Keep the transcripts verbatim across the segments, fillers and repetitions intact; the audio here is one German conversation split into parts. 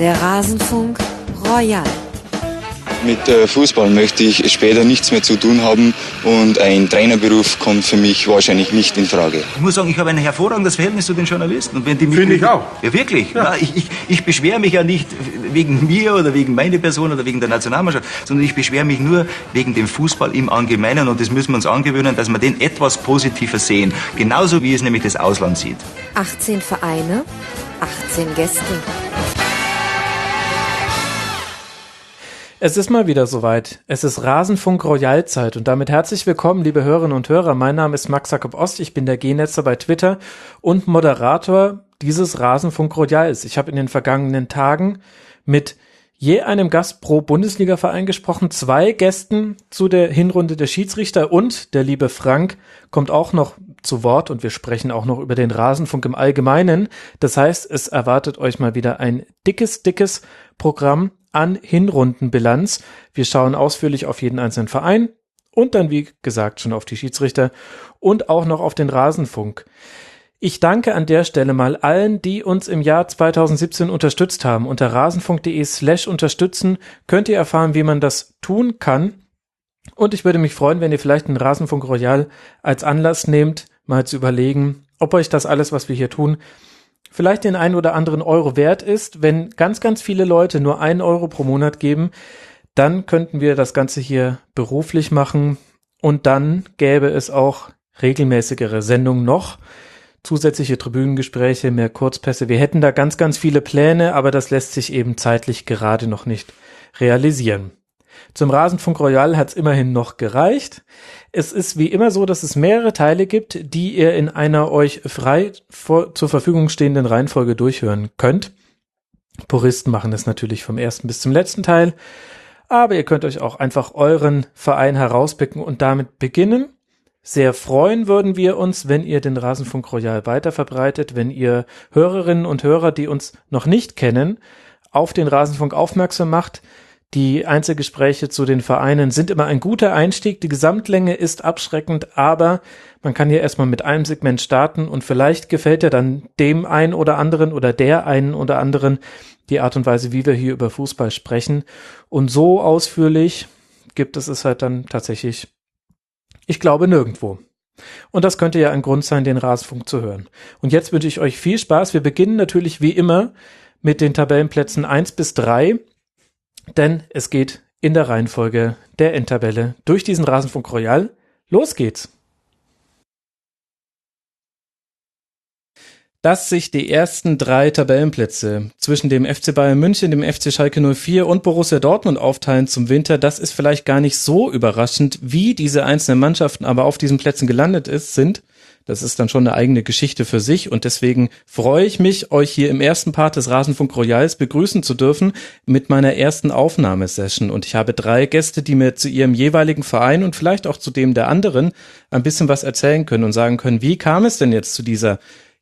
Der Rasenfunk Royal. Mit äh, Fußball möchte ich später nichts mehr zu tun haben und ein Trainerberuf kommt für mich wahrscheinlich nicht in Frage. Ich muss sagen, ich habe ein hervorragendes Verhältnis zu den Journalisten. Und wenn die Finde ich auch. Ja, wirklich. Ja. Na, ich ich, ich beschwere mich ja nicht wegen mir oder wegen meiner Person oder wegen der Nationalmannschaft, sondern ich beschwere mich nur wegen dem Fußball im Allgemeinen. Und das müssen wir uns angewöhnen, dass wir den etwas positiver sehen. Genauso wie es nämlich das Ausland sieht. achtzehn Vereine, achtzehn Gäste. Es ist mal wieder soweit. Es ist Rasenfunk Royalzeit und damit herzlich willkommen, liebe Hörerinnen und Hörer. Mein Name ist Max Jakob Ost, ich bin der G-Netzer bei Twitter und Moderator dieses Rasenfunk Royals. Ich habe in den vergangenen Tagen mit je einem Gast pro Bundesliga-Verein gesprochen, zwei Gästen zu der Hinrunde der Schiedsrichter und der liebe Frank kommt auch noch zu Wort und wir sprechen auch noch über den Rasenfunk im Allgemeinen. Das heißt, es erwartet euch mal wieder ein dickes, dickes Programm an Hinrundenbilanz. Wir schauen ausführlich auf jeden einzelnen Verein und dann, wie gesagt, schon auf die Schiedsrichter und auch noch auf den Rasenfunk. Ich danke an der Stelle mal allen, die uns im Jahr zweitausendsiebzehn unterstützt haben. Unter rasenfunk.de slash unterstützen könnt ihr erfahren, wie man das tun kann. Und ich würde mich freuen, wenn ihr vielleicht einen Rasenfunk Royal als Anlass nehmt, mal zu überlegen, ob euch das alles, was wir hier tun, vielleicht den einen oder anderen Euro wert ist. Wenn ganz, ganz viele Leute nur einen Euro pro Monat geben, dann könnten wir das Ganze hier beruflich machen und dann gäbe es auch regelmäßigere Sendungen noch, zusätzliche Tribünengespräche, mehr Kurzpässe. Wir hätten da ganz, ganz viele Pläne, aber das lässt sich eben zeitlich gerade noch nicht realisieren. Zum Rasenfunk Royal hat es immerhin noch gereicht. Es ist wie immer so, dass es mehrere Teile gibt, die ihr in einer euch frei vor, zur Verfügung stehenden Reihenfolge durchhören könnt. Puristen machen das natürlich vom ersten bis zum letzten Teil, aber ihr könnt euch auch einfach euren Verein herauspicken und damit beginnen. Sehr freuen würden wir uns, wenn ihr den Rasenfunk Royal weiter verbreitet, wenn ihr Hörerinnen und Hörer, die uns noch nicht kennen, auf den Rasenfunk aufmerksam macht. Die Einzelgespräche zu den Vereinen sind immer ein guter Einstieg. Die Gesamtlänge ist abschreckend, aber man kann hier erstmal mit einem Segment starten und vielleicht gefällt ja dann dem einen oder anderen oder der einen oder anderen die Art und Weise, wie wir hier über Fußball sprechen. Und so ausführlich gibt es es halt dann tatsächlich, ich glaube, nirgendwo. Und das könnte ja ein Grund sein, den Rasenfunk zu hören. Und jetzt wünsche ich euch viel Spaß. Wir beginnen natürlich wie immer mit den Tabellenplätzen eins bis drei. Denn es geht in der Reihenfolge der Endtabelle durch diesen Rasenfunk Royal. Los geht's! Dass sich die ersten drei Tabellenplätze zwischen dem F C Bayern München, dem F C Schalke null vier und Borussia Dortmund aufteilen zum Winter, das ist vielleicht gar nicht so überraschend, wie diese einzelnen Mannschaften aber auf diesen Plätzen gelandet ist, sind. Das ist dann schon eine eigene Geschichte für sich und deswegen freue ich mich, euch hier im ersten Part des Rasenfunk Royals begrüßen zu dürfen mit meiner ersten Aufnahmesession. Und ich habe drei Gäste, die mir zu ihrem jeweiligen Verein und vielleicht auch zu dem der anderen ein bisschen was erzählen können und sagen können, wie kam es denn jetzt zu dieser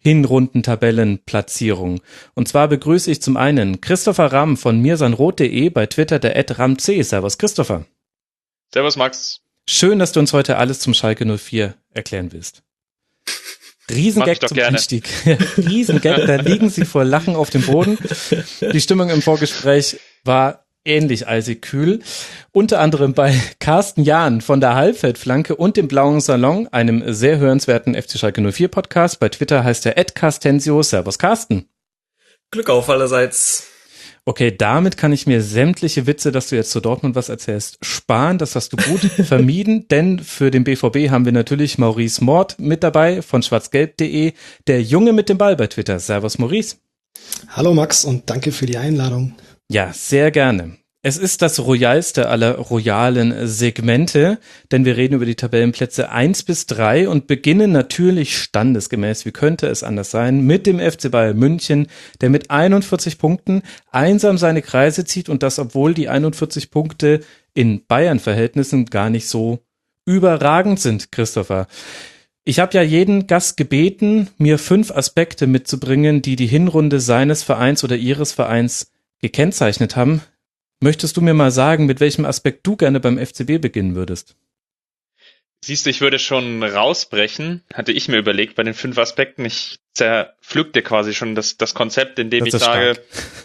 Hinrundentabellenplatzierung? Und zwar begrüße ich zum einen Christopher Ramm von mirsanroth punkt de, bei Twitter der at ramc. Servus Christopher. Servus Max. Schön, dass du uns heute alles zum Schalke null vier erklären willst. Riesengag zum gerne. Einstieg. Riesengag, da liegen sie vor Lachen auf dem Boden. Die Stimmung im Vorgespräch war ähnlich eisig kühl. Unter anderem bei Carsten Jahn von der Halbfeldflanke und dem Blauen Salon, einem sehr hörenswerten F C Schalke null vier Podcast. Bei Twitter heißt er at Carstensio. Servus Carsten. Glück auf allerseits. Okay, damit kann ich mir sämtliche Witze, dass du jetzt zu Dortmund was erzählst, sparen. Das hast du gut vermieden, denn für den B V B haben wir natürlich Maurice Mord mit dabei von schwarzgelb punkt de, der Junge mit dem Ball bei Twitter. Servus Maurice. Hallo Max und danke für die Einladung. Ja, sehr gerne. Es ist das royalste aller royalen Segmente, denn wir reden über die Tabellenplätze eins bis drei und beginnen natürlich standesgemäß, wie könnte es anders sein, mit dem F C Bayern München, der mit einundvierzig Punkten einsam seine Kreise zieht und das, obwohl die einundvierzig Punkte in Bayern-Verhältnissen gar nicht so überragend sind, Christopher. Ich habe ja jeden Gast gebeten, mir fünf Aspekte mitzubringen, die die Hinrunde seines Vereins oder ihres Vereins gekennzeichnet haben. Möchtest du mir mal sagen, mit welchem Aspekt du gerne beim F C B beginnen würdest? Siehst du, ich würde schon rausbrechen, hatte ich mir überlegt bei den fünf Aspekten. Ich zerpflück dir quasi schon das, das Konzept, in dem das ich sage,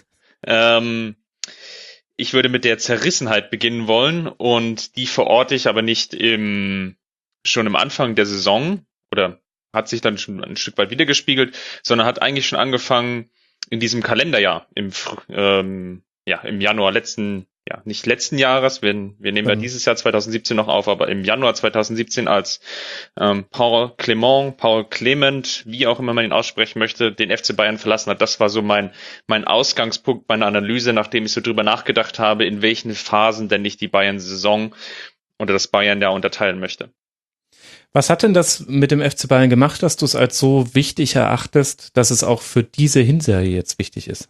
Ähm, ich würde mit der Zerrissenheit beginnen wollen und die verorte ich aber nicht im schon im Anfang der Saison oder hat sich dann schon ein Stück weit wiedergespiegelt, sondern hat eigentlich schon angefangen in diesem Kalenderjahr, im ähm, ja im Januar letzten, ja nicht letzten Jahres, wir, wir nehmen ja dieses Jahr zwanzig siebzehn noch auf, aber im Januar zwanzig siebzehn, als ähm, Paul Clement, Paul Clement, wie auch immer man ihn aussprechen möchte, den F C Bayern verlassen hat. Das war so mein mein Ausgangspunkt meiner Analyse, nachdem ich so drüber nachgedacht habe, in welchen Phasen denn ich die Bayern-Saison oder das Bayern-Jahr unterteilen möchte. Was hat denn das mit dem F C Bayern gemacht, dass du es als so wichtig erachtest, dass es auch für diese Hinserie jetzt wichtig ist?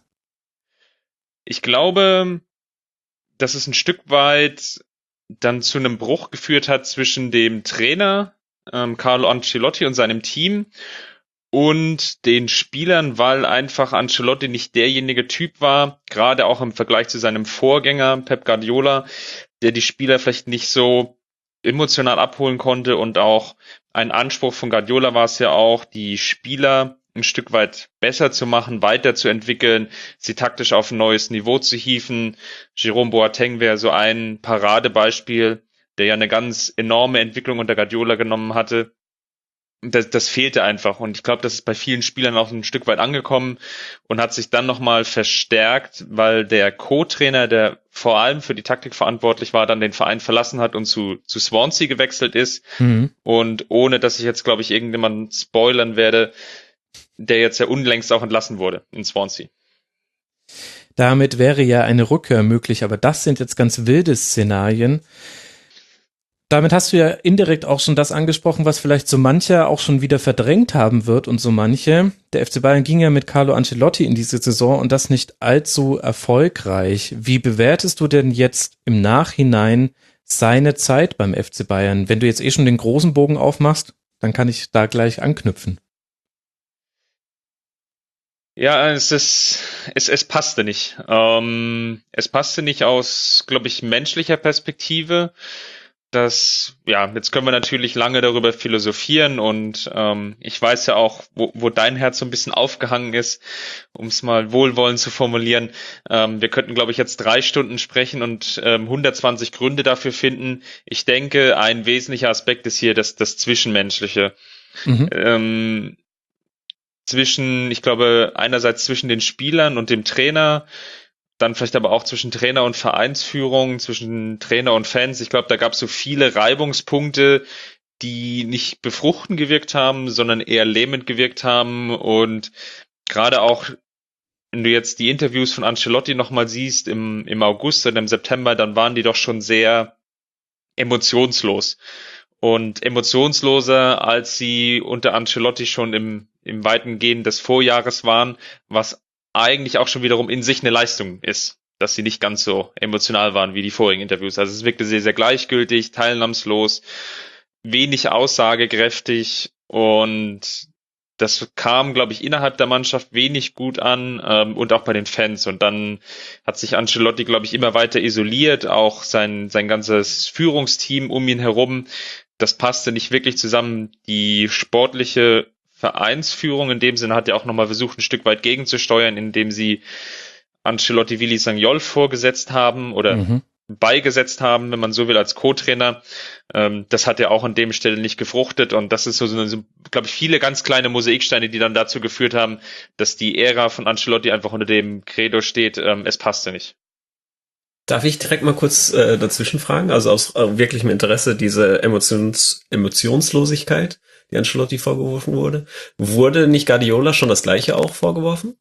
Ich glaube, dass es ein Stück weit dann zu einem Bruch geführt hat zwischen dem Trainer ähm, Carlo Ancelotti und seinem Team und den Spielern, weil einfach Ancelotti nicht derjenige Typ war, gerade auch im Vergleich zu seinem Vorgänger Pep Guardiola, der die Spieler vielleicht nicht so emotional abholen konnte, und auch ein Anspruch von Guardiola war es ja auch, die Spieler ein Stück weit besser zu machen, weiterzuentwickeln, sie taktisch auf ein neues Niveau zu hieven. Jerome Boateng wäre so ein Paradebeispiel, der ja eine ganz enorme Entwicklung unter Guardiola genommen hatte. Das, das fehlte einfach, und ich glaube, das ist bei vielen Spielern auch ein Stück weit angekommen und hat sich dann nochmal verstärkt, weil der Co-Trainer, der vor allem für die Taktik verantwortlich war, dann den Verein verlassen hat und zu zu Swansea gewechselt ist. Mhm. Und ohne, dass ich jetzt, glaube ich, irgendjemanden spoilern werde, der jetzt ja unlängst auch entlassen wurde in Swansea. Damit wäre ja eine Rückkehr möglich, aber das sind jetzt ganz wilde Szenarien. Damit hast du ja indirekt auch schon das angesprochen, was vielleicht so mancher auch schon wieder verdrängt haben wird, und so manche. Der F C Bayern ging ja mit Carlo Ancelotti in diese Saison und das nicht allzu erfolgreich. Wie bewertest du denn jetzt im Nachhinein seine Zeit beim F C Bayern? Wenn du jetzt eh schon den großen Bogen aufmachst, dann kann ich da gleich anknüpfen. Ja, es ist, es, es passte nicht. Ähm, es passte nicht aus, glaube ich, menschlicher Perspektive. Das, ja, jetzt können wir natürlich lange darüber philosophieren, und ähm, ich weiß ja auch, wo, wo dein Herz so ein bisschen aufgehangen ist, um es mal wohlwollend zu formulieren. Ähm, wir könnten, glaube ich, jetzt drei Stunden sprechen und ähm, hundertzwanzig Gründe dafür finden. Ich denke, ein wesentlicher Aspekt ist hier das, das Zwischenmenschliche. Mhm. Ähm, zwischen, ich glaube, einerseits zwischen den Spielern und dem Trainer, dann vielleicht aber auch zwischen Trainer und Vereinsführung, zwischen Trainer und Fans. Ich glaube, da gab es so viele Reibungspunkte, die nicht befruchtend gewirkt haben, sondern eher lähmend gewirkt haben. Und gerade auch, wenn du jetzt die Interviews von Ancelotti nochmal siehst im, im August oder im September, dann waren die doch schon sehr emotionslos. Und emotionsloser, als sie unter Ancelotti schon im, im weiten Gehen des Vorjahres waren, was eigentlich auch schon wiederum in sich eine Leistung ist, dass sie nicht ganz so emotional waren wie die vorigen Interviews. Also es wirkte sehr, sehr gleichgültig, teilnahmslos, wenig aussagekräftig, und das kam, glaube ich, innerhalb der Mannschaft wenig gut an, ähm, und auch bei den Fans. Und dann hat sich Ancelotti, glaube ich, immer weiter isoliert, auch sein sein ganzes Führungsteam um ihn herum. Das passte nicht wirklich zusammen. Die sportliche Vereinsführung in dem Sinne hat ja auch nochmal versucht, ein Stück weit gegenzusteuern, indem sie Ancelotti Willi Sagnol vorgesetzt haben oder mhm. beigesetzt haben, wenn man so will, als Co-Trainer. Ähm, das hat ja auch an dem Stelle nicht gefruchtet, und das ist so, so, so glaube ich, viele ganz kleine Mosaiksteine, die dann dazu geführt haben, dass die Ära von Ancelotti einfach unter dem Credo steht, ähm, es passte nicht. Darf ich direkt mal kurz äh, dazwischen fragen? Also aus äh, wirklichem Interesse, diese Emotions Emotionslosigkeit, die Ancelotti vorgeworfen wurde. Wurde nicht Guardiola schon das Gleiche auch vorgeworfen?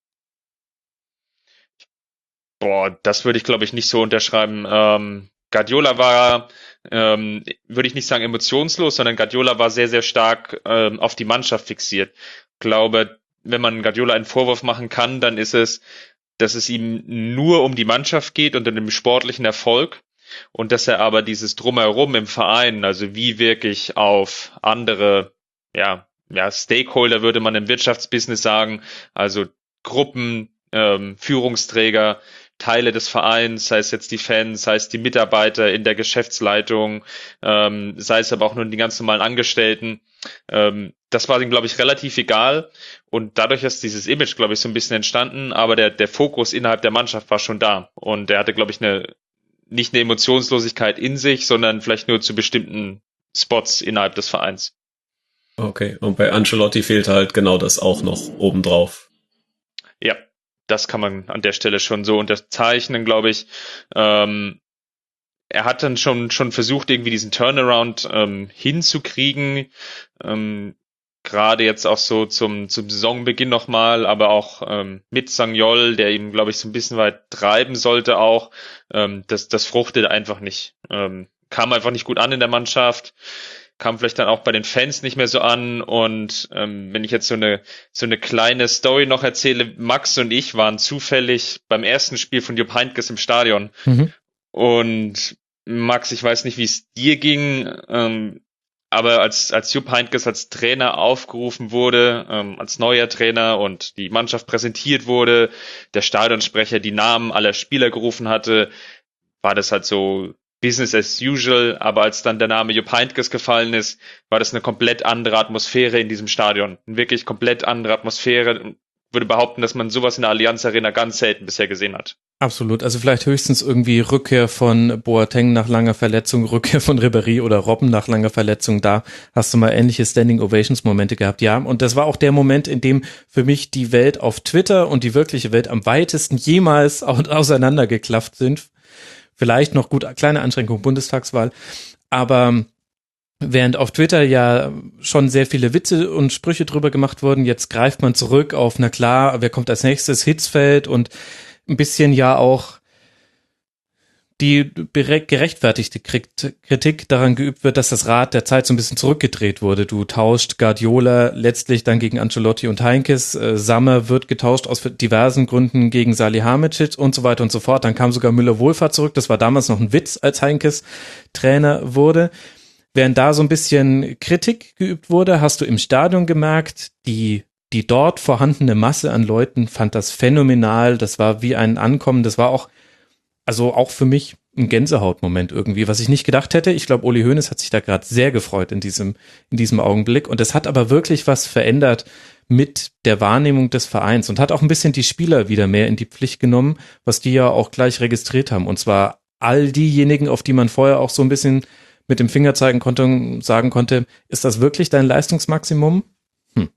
Boah, das würde ich, glaube ich, nicht so unterschreiben. Ähm, Guardiola war, ähm, würde ich nicht sagen emotionslos, sondern Guardiola war sehr, sehr stark ähm, auf die Mannschaft fixiert. Ich glaube, wenn man Guardiola einen Vorwurf machen kann, dann ist es, dass es ihm nur um die Mannschaft geht und um den sportlichen Erfolg, und dass er aber dieses Drumherum im Verein, also wie wirklich auf andere, ja, ja, Stakeholder würde man im Wirtschaftsbusiness sagen, also Gruppen, ähm, Führungsträger, Teile des Vereins, sei es jetzt die Fans, sei es die Mitarbeiter in der Geschäftsleitung, ähm, sei es aber auch nur die ganz normalen Angestellten, ähm, das war ihm, glaube ich, relativ egal. Und dadurch ist dieses Image, glaube ich, so ein bisschen entstanden. Aber der, der Fokus innerhalb der Mannschaft war schon da. Und er hatte, glaube ich, eine, nicht eine Emotionslosigkeit in sich, sondern vielleicht nur zu bestimmten Spots innerhalb des Vereins. Okay, und bei Ancelotti fehlt halt genau das auch noch obendrauf. Ja, das kann man an der Stelle schon so unterzeichnen, glaube ich. Ähm, er hat dann schon schon versucht, irgendwie diesen Turnaround ähm, hinzukriegen. Ähm, Gerade jetzt auch so zum zum Saisonbeginn nochmal, aber auch ähm, mit Sagnol, der ihm, glaube ich, so ein bisschen weit treiben sollte auch. Ähm, das, das fruchtet einfach nicht. Ähm, kam einfach nicht gut an in der Mannschaft. Kam vielleicht dann auch bei den Fans nicht mehr so an. Und ähm, wenn ich jetzt so eine so eine kleine Story noch erzähle, Max und ich waren zufällig beim ersten Spiel von Jupp Heynckes im Stadion. Mhm. Und Max, ich weiß nicht, wie es dir ging, ähm, aber als als Jupp Heynckes als Trainer aufgerufen wurde, ähm, als neuer Trainer und die Mannschaft präsentiert wurde, der Stadionsprecher die Namen aller Spieler gerufen hatte, war das halt so Business as usual, aber als dann der Name Jupp Heynckes gefallen ist, war das eine komplett andere Atmosphäre in diesem Stadion. Eine wirklich komplett andere Atmosphäre. Ich würde behaupten, dass man sowas in der Allianz Arena ganz selten bisher gesehen hat. Absolut. Also vielleicht höchstens irgendwie Rückkehr von Boateng nach langer Verletzung, Rückkehr von Ribéry oder Robben nach langer Verletzung. Da hast du mal ähnliche Standing Ovations Momente gehabt. Ja, und das war auch der Moment, in dem für mich die Welt auf Twitter und die wirkliche Welt am weitesten jemals auseinandergeklafft sind. Vielleicht noch gut, kleine Anschränkung, Bundestagswahl. Aber während auf Twitter ja schon sehr viele Witze und Sprüche drüber gemacht wurden, jetzt greift man zurück auf, na klar, wer kommt als nächstes, Hitzfeld, und ein bisschen ja auch die gerechtfertigte Kritik daran geübt wird, dass das Rad der Zeit so ein bisschen zurückgedreht wurde. Du tauscht Guardiola letztlich dann gegen Ancelotti und Heynckes, äh, Sammer wird getauscht aus diversen Gründen gegen Salihamidzic und so weiter und so fort. Dann kam sogar Müller-Wohlfahrt zurück. Das war damals noch ein Witz, als Heynckes Trainer wurde. Während da so ein bisschen Kritik geübt wurde, hast du im Stadion gemerkt, die die dort vorhandene Masse an Leuten fand das phänomenal. Das war wie ein Ankommen. Das war auch Also auch für mich ein Gänsehautmoment irgendwie, was ich nicht gedacht hätte. Ich glaube, Uli Hoeneß hat sich da gerade sehr gefreut in diesem in diesem Augenblick. Und es hat aber wirklich was verändert mit der Wahrnehmung des Vereins und hat auch ein bisschen die Spieler wieder mehr in die Pflicht genommen, was die ja auch gleich registriert haben. Und zwar all diejenigen, auf die man vorher auch so ein bisschen mit dem Finger zeigen konnte und sagen konnte, ist das wirklich dein Leistungsmaximum? Hm.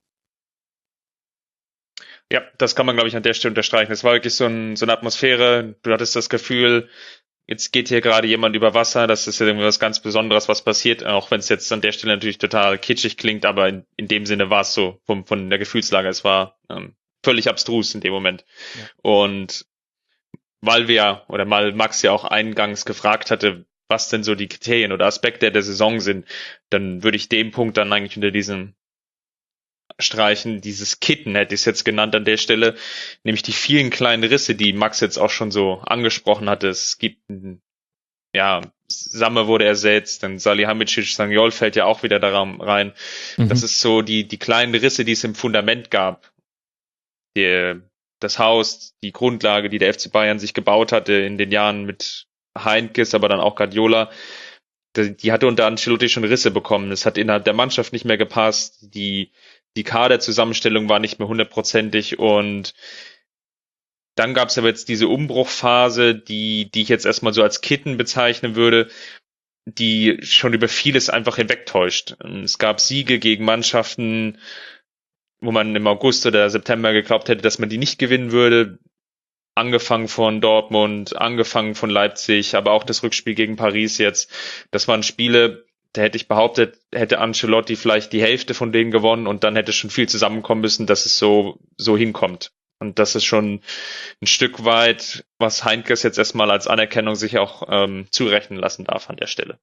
Ja, das kann man, glaube ich, an der Stelle unterstreichen. Es war wirklich so, ein, so eine Atmosphäre. Du hattest das Gefühl, jetzt geht hier gerade jemand über Wasser. Das ist ja irgendwie was ganz Besonderes, was passiert. Auch wenn es jetzt an der Stelle natürlich total kitschig klingt, aber in, in dem Sinne war es so von, von der Gefühlslage. Es war ähm, völlig abstrus in dem Moment. Ja. Und weil wir, oder weil Max ja auch eingangs gefragt hatte, was denn so die Kriterien oder Aspekte der Saison sind, dann würde ich den Punkt dann eigentlich unter diesem streichen, dieses Kitten hätte ich es jetzt genannt an der Stelle, nämlich die vielen kleinen Risse, die Max jetzt auch schon so angesprochen hatte. Es gibt, ja, Sammer wurde ersetzt, dann Salihamidzic, Sagnol fällt ja auch wieder da rein. Mhm. Das ist so die die kleinen Risse, die es im Fundament gab. Die, das Haus, die Grundlage, die der F C Bayern sich gebaut hatte in den Jahren mit Heynckes, aber dann auch Guardiola, die, die hatte unter Ancelotti schon Risse bekommen. Es hat innerhalb der Mannschaft nicht mehr gepasst, die Die Kaderzusammenstellung war nicht mehr hundertprozentig und dann gab es aber jetzt diese Umbruchphase, die die ich jetzt erstmal so als Kitten bezeichnen würde, die schon über vieles einfach hinwegtäuscht. Es gab Siege gegen Mannschaften, wo man im August oder September geglaubt hätte, dass man die nicht gewinnen würde. Angefangen von Dortmund, angefangen von Leipzig, aber auch das Rückspiel gegen Paris jetzt. Das waren Spiele, da hätte ich behauptet, hätte Ancelotti vielleicht die Hälfte von denen gewonnen und dann hätte schon viel zusammenkommen müssen, dass es so so hinkommt. Und das ist schon ein Stück weit, was Heynckes jetzt erstmal als Anerkennung sich auch ähm, zurechnen lassen darf an der Stelle.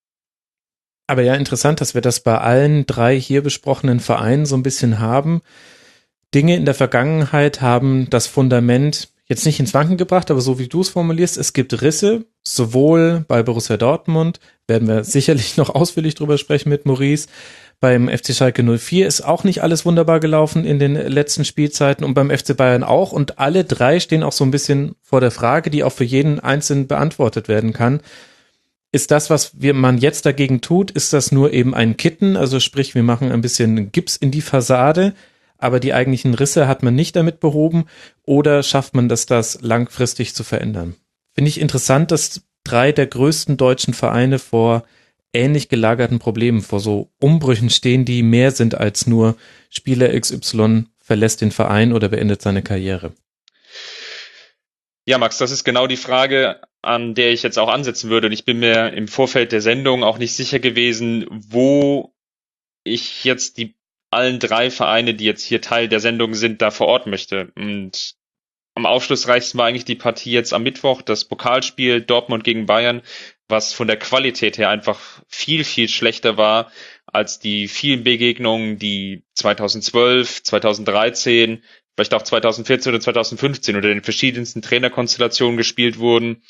Aber ja, interessant, dass wir das bei allen drei hier besprochenen Vereinen so ein bisschen haben. Dinge in der Vergangenheit haben das Fundament jetzt nicht ins Wanken gebracht, aber so wie du es formulierst, es gibt Risse, sowohl bei Borussia Dortmund, werden wir sicherlich noch ausführlich drüber sprechen mit Maurice, beim F C Schalke null vier ist auch nicht alles wunderbar gelaufen in den letzten Spielzeiten und beim F C Bayern auch, und alle drei stehen auch so ein bisschen vor der Frage, die auch für jeden einzeln beantwortet werden kann. Ist das, was wir, man jetzt dagegen tut, ist das nur eben ein Kitten? Also sprich, wir machen ein bisschen Gips in die Fassade, aber die eigentlichen Risse hat man nicht damit behoben, oder schafft man das, das langfristig zu verändern? Finde ich interessant, dass drei der größten deutschen Vereine vor ähnlich gelagerten Problemen, vor so Umbrüchen stehen, die mehr sind als nur Spieler X Y verlässt den Verein oder beendet seine Karriere. Ja, Max, das ist genau die Frage, an der ich jetzt auch ansetzen würde. Und ich bin mir im Vorfeld der Sendung auch nicht sicher gewesen, wo ich jetzt die allen drei Vereine, die jetzt hier Teil der Sendung sind, da verorten möchte. Und am aufschlussreichsten war eigentlich die Partie jetzt am Mittwoch, das Pokalspiel Dortmund gegen Bayern, was von der Qualität her einfach viel, viel schlechter war als die vielen Begegnungen, die zweitausendzwölf, zweitausenddreizehn, vielleicht auch zweitausendvierzehn oder zweitausendfünfzehn unter den verschiedensten Trainerkonstellationen gespielt wurden.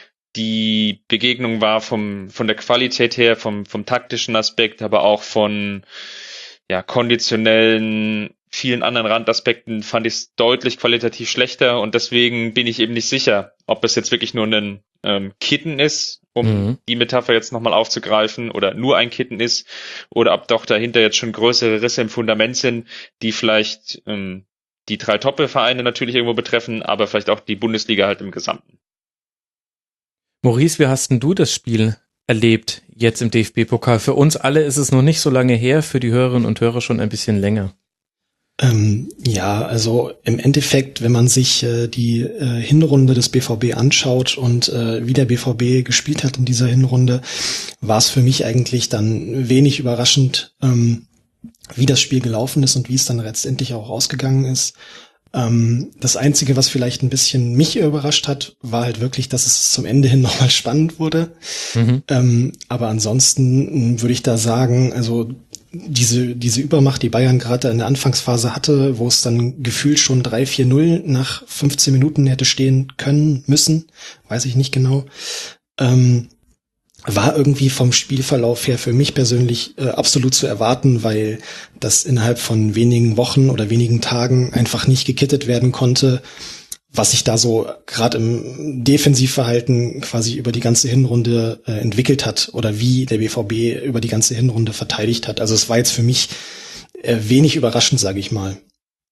Die Begegnung war vom von der Qualität her, vom vom taktischen Aspekt, aber auch von ja konditionellen, vielen anderen Randaspekten fand ich es deutlich qualitativ schlechter, und deswegen bin ich eben nicht sicher, ob es jetzt wirklich nur ein ähm, Kitten ist, um mhm. die Metapher jetzt nochmal aufzugreifen, oder nur ein Kitten ist, oder ob doch dahinter jetzt schon größere Risse im Fundament sind, die vielleicht ähm, die drei Top-Vereine natürlich irgendwo betreffen, aber vielleicht auch die Bundesliga halt im Gesamten. Maurice, wie hast denn du das Spiel erlebt jetzt im D F B-Pokal? Für uns alle ist es noch nicht so lange her, für die Hörerinnen und Hörer schon ein bisschen länger. Ähm, ja, also im Endeffekt, wenn man sich äh, die äh, Hinrunde des B V B anschaut und äh, wie der B V B gespielt hat in dieser Hinrunde, war es für mich eigentlich dann wenig überraschend, ähm, wie das Spiel gelaufen ist und wie es dann letztendlich auch ausgegangen ist. Ähm, das Einzige, was vielleicht ein bisschen mich überrascht hat, war halt wirklich, dass es zum Ende hin nochmal spannend wurde. Mhm. Ähm, aber ansonsten würde ich da sagen, also diese diese Übermacht, die Bayern gerade in der Anfangsphase hatte, wo es dann gefühlt schon drei vier null nach fünfzehn Minuten hätte stehen können, müssen, weiß ich nicht genau, ähm, war irgendwie vom Spielverlauf her für mich persönlich äh, absolut zu erwarten, weil das innerhalb von wenigen Wochen oder wenigen Tagen einfach nicht gekittet werden konnte, was sich da so gerade im Defensivverhalten quasi über die ganze Hinrunde äh, entwickelt hat, oder wie der B V B über die ganze Hinrunde verteidigt hat. Also es war jetzt für mich äh, wenig überraschend, sage ich mal.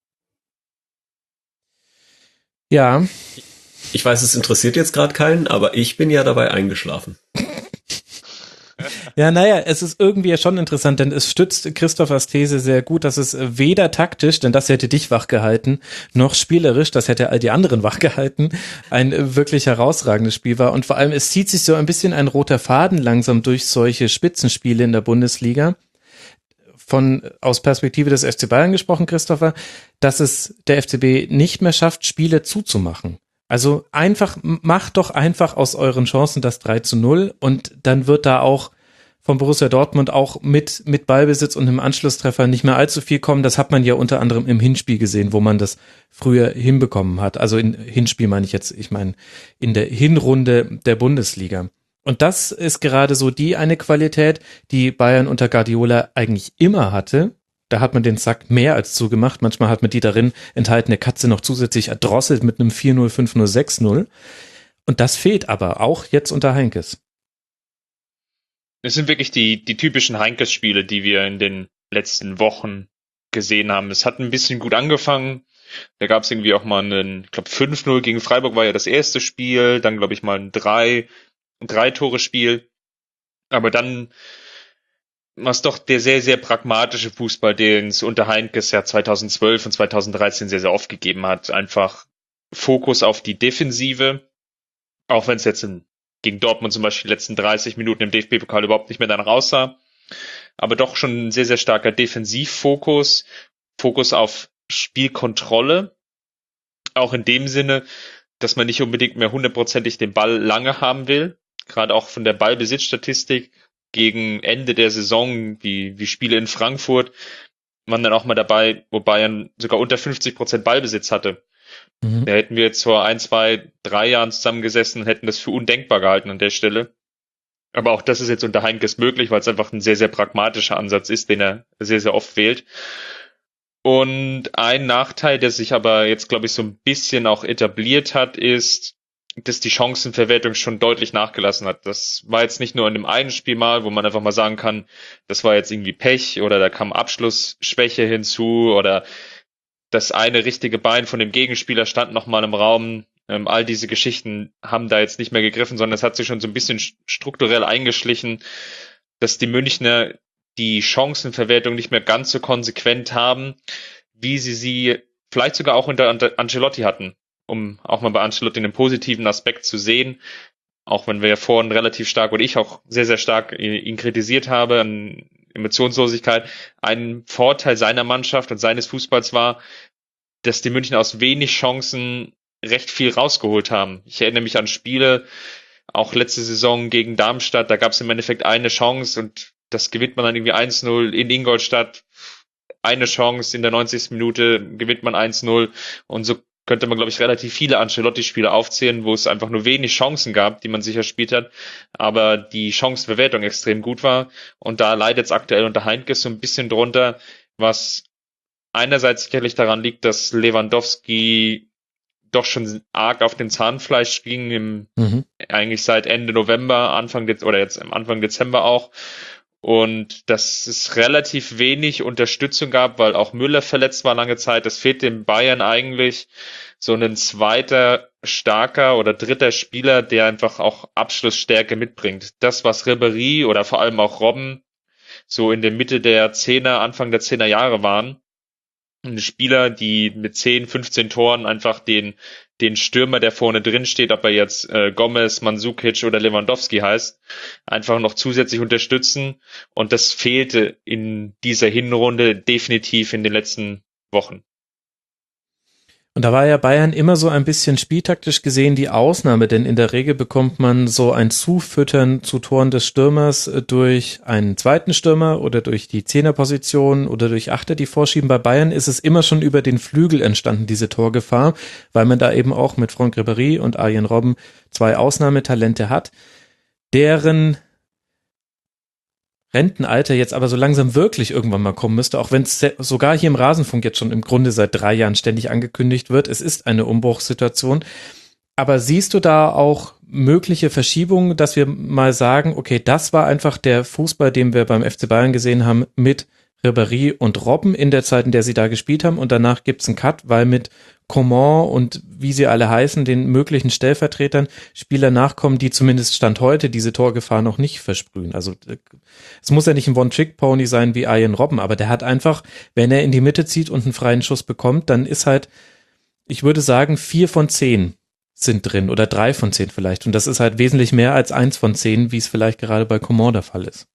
Ja. Ich weiß, es interessiert jetzt gerade keinen, aber ich bin ja dabei eingeschlafen. Ja, naja, es ist irgendwie ja schon interessant, denn es stützt Christophers These sehr gut, dass es weder taktisch, denn das hätte dich wachgehalten, noch spielerisch, das hätte all die anderen wachgehalten, ein wirklich herausragendes Spiel war. Und vor allem, es zieht sich so ein bisschen ein roter Faden langsam durch solche Spitzenspiele in der Bundesliga. Von, aus Perspektive des F C Bayern gesprochen, Christopher, dass es der F C B nicht mehr schafft, Spiele zuzumachen. Also einfach, macht doch einfach aus euren Chancen das drei zu null, und dann wird da auch von Borussia Dortmund auch mit mit Ballbesitz und einem Anschlusstreffer nicht mehr allzu viel kommen. Das hat man ja unter anderem im Hinspiel gesehen, wo man das früher hinbekommen hat. Also in Hinspiel meine ich jetzt, ich meine in der Hinrunde der Bundesliga. Und das ist gerade so die eine Qualität, die Bayern unter Guardiola eigentlich immer hatte. Da hat man den Sack mehr als zugemacht. Manchmal hat man die darin enthaltene Katze noch zusätzlich erdrosselt mit einem vier null, fünf null, sechs null. Und das fehlt aber auch jetzt unter Heinkes. Es sind wirklich die, die typischen Heinkes-Spiele, die wir in den letzten Wochen gesehen haben. Es hat ein bisschen gut angefangen. Da gab es irgendwie auch mal einen, ich glaube fünf null gegen Freiburg war ja das erste Spiel. Dann glaube ich mal ein drei, ein Drei-Tore-Spiel. Aber dann war es doch der sehr, sehr pragmatische Fußball, den es unter Heinkes ja zweitausendzwölf und zweitausenddreizehn sehr, sehr oft gegeben hat. Einfach Fokus auf die Defensive. Auch wenn es jetzt in gegen Dortmund zum Beispiel die letzten dreißig Minuten im D F B-Pokal überhaupt nicht mehr danach aussah. Aber doch schon ein sehr, sehr starker Defensivfokus, Fokus auf Spielkontrolle. Auch in dem Sinne, dass man nicht unbedingt mehr hundertprozentig den Ball lange haben will. Gerade auch von der Ballbesitzstatistik gegen Ende der Saison, wie, wie Spiele in Frankfurt, waren dann auch mal dabei, wo Bayern sogar unter fünfzig Prozent Ballbesitz hatte. Mhm. Da hätten wir jetzt vor ein, zwei, drei Jahren zusammengesessen und hätten das für undenkbar gehalten an der Stelle. Aber auch das ist jetzt unter Heinkes möglich, weil es einfach ein sehr, sehr pragmatischer Ansatz ist, den er sehr, sehr oft wählt. Und ein Nachteil, der sich aber jetzt, glaube ich, so ein bisschen auch etabliert hat, ist, dass die Chancenverwertung schon deutlich nachgelassen hat. Das war jetzt nicht nur in dem einen Spiel mal, wo man einfach mal sagen kann, das war jetzt irgendwie Pech oder da kam Abschlussschwäche hinzu oder das eine richtige Bein von dem Gegenspieler stand noch mal im Raum. Ähm, all diese Geschichten haben da jetzt nicht mehr gegriffen, sondern es hat sich schon so ein bisschen strukturell eingeschlichen, dass die Münchner die Chancenverwertung nicht mehr ganz so konsequent haben, wie sie sie vielleicht sogar auch unter Ancelotti hatten, um auch mal bei Ancelotti einen positiven Aspekt zu sehen, auch wenn wir ja vorhin relativ stark oder ich auch sehr, sehr stark ihn kritisiert habe an Emotionslosigkeit. Ein Vorteil seiner Mannschaft und seines Fußballs war, dass die Münchner aus wenig Chancen recht viel rausgeholt haben. Ich erinnere mich an Spiele, auch letzte Saison gegen Darmstadt, da gab es im Endeffekt eine Chance und das gewinnt man dann irgendwie eins null in Ingolstadt. Eine Chance in der neunzigsten Minute gewinnt man eins null und so könnte man, glaube ich, relativ viele Ancelotti-Spiele aufzählen, wo es einfach nur wenig Chancen gab, die man sich erspielt hat, aber die Chancenverwertung extrem gut war und da leidet es aktuell unter Heinkes so ein bisschen drunter, was einerseits sicherlich daran liegt, dass Lewandowski doch schon arg auf dem Zahnfleisch ging, im, mhm. eigentlich seit Ende November, Anfang Dez- oder jetzt Anfang Dezember auch. Und dass es relativ wenig Unterstützung gab, weil auch Müller verletzt war lange Zeit. Das fehlt dem Bayern eigentlich so ein zweiter starker oder dritter Spieler, der einfach auch Abschlussstärke mitbringt. Das, was Ribéry oder vor allem auch Robben so in der Mitte der Zehner, Anfang der Zehner Jahre waren. Spieler, die mit zehn, fünfzehn Toren einfach den den Stürmer, der vorne drin steht, ob er jetzt äh, Gomez, Mandzukic oder Lewandowski heißt, einfach noch zusätzlich unterstützen. Und das fehlte in dieser Hinrunde definitiv in den letzten Wochen. Und da war ja Bayern immer so ein bisschen spieltaktisch gesehen die Ausnahme, denn in der Regel bekommt man so ein Zufüttern zu Toren des Stürmers durch einen zweiten Stürmer oder durch die Zehnerposition oder durch Achter, die vorschieben. Bei Bayern ist es immer schon über den Flügel entstanden, diese Torgefahr, weil man da eben auch mit Franck Ribéry und Arjen Robben zwei Ausnahmetalente hat, deren Rentenalter jetzt aber so langsam wirklich irgendwann mal kommen müsste, auch wenn es sogar hier im Rasenfunk jetzt schon im Grunde seit drei Jahren ständig angekündigt wird. Es ist eine Umbruchssituation. Aber siehst du da auch mögliche Verschiebungen, dass wir mal sagen, okay, das war einfach der Fußball, den wir beim F C Bayern gesehen haben mit Ribéry und Robben in der Zeit, in der sie da gespielt haben und danach gibt's einen Cut, weil mit Coman und wie sie alle heißen, den möglichen Stellvertretern Spieler nachkommen, die zumindest Stand heute diese Torgefahr noch nicht versprühen. Also es muss ja nicht ein One-Trick-Pony sein wie Arjen Robben, aber der hat einfach, wenn er in die Mitte zieht und einen freien Schuss bekommt, dann ist halt, ich würde sagen, vier von zehn sind drin oder drei von zehn vielleicht. Und das ist halt wesentlich mehr als eins von zehn, wie es vielleicht gerade bei Coman der Fall ist.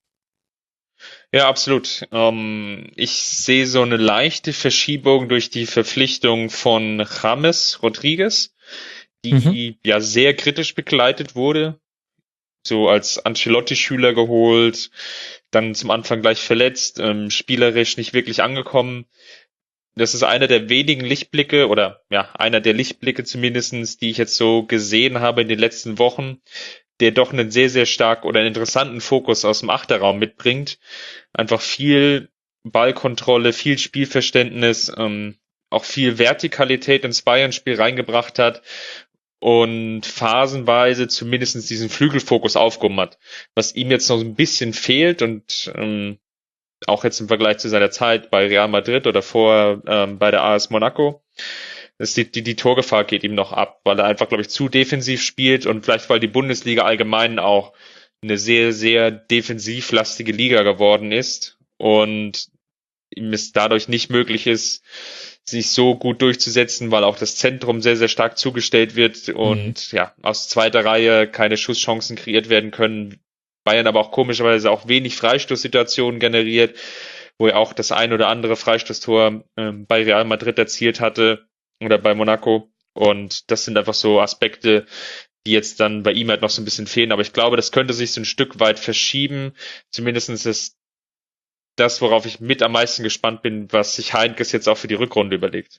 Ja, absolut. Ähm, ich sehe so eine leichte Verschiebung durch die Verpflichtung von James Rodriguez, die mhm. ja sehr kritisch begleitet wurde. So als Ancelotti-Schüler geholt, dann zum Anfang gleich verletzt, ähm, spielerisch nicht wirklich angekommen. Das ist einer der wenigen Lichtblicke oder ja, einer der Lichtblicke zumindestens, die ich jetzt so gesehen habe in den letzten Wochen, der doch einen sehr, sehr stark oder einen interessanten Fokus aus dem Achterraum mitbringt. Einfach viel Ballkontrolle, viel Spielverständnis, ähm, auch viel Vertikalität ins Bayern-Spiel reingebracht hat und phasenweise zumindest diesen Flügelfokus aufgehoben hat. Was ihm jetzt noch ein bisschen fehlt und ähm, auch jetzt im Vergleich zu seiner Zeit bei Real Madrid oder vor ähm, bei der A S Monaco, Das die, die, die Torgefahr geht ihm noch ab, weil er einfach, glaube ich, zu defensiv spielt und vielleicht, weil die Bundesliga allgemein auch eine sehr, sehr defensivlastige Liga geworden ist und ihm es dadurch nicht möglich ist, sich so gut durchzusetzen, weil auch das Zentrum sehr, sehr stark zugestellt wird und mhm. ja, aus zweiter Reihe keine Schusschancen kreiert werden können. Bayern aber auch komischerweise auch wenig Freistoßsituationen generiert, wo er auch das ein oder andere Freistoßtor ähm, bei Real Madrid erzielt hatte oder bei Monaco. Und das sind einfach so Aspekte, die jetzt dann bei ihm halt noch so ein bisschen fehlen. Aber ich glaube, das könnte sich so ein Stück weit verschieben. Zumindestens ist das, worauf ich mit am meisten gespannt bin, was sich Heinkes jetzt auch für die Rückrunde überlegt.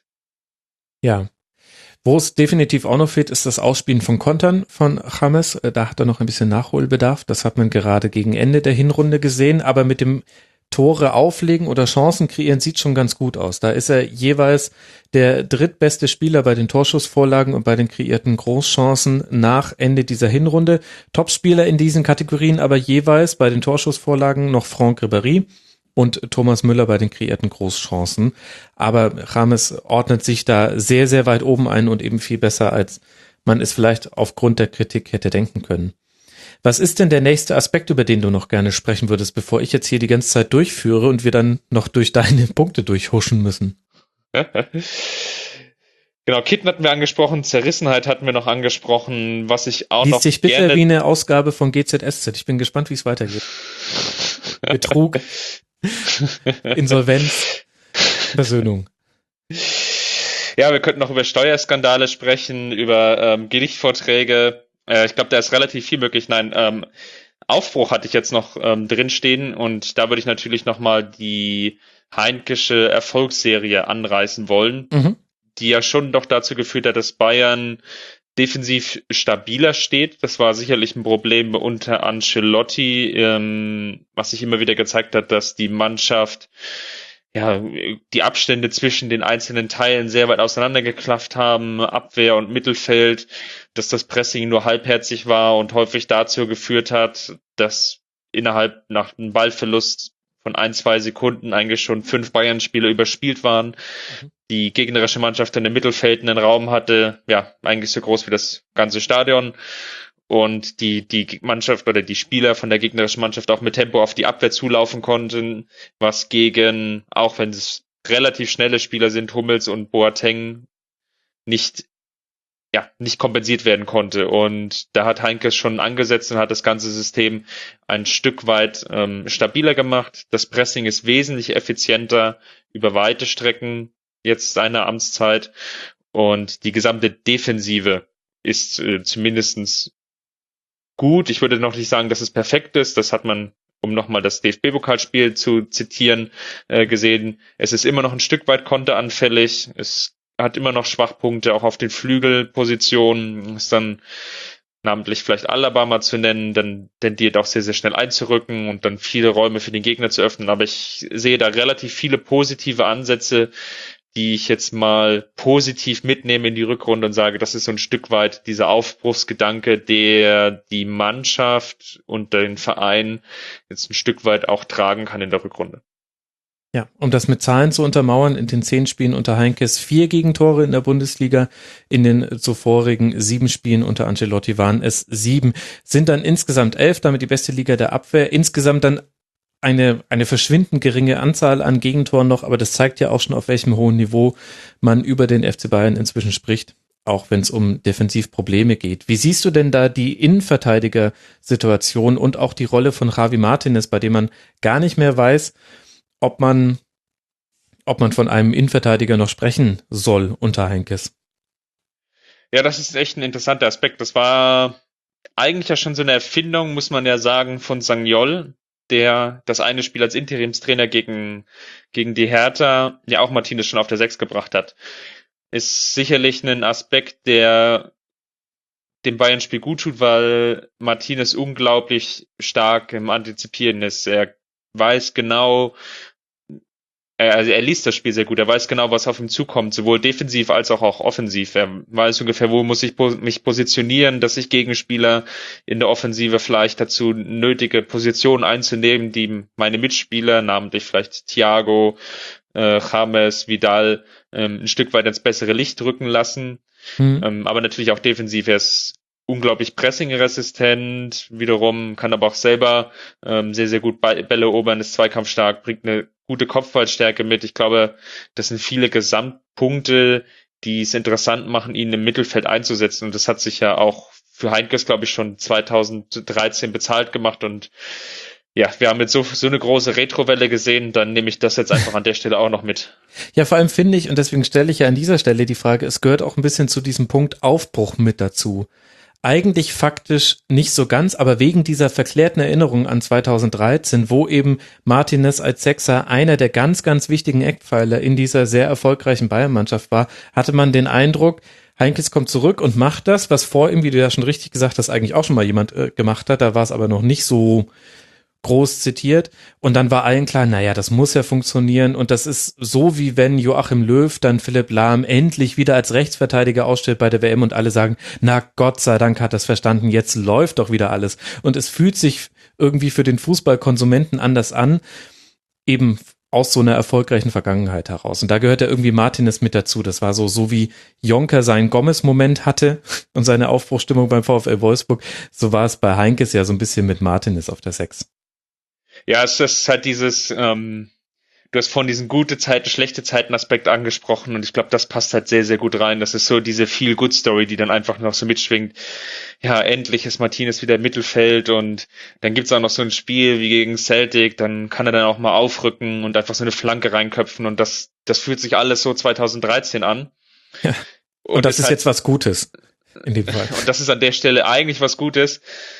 Ja. Wo es definitiv auch noch fehlt, ist das Ausspielen von Kontern von James. Da hat er noch ein bisschen Nachholbedarf. Das hat man gerade gegen Ende der Hinrunde gesehen. Aber mit dem Tore auflegen oder Chancen kreieren, sieht schon ganz gut aus. Da ist er jeweils der drittbeste Spieler bei den Torschussvorlagen und bei den kreierten Großchancen nach Ende dieser Hinrunde. Topspieler in diesen Kategorien aber jeweils bei den Torschussvorlagen noch Franck Ribéry und Thomas Müller bei den kreierten Großchancen. Aber James ordnet sich da sehr, sehr weit oben ein und eben viel besser, als man es vielleicht aufgrund der Kritik hätte denken können. Was ist denn der nächste Aspekt, über den du noch gerne sprechen würdest, bevor ich jetzt hier die ganze Zeit durchführe und wir dann noch durch deine Punkte durchhuschen müssen? Genau, Kitten hatten wir angesprochen, Zerrissenheit hatten wir noch angesprochen, was ich auch Lies noch sich bitte gerne... wie eine Ausgabe von G Z S Z. Ich bin gespannt, wie es weitergeht. Betrug, Insolvenz, Versöhnung. Ja, wir könnten noch über Steuerskandale sprechen, über ähm, Gerichtvorträge. Äh, ich glaube, da ist relativ viel möglich. Nein, ähm, Aufbruch hatte ich jetzt noch ähm, drinstehen und da würde ich natürlich nochmal die Heinkesche Erfolgsserie anreißen wollen, mhm. die ja schon doch dazu geführt hat, dass Bayern defensiv stabiler steht. Das war sicherlich ein Problem unter Ancelotti, ähm, was sich immer wieder gezeigt hat, dass die Mannschaft ja die Abstände zwischen den einzelnen Teilen sehr weit auseinandergeklafft haben, Abwehr und Mittelfeld, dass das Pressing nur halbherzig war und häufig dazu geführt hat, dass innerhalb nach einem Ballverlust von ein, zwei Sekunden eigentlich schon fünf Bayern-Spieler überspielt waren. Mhm. Die gegnerische Mannschaft in dem Mittelfeld einen Raum hatte, ja, eigentlich so groß wie das ganze Stadion. Und die, die Mannschaft oder die Spieler von der gegnerischen Mannschaft auch mit Tempo auf die Abwehr zulaufen konnten, was gegen, auch wenn es relativ schnelle Spieler sind, Hummels und Boateng, nicht, ja, nicht kompensiert werden konnte. Und da hat Heinkes schon angesetzt und hat das ganze System ein Stück weit ähm, stabiler gemacht. Das Pressing ist wesentlich effizienter über weite Strecken jetzt seiner Amtszeit. Und die gesamte Defensive ist äh, zumindestens gut. Ich würde noch nicht sagen, dass es perfekt ist. Das hat man, um nochmal das D F B-Pokalspiel zu zitieren, äh, gesehen. Es ist immer noch ein Stück weit konteranfällig. Es hat immer noch Schwachpunkte, auch auf den Flügelpositionen. Ist dann namentlich vielleicht Alaba mal zu nennen, dann tendiert auch sehr, sehr schnell einzurücken und dann viele Räume für den Gegner zu öffnen. Aber ich sehe da relativ viele positive Ansätze, die ich jetzt mal positiv mitnehme in die Rückrunde und sage, das ist so ein Stück weit dieser Aufbruchsgedanke, der die Mannschaft und den Verein jetzt ein Stück weit auch tragen kann in der Rückrunde. Ja, um das mit Zahlen zu untermauern, in den zehn Spielen unter Heinkes vier Gegentore in der Bundesliga, in den zuvorigen sieben Spielen unter Ancelotti waren es sieben, sind dann insgesamt elf, damit die beste Liga der Abwehr, insgesamt dann eine eine verschwindend geringe Anzahl an Gegentoren noch, aber das zeigt ja auch schon, auf welchem hohen Niveau man über den F C Bayern inzwischen spricht, auch wenn es um Defensivprobleme geht. Wie siehst du denn da die Innenverteidiger-Situation und auch die Rolle von Javi Martinez, bei dem man gar nicht mehr weiß, ob man ob man von einem Innenverteidiger noch sprechen soll unter Heinkes? Ja, das ist echt ein interessanter Aspekt. Das war eigentlich ja schon so eine Erfindung, muss man ja sagen, von Sagnol, der das eine Spiel als Interimstrainer gegen gegen die Hertha ja auch Martinez schon auf der sechs gebracht hat. Ist sicherlich ein Aspekt, der dem Bayern-Spiel gut tut, weil Martinez unglaublich stark im Antizipieren ist. Er weiß genau, also er liest das Spiel sehr gut, er weiß genau, was auf ihm zukommt, sowohl defensiv als auch, auch offensiv. Er weiß ungefähr, wo muss ich mich positionieren, dass ich Gegenspieler in der Offensive vielleicht dazu nötige Positionen einzunehmen, die meine Mitspieler, namentlich vielleicht Thiago, äh, James, Vidal, ähm, ein Stück weit ins bessere Licht rücken lassen. Mhm. Ähm, aber natürlich auch defensiv. Er ist unglaublich pressingresistent, wiederum kann aber auch selber ähm, sehr, sehr gut Bälle erobern, ist zweikampfstark, bringt eine gute Kopfballstärke mit. Ich glaube, das sind viele Gesamtpunkte, die es interessant machen, ihn im Mittelfeld einzusetzen. Und das hat sich ja auch für Heinkes, glaube ich, schon zweitausenddreizehn bezahlt gemacht. Und ja, wir haben jetzt so, so eine große Retrowelle gesehen, dann nehme ich das jetzt einfach an der Stelle auch noch mit. Ja, vor allem finde ich, und deswegen stelle ich ja an dieser Stelle die Frage, es gehört auch ein bisschen zu diesem Punkt Aufbruch mit dazu. Eigentlich faktisch nicht so ganz, aber wegen dieser verklärten Erinnerung an zweitausenddreizehn, wo eben Martinez als Sechser einer der ganz, ganz wichtigen Eckpfeiler in dieser sehr erfolgreichen Bayern-Mannschaft war, hatte man den Eindruck, Heinkes kommt zurück und macht das, was vor ihm, wie du ja schon richtig gesagt hast, eigentlich auch schon mal jemand äh, gemacht hat, da war es aber noch nicht so groß zitiert und dann war allen klar, naja, das muss ja funktionieren und das ist so, wie wenn Joachim Löw dann Philipp Lahm endlich wieder als Rechtsverteidiger ausstellt bei der W M und alle sagen, na Gott sei Dank hat das verstanden, jetzt läuft doch wieder alles und es fühlt sich irgendwie für den Fußballkonsumenten anders an, eben aus so einer erfolgreichen Vergangenheit heraus. Und da gehört ja irgendwie Martinez mit dazu. Das war so, so wie Jonker seinen Gomez-Moment hatte und seine Aufbruchstimmung beim VfL Wolfsburg, so war es bei Heinkes ja so ein bisschen mit Martinez auf der Sechs. Ja, es ist halt dieses, ähm, du hast von diesen gute Zeiten, schlechte Zeiten Aspekt angesprochen und ich glaube, das passt halt sehr, sehr gut rein. Das ist so diese Feel-Good-Story, die dann einfach noch so mitschwingt. Ja, endlich ist Martinez wieder im Mittelfeld und dann gibt's auch noch so ein Spiel wie gegen Celtic, dann kann er dann auch mal aufrücken und einfach so eine Flanke reinköpfen und das, das fühlt sich alles so zweitausenddreizehn an. Ja. Und, und das ist halt, jetzt was Gutes in dem Fall. Und das ist an der Stelle eigentlich was Gutes.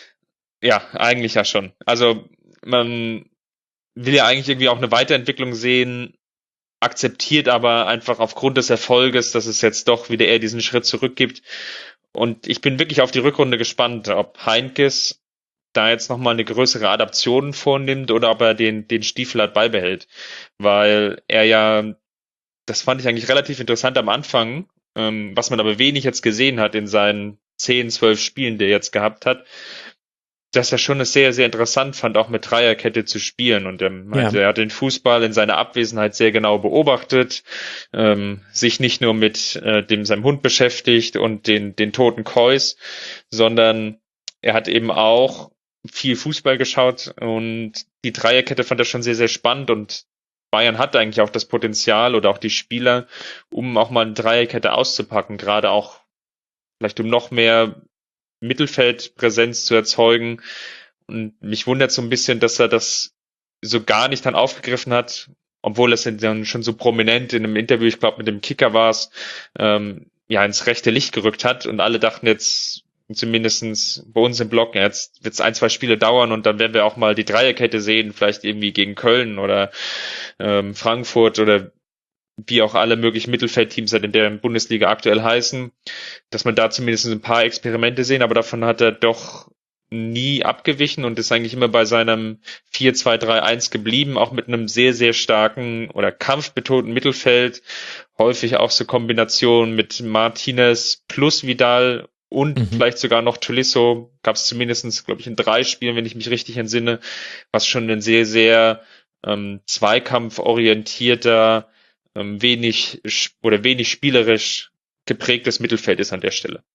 Ja, eigentlich ja schon. Also man will ja eigentlich irgendwie auch eine Weiterentwicklung sehen, akzeptiert aber einfach aufgrund des Erfolges, dass es jetzt doch wieder eher diesen Schritt zurückgibt. Und ich bin wirklich auf die Rückrunde gespannt, ob Heinkes da jetzt nochmal eine größere Adaption vornimmt oder ob er den, den Stiefel halt beibehält. Weil er ja, das fand ich eigentlich relativ interessant am Anfang, ähm, was man aber wenig jetzt gesehen hat in seinen zehn, zwölf Spielen, die er jetzt gehabt hat, dass er schon es sehr, sehr interessant fand, auch mit Dreierkette zu spielen. Und ähm, ja. also er hat den Fußball in seiner Abwesenheit sehr genau beobachtet, ähm, sich nicht nur mit äh, dem seinem Hund beschäftigt und den den toten Kois, sondern er hat eben auch viel Fußball geschaut und die Dreierkette fand er schon sehr, sehr spannend und Bayern hat eigentlich auch das Potenzial oder auch die Spieler, um auch mal eine Dreierkette auszupacken, gerade auch vielleicht um noch mehr Mittelfeldpräsenz zu erzeugen. Und mich wundert so ein bisschen, dass er das so gar nicht dann aufgegriffen hat, obwohl es dann schon so prominent in einem Interview, ich glaube mit dem Kicker war es, ähm, ja ins rechte Licht gerückt hat und alle dachten jetzt, zumindestens bei uns im Blog, jetzt wird es ein, zwei Spiele dauern und dann werden wir auch mal die Dreierkette sehen, vielleicht irgendwie gegen Köln oder ähm, Frankfurt oder wie auch alle möglichen Mittelfeldteams halt in der Bundesliga aktuell heißen, dass man da zumindest ein paar Experimente sehen, aber davon hat er doch nie abgewichen und ist eigentlich immer bei seinem vier zwei drei eins geblieben, auch mit einem sehr, sehr starken oder kampfbetonten Mittelfeld, häufig auch so Kombinationen mit Martinez plus Vidal und mhm. vielleicht sogar noch Tolisso, gab es zumindest, glaube ich, in drei Spielen, wenn ich mich richtig entsinne, was schon ein sehr, sehr ähm, zweikampforientierter, ähm, wenig oder wenig spielerisch geprägtes Mittelfeld ist an der Stelle.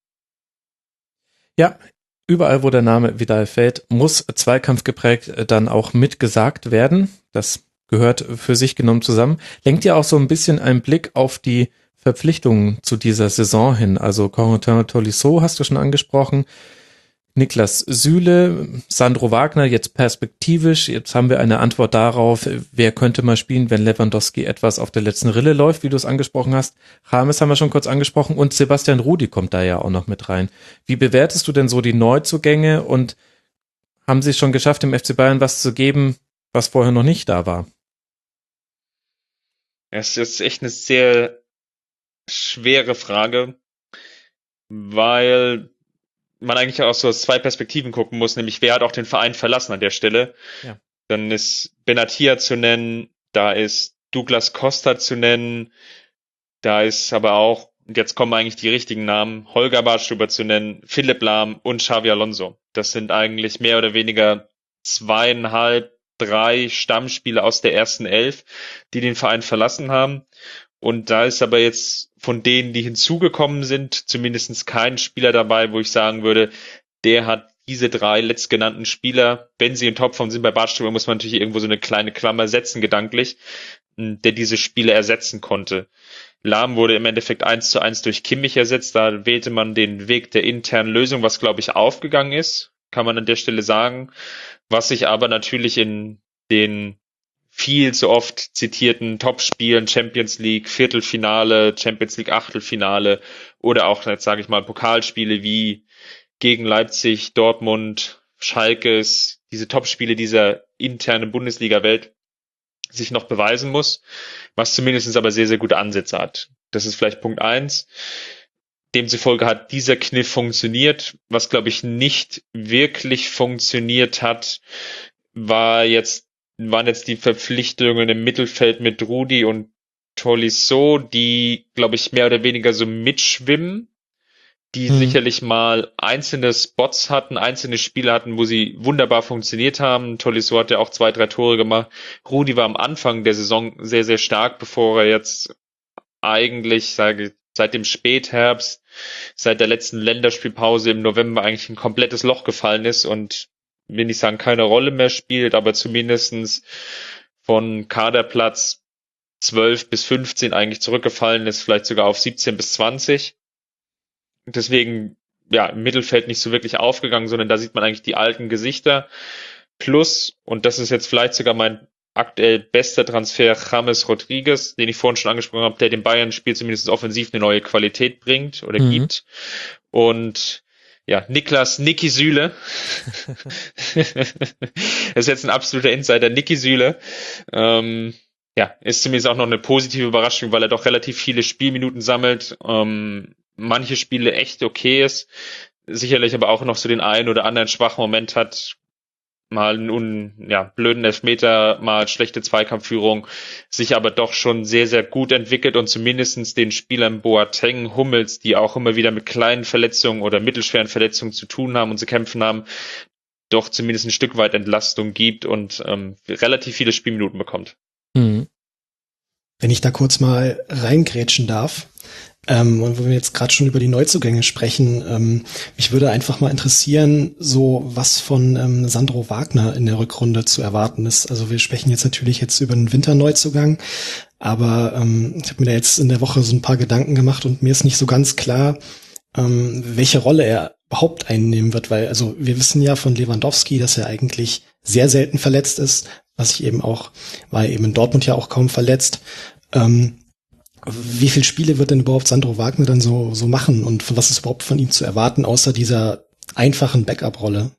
Ja, überall, wo der Name Vidal fällt, muss Zweikampf geprägt dann auch mitgesagt werden. Das gehört für sich genommen zusammen. Lenkt ja auch so ein bisschen einen Blick auf die Verpflichtungen zu dieser Saison hin. Also Corentin Tolisso hast du schon angesprochen, Niklas Süle, Sandro Wagner, jetzt perspektivisch. Jetzt haben wir eine Antwort darauf, wer könnte mal spielen, wenn Lewandowski etwas auf der letzten Rille läuft, wie du es angesprochen hast. James haben wir schon kurz angesprochen und Sebastian Rudi kommt da ja auch noch mit rein. Wie bewertest du denn so die Neuzugänge und haben sie es schon geschafft, dem F C Bayern was zu geben, was vorher noch nicht da war? Es ist echt eine sehr schwere Frage, weil man eigentlich aus so aus zwei Perspektiven gucken muss, nämlich wer hat auch den Verein verlassen an der Stelle. Ja. Dann ist Benatia zu nennen, da ist Douglas Costa zu nennen, da ist aber auch, und jetzt kommen eigentlich die richtigen Namen, Holger Badstuber zu nennen, Philipp Lahm und Xavi Alonso. Das sind eigentlich mehr oder weniger zweieinhalb, drei Stammspieler aus der ersten Elf, die den Verein verlassen haben. Und da ist aber jetzt von denen, die hinzugekommen sind, zumindest kein Spieler dabei, wo ich sagen würde, der hat diese drei letztgenannten Spieler, wenn sie in Topform sind, bei Badstuber muss man natürlich irgendwo so eine kleine Klammer setzen, gedanklich, der diese Spieler ersetzen konnte. Lahm wurde im Endeffekt eins zu eins durch Kimmich ersetzt, da wählte man den Weg der internen Lösung, was glaube ich aufgegangen ist, kann man an der Stelle sagen, was sich aber natürlich in den viel zu oft zitierten Topspielen, Champions League, Viertelfinale, Champions League Achtelfinale oder auch, jetzt sage ich mal, Pokalspiele wie gegen Leipzig, Dortmund, Schalkes, diese Topspiele dieser internen Bundesliga-Welt sich noch beweisen muss, was zumindest aber sehr, sehr gute Ansätze hat. Das ist vielleicht Punkt eins. Demzufolge hat dieser Kniff funktioniert. Was, glaube ich, nicht wirklich funktioniert hat, war jetzt, waren jetzt die Verpflichtungen im Mittelfeld mit Rudi und Tolisso, die, glaube ich, mehr oder weniger so mitschwimmen, die mhm. sicherlich mal einzelne Spots hatten, einzelne Spiele hatten, wo sie wunderbar funktioniert haben. Tolisso hat ja auch zwei, drei Tore gemacht. Rudi war am Anfang der Saison sehr, sehr stark, bevor er jetzt eigentlich, sage ich, seit dem Spätherbst, seit der letzten Länderspielpause im November eigentlich ein komplettes Loch gefallen ist und, will nicht sagen, keine Rolle mehr spielt, aber zumindestens von Kaderplatz zwölf bis fünfzehn eigentlich zurückgefallen ist, vielleicht sogar auf siebzehn bis zwanzig. Deswegen, ja, im Mittelfeld nicht so wirklich aufgegangen, sondern da sieht man eigentlich die alten Gesichter. Plus, und das ist jetzt vielleicht sogar mein aktuell bester Transfer, James Rodriguez, den ich vorhin schon angesprochen habe, der dem Bayern-Spiel zumindest offensiv eine neue Qualität bringt oder mhm. gibt. Und ja, Niklas Niki Süle. Das ist jetzt ein absoluter Insider, Niki Süle. Ähm, ja, ist zumindest auch noch eine positive Überraschung, weil er doch relativ viele Spielminuten sammelt. Ähm, manche Spiele echt okay ist. Sicherlich aber auch noch so den einen oder anderen schwachen Moment hat. Mal einen ja, blöden Elfmeter, mal schlechte Zweikampfführung, sich aber doch schon sehr, sehr gut entwickelt und zumindestens den Spielern Boateng, Hummels, die auch immer wieder mit kleinen Verletzungen oder mittelschweren Verletzungen zu tun haben und zu kämpfen haben, doch zumindest ein Stück weit Entlastung gibt und ähm, relativ viele Spielminuten bekommt. Mhm. Wenn ich da kurz mal reingrätschen darf, Ähm, und wo wir jetzt gerade schon über die Neuzugänge sprechen, ähm, mich würde einfach mal interessieren, so was von ähm, Sandro Wagner in der Rückrunde zu erwarten ist. Also wir sprechen jetzt natürlich jetzt über einen Winterneuzugang, aber ähm, ich habe mir da jetzt in der Woche so ein paar Gedanken gemacht und mir ist nicht so ganz klar, ähm, welche Rolle er überhaupt einnehmen wird, weil also wir wissen ja von Lewandowski, dass er eigentlich sehr selten verletzt ist, was ich eben auch, war eben in Dortmund ja auch kaum verletzt. Ähm, Wie viele Spiele wird denn überhaupt Sandro Wagner dann so so machen und was ist überhaupt von ihm zu erwarten, außer dieser einfachen Backup-Rolle?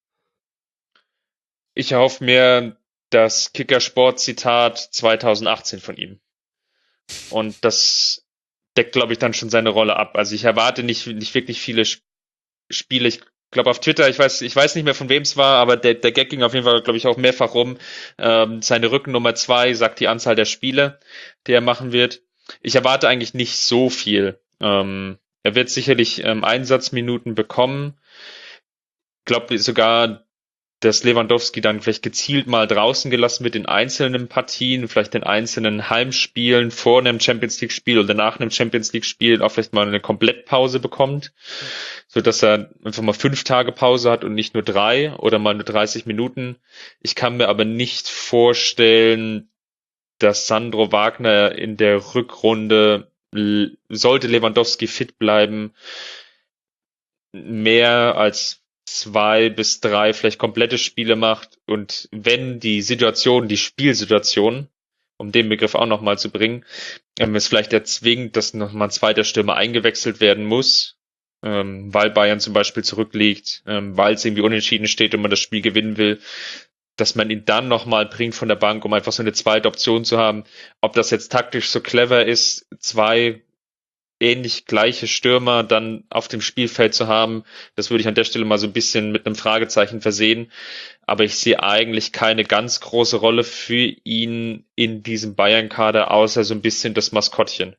Ich erhoffe mir das Kickersport-Zitat zweitausendachtzehn von ihm. Und das deckt, glaube ich, dann schon seine Rolle ab. Also ich erwarte nicht nicht wirklich viele Spiele. Ich glaube auf Twitter, ich weiß ich weiß nicht mehr, von wem es war, aber der, der Gag ging auf jeden Fall, glaube ich, auch mehrfach rum. Ähm, seine Rückennummer zwei sagt die Anzahl der Spiele, die er machen wird. Ich erwarte eigentlich nicht so viel. Ähm, er wird sicherlich ähm, Einsatzminuten bekommen. Ich glaube sogar, dass Lewandowski dann vielleicht gezielt mal draußen gelassen wird in einzelnen Partien, vielleicht in einzelnen Heimspielen vor einem Champions-League-Spiel oder nach einem Champions-League-Spiel auch vielleicht mal eine Komplettpause bekommt, so dass er einfach mal fünf Tage Pause hat und nicht nur drei oder mal nur dreißig Minuten. Ich kann mir aber nicht vorstellen, dass Sandro Wagner in der Rückrunde, sollte Lewandowski fit bleiben, mehr als zwei bis drei vielleicht komplette Spiele macht. Und wenn die Situation, die Spielsituation, um den Begriff auch nochmal zu bringen, ähm, es vielleicht erzwingt, dass nochmal ein zweiter Stürmer eingewechselt werden muss, ähm, weil Bayern zum Beispiel zurückliegt, ähm, weil es irgendwie unentschieden steht und man das Spiel gewinnen will, dass man ihn dann nochmal bringt von der Bank, um einfach so eine zweite Option zu haben. Ob das jetzt taktisch so clever ist, zwei ähnlich gleiche Stürmer dann auf dem Spielfeld zu haben, das würde ich an der Stelle mal so ein bisschen mit einem Fragezeichen versehen. Aber ich sehe eigentlich keine ganz große Rolle für ihn in diesem Bayern-Kader, außer so ein bisschen das Maskottchen.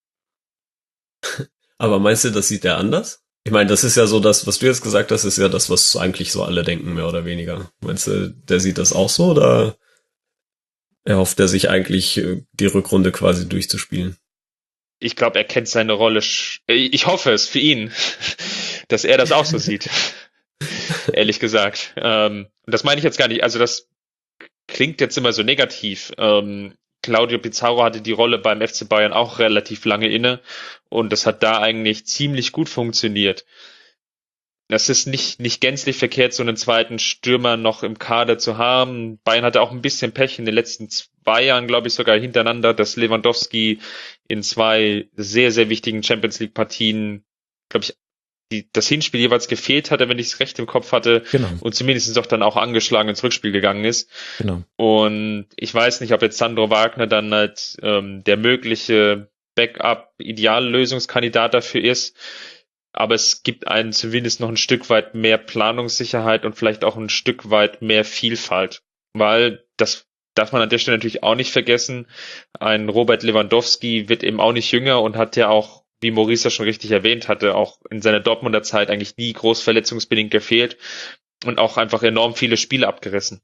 Aber meinst du, das sieht er anders? Ich meine, das ist ja so das, was du jetzt gesagt hast, ist ja das, was eigentlich so alle denken, mehr oder weniger. Meinst du, der sieht das auch so oder erhofft er sich eigentlich, die Rückrunde quasi durchzuspielen? Ich glaube, er kennt seine Rolle. Ich hoffe es für ihn, dass er das auch so sieht. Ehrlich gesagt. Und das meine ich jetzt gar nicht. Also das klingt jetzt immer so negativ. Claudio Pizarro hatte die Rolle beim F C Bayern auch relativ lange inne und das hat da eigentlich ziemlich gut funktioniert. Das ist nicht nicht gänzlich verkehrt, so einen zweiten Stürmer noch im Kader zu haben. Bayern hatte auch ein bisschen Pech in den letzten zwei Jahren, glaube ich, sogar hintereinander, dass Lewandowski in zwei sehr, sehr wichtigen Champions-League-Partien, glaube ich, die, das Hinspiel jeweils gefehlt hatte, wenn ich es recht im Kopf hatte. Genau. Und zumindest doch dann auch angeschlagen ins Rückspiel gegangen ist. Genau. Und ich weiß nicht, ob jetzt Sandro Wagner dann halt ähm, der mögliche Backup-Ideallösungskandidat dafür ist. Aber es gibt einen zumindest noch ein Stück weit mehr Planungssicherheit und vielleicht auch ein Stück weit mehr Vielfalt. weil das darf man an der Stelle natürlich auch nicht vergessen. Ein Robert Lewandowski wird eben auch nicht jünger und hat ja auch, wie Maurice ja schon richtig erwähnt hatte, auch in seiner Dortmunder Zeit eigentlich nie groß verletzungsbedingt gefehlt und auch einfach enorm viele Spiele abgerissen.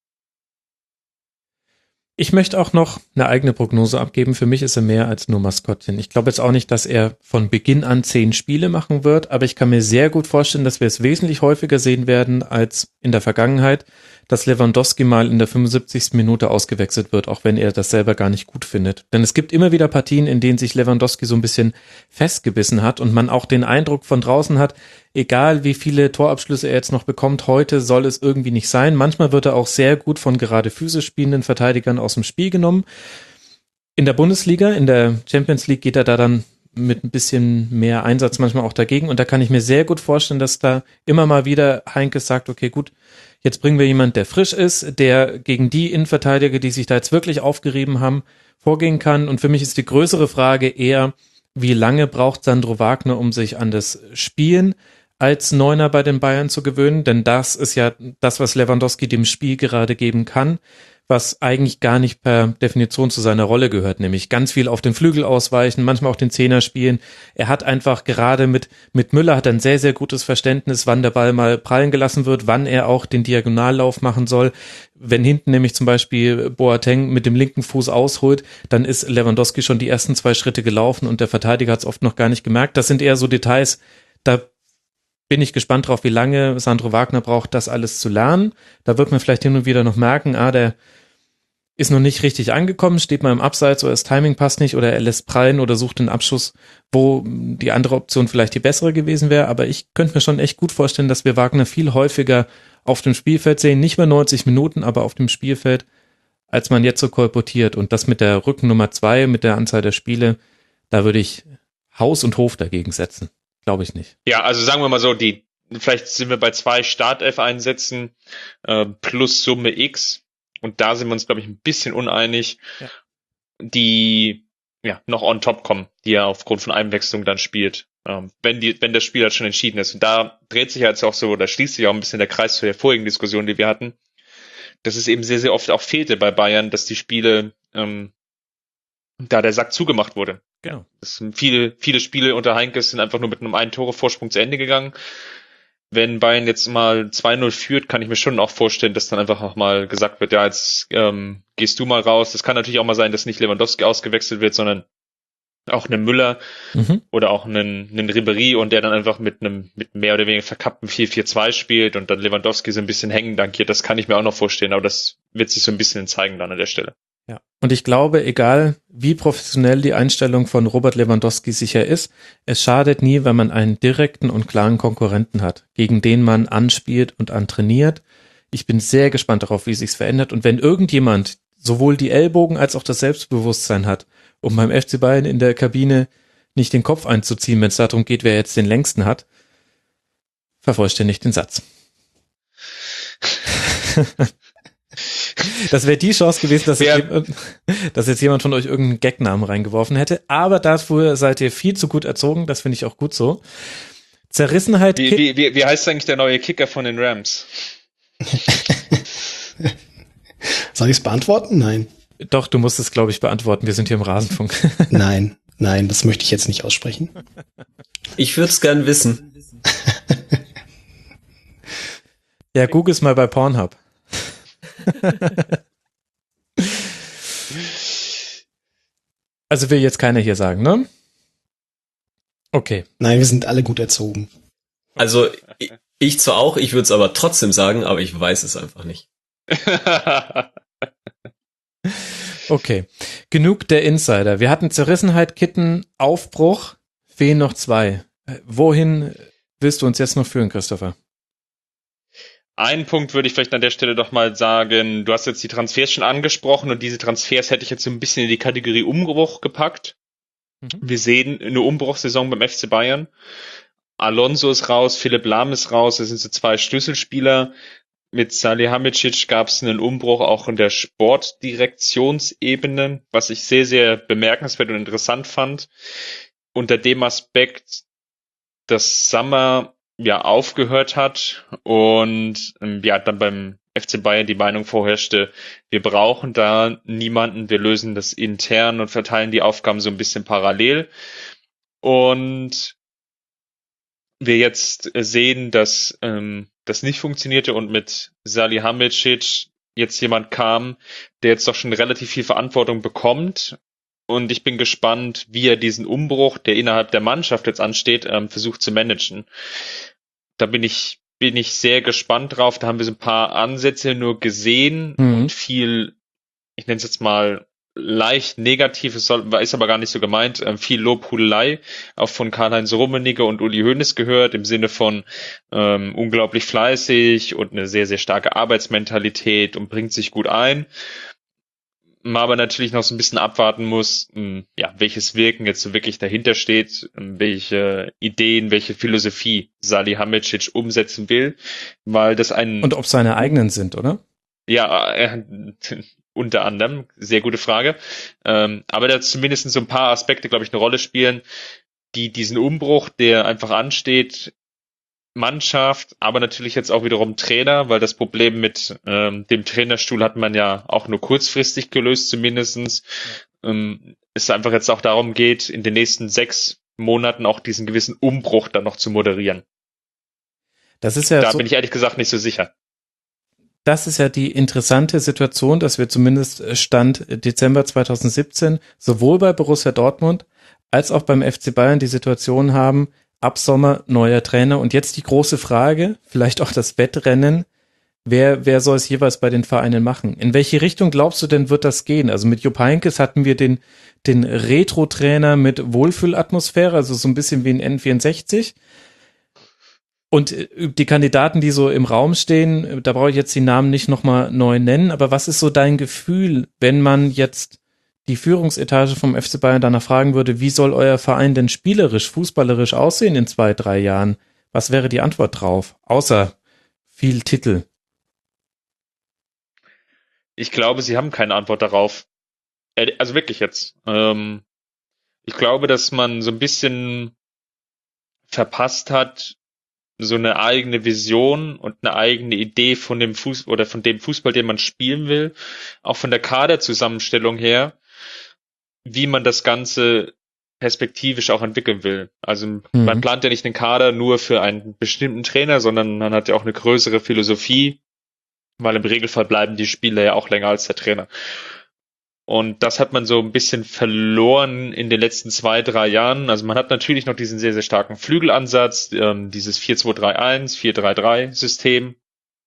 Ich möchte auch noch eine eigene Prognose abgeben. Für mich ist er mehr als nur Maskottchen. Ich glaube jetzt auch nicht, dass er von Beginn an zehn Spiele machen wird, aber ich kann mir sehr gut vorstellen, dass wir es wesentlich häufiger sehen werden als in der Vergangenheit, dass Lewandowski mal in der fünfundsiebzigsten Minute ausgewechselt wird, auch wenn er das selber gar nicht gut findet. Denn es gibt immer wieder Partien, in denen sich Lewandowski so ein bisschen festgebissen hat und man auch den Eindruck von draußen hat, egal wie viele Torabschlüsse er jetzt noch bekommt, heute soll es irgendwie nicht sein. Manchmal wird er auch sehr gut von gerade physisch spielenden Verteidigern aus dem Spiel genommen. In der Bundesliga, in der Champions League geht er da dann mit ein bisschen mehr Einsatz manchmal auch dagegen und da kann ich mir sehr gut vorstellen, dass da immer mal wieder Heinkes sagt, okay, gut, jetzt bringen wir jemanden, der frisch ist, der gegen die Innenverteidiger, die sich da jetzt wirklich aufgerieben haben, vorgehen kann. Und für mich ist die größere Frage eher, wie lange braucht Sandro Wagner, um sich an das Spielen als Neuner bei den Bayern zu gewöhnen? Denn das ist ja das, was Lewandowski dem Spiel gerade geben kann, was eigentlich gar nicht per Definition zu seiner Rolle gehört, nämlich ganz viel auf den Flügel ausweichen, manchmal auch den Zehner spielen. Er hat einfach gerade mit mit Müller hat ein sehr, sehr gutes Verständnis, wann der Ball mal prallen gelassen wird, wann er auch den Diagonallauf machen soll. Wenn hinten nämlich zum Beispiel Boateng mit dem linken Fuß ausholt, dann ist Lewandowski schon die ersten zwei Schritte gelaufen und der Verteidiger hat es oft noch gar nicht gemerkt. Das sind eher so Details, da bin ich gespannt drauf, wie lange Sandro Wagner braucht, das alles zu lernen. Da wird man vielleicht hin und wieder noch merken, ah, der ist noch nicht richtig angekommen, steht mal im Abseits oder das Timing passt nicht oder er lässt prallen oder sucht einen Abschuss, wo die andere Option vielleicht die bessere gewesen wäre. Aber ich könnte mir schon echt gut vorstellen, dass wir Wagner viel häufiger auf dem Spielfeld sehen, nicht mehr neunzig Minuten, aber auf dem Spielfeld, als man jetzt so kolportiert. Und das mit der Rückennummer zwei, mit der Anzahl der Spiele, da würde ich Haus und Hof dagegen setzen. Glaube ich nicht. Ja, also sagen wir mal so, die vielleicht sind wir bei zwei Startelf-Einsätzen äh, plus Summe X. Und da sind wir uns, glaube ich, ein bisschen uneinig, ja. die ja noch on top kommen, die er aufgrund von Einwechslung dann spielt, ähm, wenn die, wenn das Spiel halt schon entschieden ist. Und da dreht sich jetzt auch so, oder schließt sich auch ein bisschen der Kreis zu der vorigen Diskussion, die wir hatten, dass es eben sehr, sehr oft auch fehlte bei Bayern, dass die Spiele, ähm, da der Sack zugemacht wurde. Genau. Das sind viele, viele Spiele unter Heinkes sind einfach nur mit einem einen Tore Vorsprung zu Ende gegangen. Wenn Bayern jetzt mal zwei null führt, kann ich mir schon auch vorstellen, dass dann einfach auch mal gesagt wird, ja, jetzt ähm, gehst du mal raus. Das kann natürlich auch mal sein, dass nicht Lewandowski ausgewechselt wird, sondern auch einen Müller mhm. oder auch einen, einen Ribéry und der dann einfach mit einem mit mehr oder weniger verkappten vier vier zwei spielt und dann Lewandowski so ein bisschen hängen dankiert. Das kann ich mir auch noch vorstellen, aber das wird sich so ein bisschen zeigen dann an der Stelle. Ja, und ich glaube, egal wie professionell die Einstellung von Robert Lewandowski sicher ist, es schadet nie, wenn man einen direkten und klaren Konkurrenten hat, gegen den man anspielt und antrainiert. Ich bin sehr gespannt darauf, wie es sich verändert. Und wenn irgendjemand sowohl die Ellbogen als auch das Selbstbewusstsein hat, um beim F C Bayern in der Kabine nicht den Kopf einzuziehen, wenn es darum geht, wer jetzt den längsten hat, vervollständigt den Satz. Das wäre die Chance gewesen, dass, ja. jetzt, dass jetzt jemand von euch irgendeinen Gagnamen reingeworfen hätte. Aber dafür seid ihr viel zu gut erzogen. Das finde ich auch gut so. Zerrissenheit. Wie, wie, wie, wie heißt eigentlich der neue Kicker von den Rams? Soll ich es beantworten? Nein. Doch, du musst es, glaube ich, beantworten. Wir sind hier im Rasenfunk. Nein, nein, das möchte ich jetzt nicht aussprechen. Ich würde es gern wissen. Ja, google es mal bei Pornhub. Also will jetzt keiner hier sagen, ne? Okay. Nein, wir sind alle gut erzogen. Also ich, ich zwar auch, ich würde es aber trotzdem sagen, aber ich weiß es einfach nicht. Okay, genug der Insider. Wir hatten Zerrissenheit, Kitten, Aufbruch, fehlen noch zwei. Wohin willst du uns jetzt noch führen, Christopher? Einen Punkt würde ich vielleicht an der Stelle doch mal sagen, du hast jetzt die Transfers schon angesprochen und diese Transfers hätte ich jetzt so ein bisschen in die Kategorie Umbruch gepackt. Mhm. Wir sehen eine Umbruchssaison beim F C Bayern. Alonso ist raus, Philipp Lahm ist raus, das sind so zwei Schlüsselspieler. Mit Salihamidzic gab es einen Umbruch auch in der Sportdirektionsebene, was ich sehr, sehr bemerkenswert und interessant fand. Unter dem Aspekt, dass Sammer ja aufgehört hat und ähm, ja dann beim F C Bayern die Meinung vorherrschte, wir brauchen da niemanden, wir lösen das intern und verteilen die Aufgaben so ein bisschen parallel. Und wir jetzt sehen, dass ähm, das nicht funktionierte und mit Salihamidzic jetzt jemand kam, der jetzt doch schon relativ viel Verantwortung bekommt. Und ich bin gespannt, wie er diesen Umbruch, der innerhalb der Mannschaft jetzt ansteht, ähm, versucht zu managen. Da bin ich bin ich sehr gespannt drauf. Da haben wir so ein paar Ansätze nur gesehen mhm. und viel, ich nenne es jetzt mal leicht Negatives, soll, ist aber gar nicht so gemeint, ähm, viel Lobhudelei auch von Karl-Heinz Rummenigge und Uli Hoeneß gehört, im Sinne von ähm, unglaublich fleißig und eine sehr, sehr starke Arbeitsmentalität und bringt sich gut ein. Man aber natürlich noch so ein bisschen abwarten muss, mh, ja, welches Wirken jetzt so wirklich dahinter steht, welche Ideen, welche Philosophie Salihamidzic umsetzen will, weil das ein... Und ob seine eigenen sind, oder? Ja, äh, unter anderem, sehr gute Frage. Ähm, aber da zumindest so ein paar Aspekte, glaube ich, eine Rolle spielen, die diesen Umbruch, der einfach ansteht, Mannschaft, aber natürlich jetzt auch wiederum Trainer, weil das Problem mit ähm, dem Trainerstuhl hat man ja auch nur kurzfristig gelöst, zumindestens. Ja. Ähm, es einfach jetzt auch darum geht, in den nächsten sechs Monaten auch diesen gewissen Umbruch dann noch zu moderieren. Das ist ja da so, bin ich ehrlich gesagt nicht so sicher. Das ist ja die interessante Situation, dass wir zumindest Stand Dezember zwanzig siebzehn sowohl bei Borussia Dortmund als auch beim F C Bayern die Situation haben, ab Sommer neuer Trainer und jetzt die große Frage, vielleicht auch das Wettrennen, wer, wer soll es jeweils bei den Vereinen machen? In welche Richtung glaubst du denn, wird das gehen? Also mit Jupp Heynckes hatten wir den, den Retro-Trainer mit Wohlfühlatmosphäre, also so ein bisschen wie ein N vierundsechzig. Und die Kandidaten, die so im Raum stehen, da brauche ich jetzt die Namen nicht nochmal neu nennen, aber was ist so dein Gefühl, wenn man jetzt die Führungsetage vom F C Bayern danach fragen würde, wie soll euer Verein denn spielerisch, fußballerisch aussehen in zwei, drei Jahren? Was wäre die Antwort drauf? Außer viel Titel. Ich glaube, sie haben keine Antwort darauf. Also wirklich jetzt. Ähm, ich glaube, dass man so ein bisschen verpasst hat, so eine eigene Vision und eine eigene Idee von dem Fuß oder von dem Fußball, den man spielen will, auch von der Kaderzusammenstellung her, wie man das Ganze perspektivisch auch entwickeln will. Also mhm. man plant ja nicht den Kader nur für einen bestimmten Trainer, sondern man hat ja auch eine größere Philosophie, weil im Regelfall bleiben die Spieler ja auch länger als der Trainer. Und das hat man so ein bisschen verloren in den letzten zwei, drei Jahren. Also man hat natürlich noch diesen sehr, sehr starken Flügelansatz, ähm, dieses vier zwei drei eins, vier drei drei System.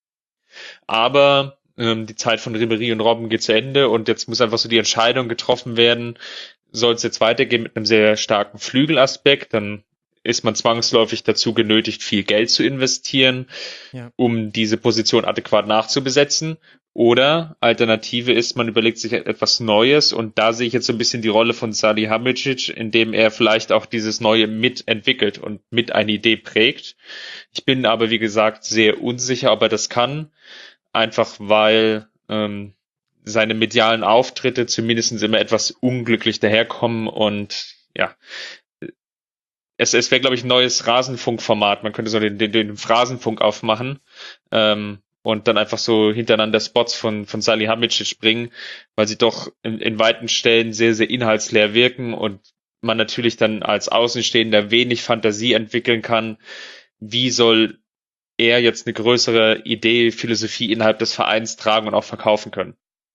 Aber ähm, die Zeit von Ribéry und Robben geht zu Ende und jetzt muss einfach so die Entscheidung getroffen werden, soll es jetzt weitergehen mit einem sehr starken Flügelaspekt, dann ist man zwangsläufig dazu genötigt, viel Geld zu investieren, ja. um diese Position adäquat nachzubesetzen. Oder Alternative ist, man überlegt sich etwas Neues und da sehe ich jetzt so ein bisschen die Rolle von Salihamidzic, indem er vielleicht auch dieses Neue mitentwickelt und mit eine Idee prägt. Ich bin aber, wie gesagt, sehr unsicher, ob er das kann, einfach weil ähm, seine medialen Auftritte zumindest immer etwas unglücklich daherkommen und ja, es, es wäre, glaube ich, ein neues Rasenfunkformat. Man könnte so den, den, den Phrasenfunk aufmachen, ähm, und dann einfach so hintereinander Spots von, von Salihamidzic bringen, weil sie doch in, in weiten Stellen sehr, sehr inhaltsleer wirken und man natürlich dann als Außenstehender wenig Fantasie entwickeln kann. Wie soll er jetzt eine größere Idee, Philosophie innerhalb des Vereins tragen und auch verkaufen können?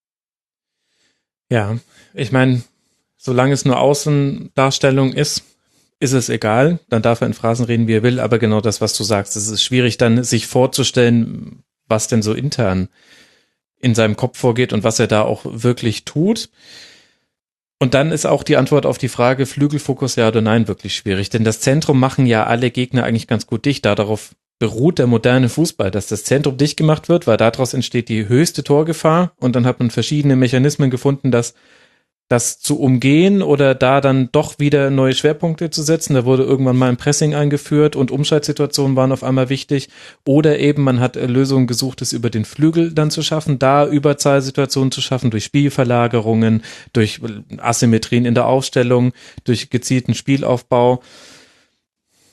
Ja, ich meine, solange es nur Außendarstellung ist, ist es egal. Dann darf er in Phrasen reden, wie er will. Aber genau das, was du sagst, es ist schwierig dann, sich vorzustellen, was denn so intern in seinem Kopf vorgeht und was er da auch wirklich tut. Und dann ist auch die Antwort auf die Frage, Flügelfokus ja oder nein, wirklich schwierig. Denn das Zentrum machen ja alle Gegner eigentlich ganz gut dicht. Darauf beruht der moderne Fußball, dass das Zentrum dicht gemacht wird, weil daraus entsteht die höchste Torgefahr. Und dann hat man verschiedene Mechanismen gefunden, dass das zu umgehen oder da dann doch wieder neue Schwerpunkte zu setzen. Da wurde irgendwann mal ein Pressing eingeführt und Umschaltsituationen waren auf einmal wichtig. Oder eben man hat Lösungen gesucht, es über den Flügel dann zu schaffen, da Überzahlsituationen zu schaffen, durch Spielverlagerungen, durch Asymmetrien in der Aufstellung, durch gezielten Spielaufbau.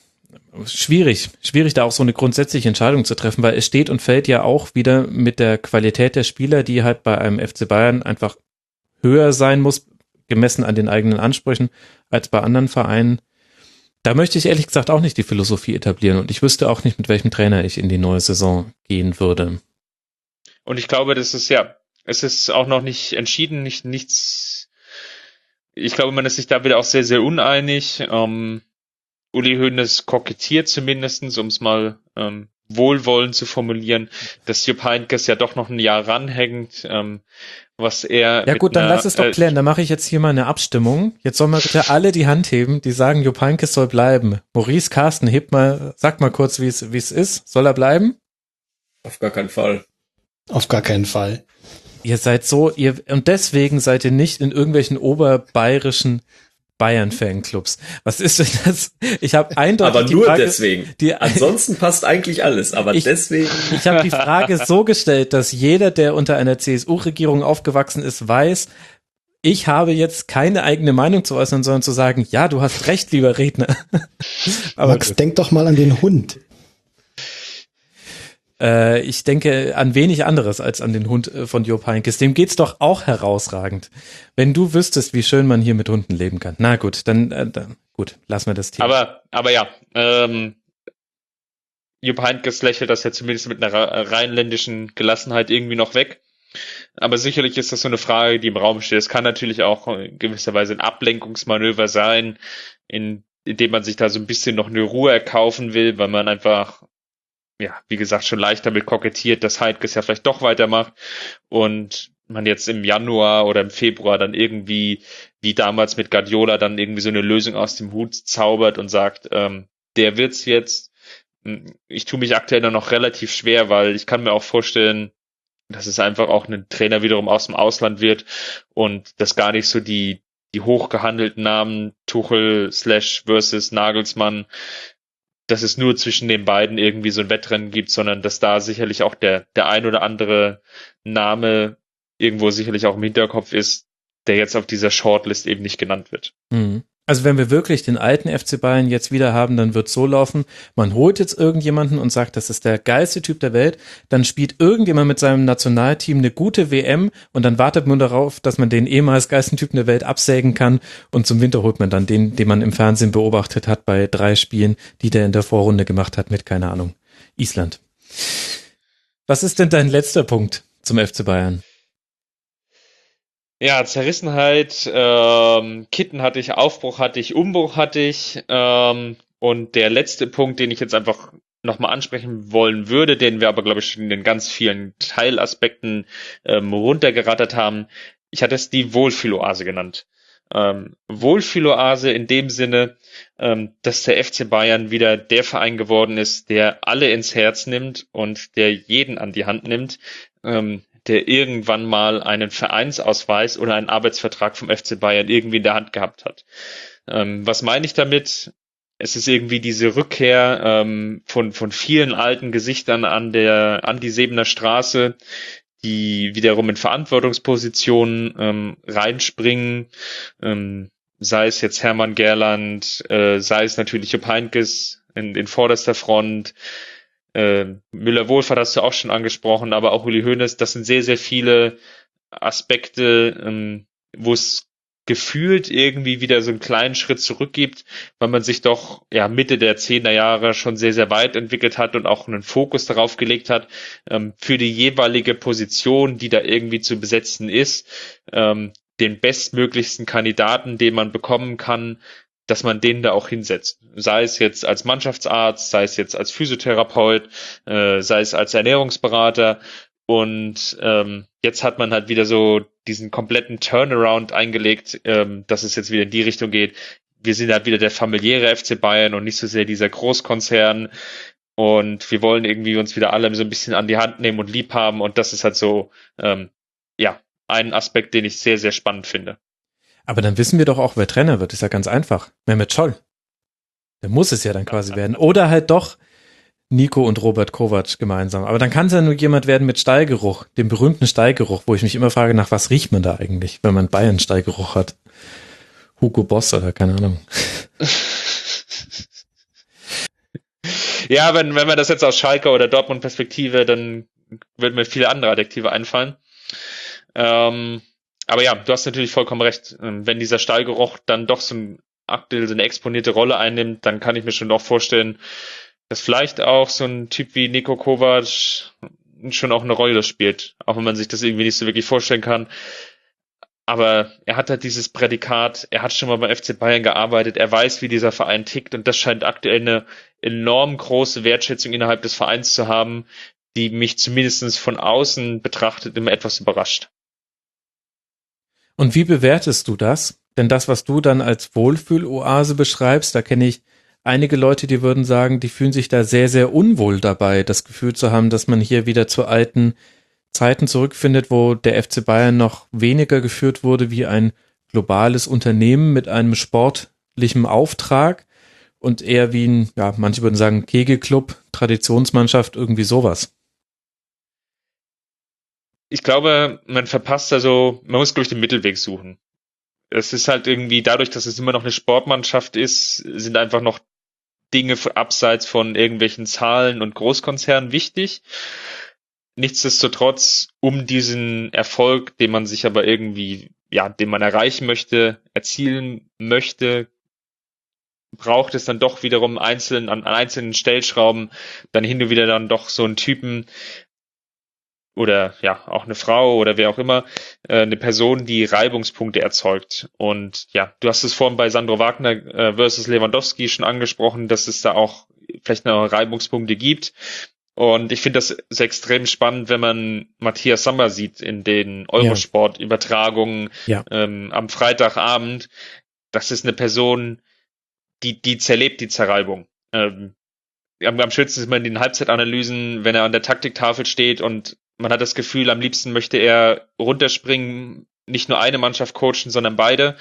schwierig, schwierig da auch so eine grundsätzliche Entscheidung zu treffen, weil es steht und fällt ja auch wieder mit der Qualität der Spieler, die halt bei einem F C Bayern einfach höher sein muss, gemessen an den eigenen Ansprüchen, als bei anderen Vereinen. Da möchte ich ehrlich gesagt auch nicht die Philosophie etablieren und ich wüsste auch nicht, mit welchem Trainer ich in die neue Saison gehen würde. Und ich glaube, das ist ja, es ist auch noch nicht entschieden, nicht nichts. Ich glaube, man ist sich da wieder auch sehr, sehr uneinig. Ähm, Uli Hoeneß kokettiert zumindestens, um es mal ähm, wohlwollend zu formulieren, dass Jupp Heynckes ja doch noch ein Jahr ranhängt, ähm, was er... Ja gut, dann einer, lass es doch äh, klären. Dann mache ich jetzt hier mal eine Abstimmung. Jetzt sollen wir bitte alle die Hand heben, die sagen, Jupp Heynckes soll bleiben. Maurice, Carsten, hebt mal, sag mal kurz, wie es wie es ist. Soll er bleiben? Auf gar keinen Fall. Auf gar keinen Fall. Ihr seid so, ihr und deswegen seid ihr nicht in irgendwelchen oberbayerischen Bayern-Fanclubs. Was ist denn das? Ich habe eindeutig Aber die nur Frage, deswegen. Die, Ansonsten passt eigentlich alles, aber ich, deswegen. Ich habe die Frage so gestellt, dass jeder, der unter einer C S U-Regierung aufgewachsen ist, weiß, ich habe jetzt keine eigene Meinung zu äußern, sondern zu sagen, ja, du hast recht, lieber Redner. Aber Max, denk doch mal an den Hund. Äh, ich denke an wenig anderes als an den Hund von Jupp Heynckes. Dem geht's doch auch herausragend. Wenn du wüsstest, wie schön man hier mit Hunden leben kann. Na gut, dann, äh, dann gut, lassen wir das Thema. Aber, aber ja, ähm, Jupp Heynckes lächelt das ja zumindest mit einer rheinländischen Gelassenheit irgendwie noch weg. Aber sicherlich ist das so eine Frage, die im Raum steht. Es kann natürlich auch in gewisser Weise ein Ablenkungsmanöver sein, in, in dem man sich da so ein bisschen noch eine Ruhe erkaufen will, weil man einfach, ja, wie gesagt, schon leicht damit kokettiert, dass Heynckes ja vielleicht doch weitermacht und man jetzt im Januar oder im Februar dann irgendwie, wie damals mit Guardiola, dann irgendwie so eine Lösung aus dem Hut zaubert und sagt, ähm, der wird's jetzt. Ich tue mich aktuell noch relativ schwer, weil ich kann mir auch vorstellen, dass es einfach auch ein Trainer wiederum aus dem Ausland wird und das gar nicht so die die hochgehandelten Namen Tuchel slash versus Nagelsmann, dass es nur zwischen den beiden irgendwie so ein Wettrennen gibt, sondern dass da sicherlich auch der der ein oder andere Name irgendwo sicherlich auch im Hinterkopf ist, der jetzt auf dieser Shortlist eben nicht genannt wird. Mhm. Also wenn wir wirklich den alten F C Bayern jetzt wieder haben, dann wird es so laufen, man holt jetzt irgendjemanden und sagt, das ist der geilste Typ der Welt, dann spielt irgendjemand mit seinem Nationalteam eine gute W M und dann wartet man darauf, dass man den ehemals geilsten Typen der Welt absägen kann und zum Winter holt man dann den, den man im Fernsehen beobachtet hat bei drei Spielen, die der in der Vorrunde gemacht hat mit, keine Ahnung, Island. Was ist denn dein letzter Punkt zum F C Bayern? Ja, Zerrissenheit, ähm, Kitten hatte ich, Aufbruch hatte ich, Umbruch hatte ich, ähm, und der letzte Punkt, den ich jetzt einfach nochmal ansprechen wollen würde, den wir aber, glaube ich, in den ganz vielen Teilaspekten ähm, runtergerattert haben, ich hatte es die Wohlfühloase genannt. Ähm, Wohlfühloase in dem Sinne, ähm, dass der F C Bayern wieder der Verein geworden ist, der alle ins Herz nimmt und der jeden an die Hand nimmt, ähm, der irgendwann mal einen Vereinsausweis oder einen Arbeitsvertrag vom F C Bayern irgendwie in der Hand gehabt hat. Ähm, was meine ich damit? Es ist irgendwie diese Rückkehr ähm, von von vielen alten Gesichtern an der an die Sebener Straße, die wiederum in Verantwortungspositionen ähm, reinspringen, ähm, sei es jetzt Hermann Gerland, äh, sei es natürlich Jupp Heynckes in, in vorderster Front, Äh, Müller-Wohlfahrt hast du auch schon angesprochen, aber auch Uli Hoeneß, das sind sehr, sehr viele Aspekte, ähm, wo es gefühlt irgendwie wieder so einen kleinen Schritt zurück gibt, weil man sich doch ja Mitte der zehner Jahre schon sehr, sehr weit entwickelt hat und auch einen Fokus darauf gelegt hat, ähm, für die jeweilige Position, die da irgendwie zu besetzen ist, ähm, den bestmöglichsten Kandidaten, den man bekommen kann, dass man den da auch hinsetzt. Sei es jetzt als Mannschaftsarzt, sei es jetzt als Physiotherapeut, äh, sei es als Ernährungsberater. Und ähm, jetzt hat man halt wieder so diesen kompletten Turnaround eingelegt, ähm, dass es jetzt wieder in die Richtung geht. Wir sind halt wieder der familiäre F C Bayern und nicht so sehr dieser Großkonzern. Und wir wollen irgendwie uns wieder alle so ein bisschen an die Hand nehmen und lieb haben. Und das ist halt so, ähm, ja, ein Aspekt, den ich sehr, sehr spannend finde. Aber dann wissen wir doch auch, wer Trainer wird. Ist ja ganz einfach. Mehmet Scholl. Der muss es ja dann quasi werden. Oder halt doch Nico und Robert Kovac gemeinsam. Aber dann kann es ja nur jemand werden mit Stallgeruch, dem berühmten Stallgeruch, wo ich mich immer frage, nach was riecht man da eigentlich, wenn man Bayern-Stallgeruch hat? Hugo Boss oder keine Ahnung. Ja, wenn, wenn man das jetzt aus Schalke oder Dortmund-Perspektive, dann würden mir viele andere Adjektive einfallen. Ähm, aber ja, du hast natürlich vollkommen recht. Wenn dieser Stallgeruch dann doch so, ein, aktuell so eine exponierte Rolle einnimmt, dann kann ich mir schon auch vorstellen, dass vielleicht auch so ein Typ wie Niko Kovac schon auch eine Rolle spielt. Auch wenn man sich das irgendwie nicht so wirklich vorstellen kann. Aber er hat halt dieses Prädikat, er hat schon mal beim F C Bayern gearbeitet, er weiß, wie dieser Verein tickt und das scheint aktuell eine enorm große Wertschätzung innerhalb des Vereins zu haben, die mich zumindest von außen betrachtet immer etwas überrascht. Und wie bewertest du das? Denn das, was du dann als Wohlfühloase beschreibst, da kenne ich einige Leute, die würden sagen, die fühlen sich da sehr, sehr unwohl dabei, das Gefühl zu haben, dass man hier wieder zu alten Zeiten zurückfindet, wo der F C Bayern noch weniger geführt wurde wie ein globales Unternehmen mit einem sportlichen Auftrag und eher wie ein, ja, manche würden sagen Kegelclub, Traditionsmannschaft, irgendwie sowas. Ich glaube, man verpasst also, man muss, glaube ich, den Mittelweg suchen. Es ist halt irgendwie, dadurch, dass es immer noch eine Sportmannschaft ist, sind einfach noch Dinge abseits von irgendwelchen Zahlen und Großkonzernen wichtig. Nichtsdestotrotz, um diesen Erfolg, den man sich aber irgendwie, ja, den man erreichen möchte, erzielen möchte, braucht es dann doch wiederum einzeln, an einzelnen Stellschrauben dann hin und wieder dann doch so einen Typen oder ja, auch eine Frau oder wer auch immer, äh, eine Person, die Reibungspunkte erzeugt. Und ja, du hast es vorhin bei Sandro Wagner äh, versus Lewandowski schon angesprochen, dass es da auch vielleicht noch Reibungspunkte gibt. Und ich finde das so extrem spannend, wenn man Matthias Sammer sieht in den Eurosport-Übertragungen ja. ähm, am Freitagabend. Das ist eine Person, die die zerlebt die Zerreibung. Ähm, am, am schönsten ist man in den Halbzeitanalysen, wenn er an der Taktiktafel steht und man hat das Gefühl, am liebsten möchte er runterspringen, nicht nur eine Mannschaft coachen, sondern beide.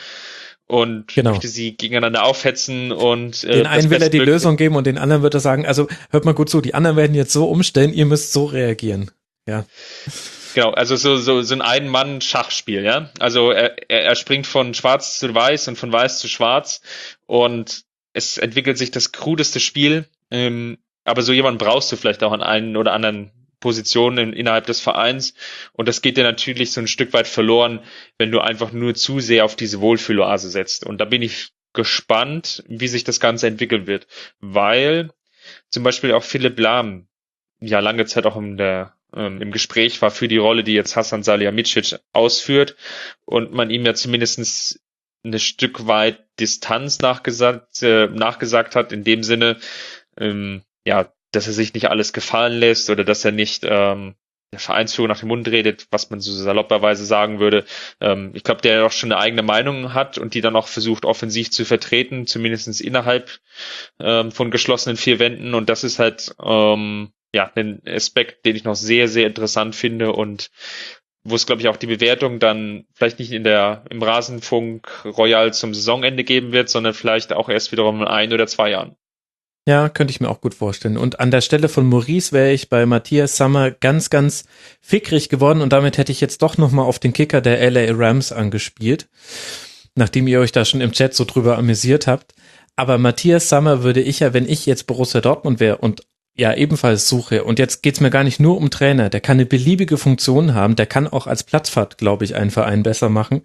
Und genau. möchte sie gegeneinander aufhetzen und äh, den einen will er die Lösung geben und den anderen wird er sagen, also hört mal gut zu, die anderen werden jetzt so umstellen, ihr müsst so reagieren. Ja. Genau, also so so so ein Ein-Mann-Schachspiel, ja. Also er, er er springt von Schwarz zu Weiß und von Weiß zu Schwarz und es entwickelt sich das krudeste Spiel. Ähm, aber so jemanden brauchst du vielleicht auch an einen oder anderen Positionen innerhalb des Vereins und das geht dir natürlich so ein Stück weit verloren, wenn du einfach nur zu sehr auf diese Wohlfühloase setzt. Und da bin ich gespannt, wie sich das Ganze entwickeln wird, weil zum Beispiel auch Philipp Lahm ja lange Zeit auch in der, ähm, im Gespräch war für die Rolle, die jetzt Hasan Salihamidzic ausführt und man ihm ja zumindest ein Stück weit Distanz nachgesagt, äh, nachgesagt hat, in dem Sinne, ähm, ja, dass er sich nicht alles gefallen lässt oder dass er nicht ähm, der Vereinsführung nach dem Mund redet, was man so salopperweise sagen würde. Ähm, ich glaube, der auch schon eine eigene Meinung hat und die dann auch versucht, offensiv zu vertreten, zumindest innerhalb ähm, von geschlossenen vier Wänden. Und das ist halt ähm, ja ein Aspekt, den ich noch sehr, sehr interessant finde und wo es, glaube ich, auch die Bewertung dann vielleicht nicht in der im Rasenfunk Royal zum Saisonende geben wird, sondern vielleicht auch erst wiederum in ein oder zwei Jahren. Ja, könnte ich mir auch gut vorstellen. Und an der Stelle von Maurice wäre ich bei Matthias Sammer ganz, ganz fickrig geworden und damit hätte ich jetzt doch nochmal auf den Kicker der L A Rams angespielt, nachdem ihr euch da schon im Chat so drüber amüsiert habt. Aber Matthias Sammer würde ich ja, wenn ich jetzt Borussia Dortmund wäre und ja ebenfalls suche, und jetzt geht's mir gar nicht nur um Trainer, der kann eine beliebige Funktion haben, der kann auch als Platzwart, glaube ich, einen Verein besser machen.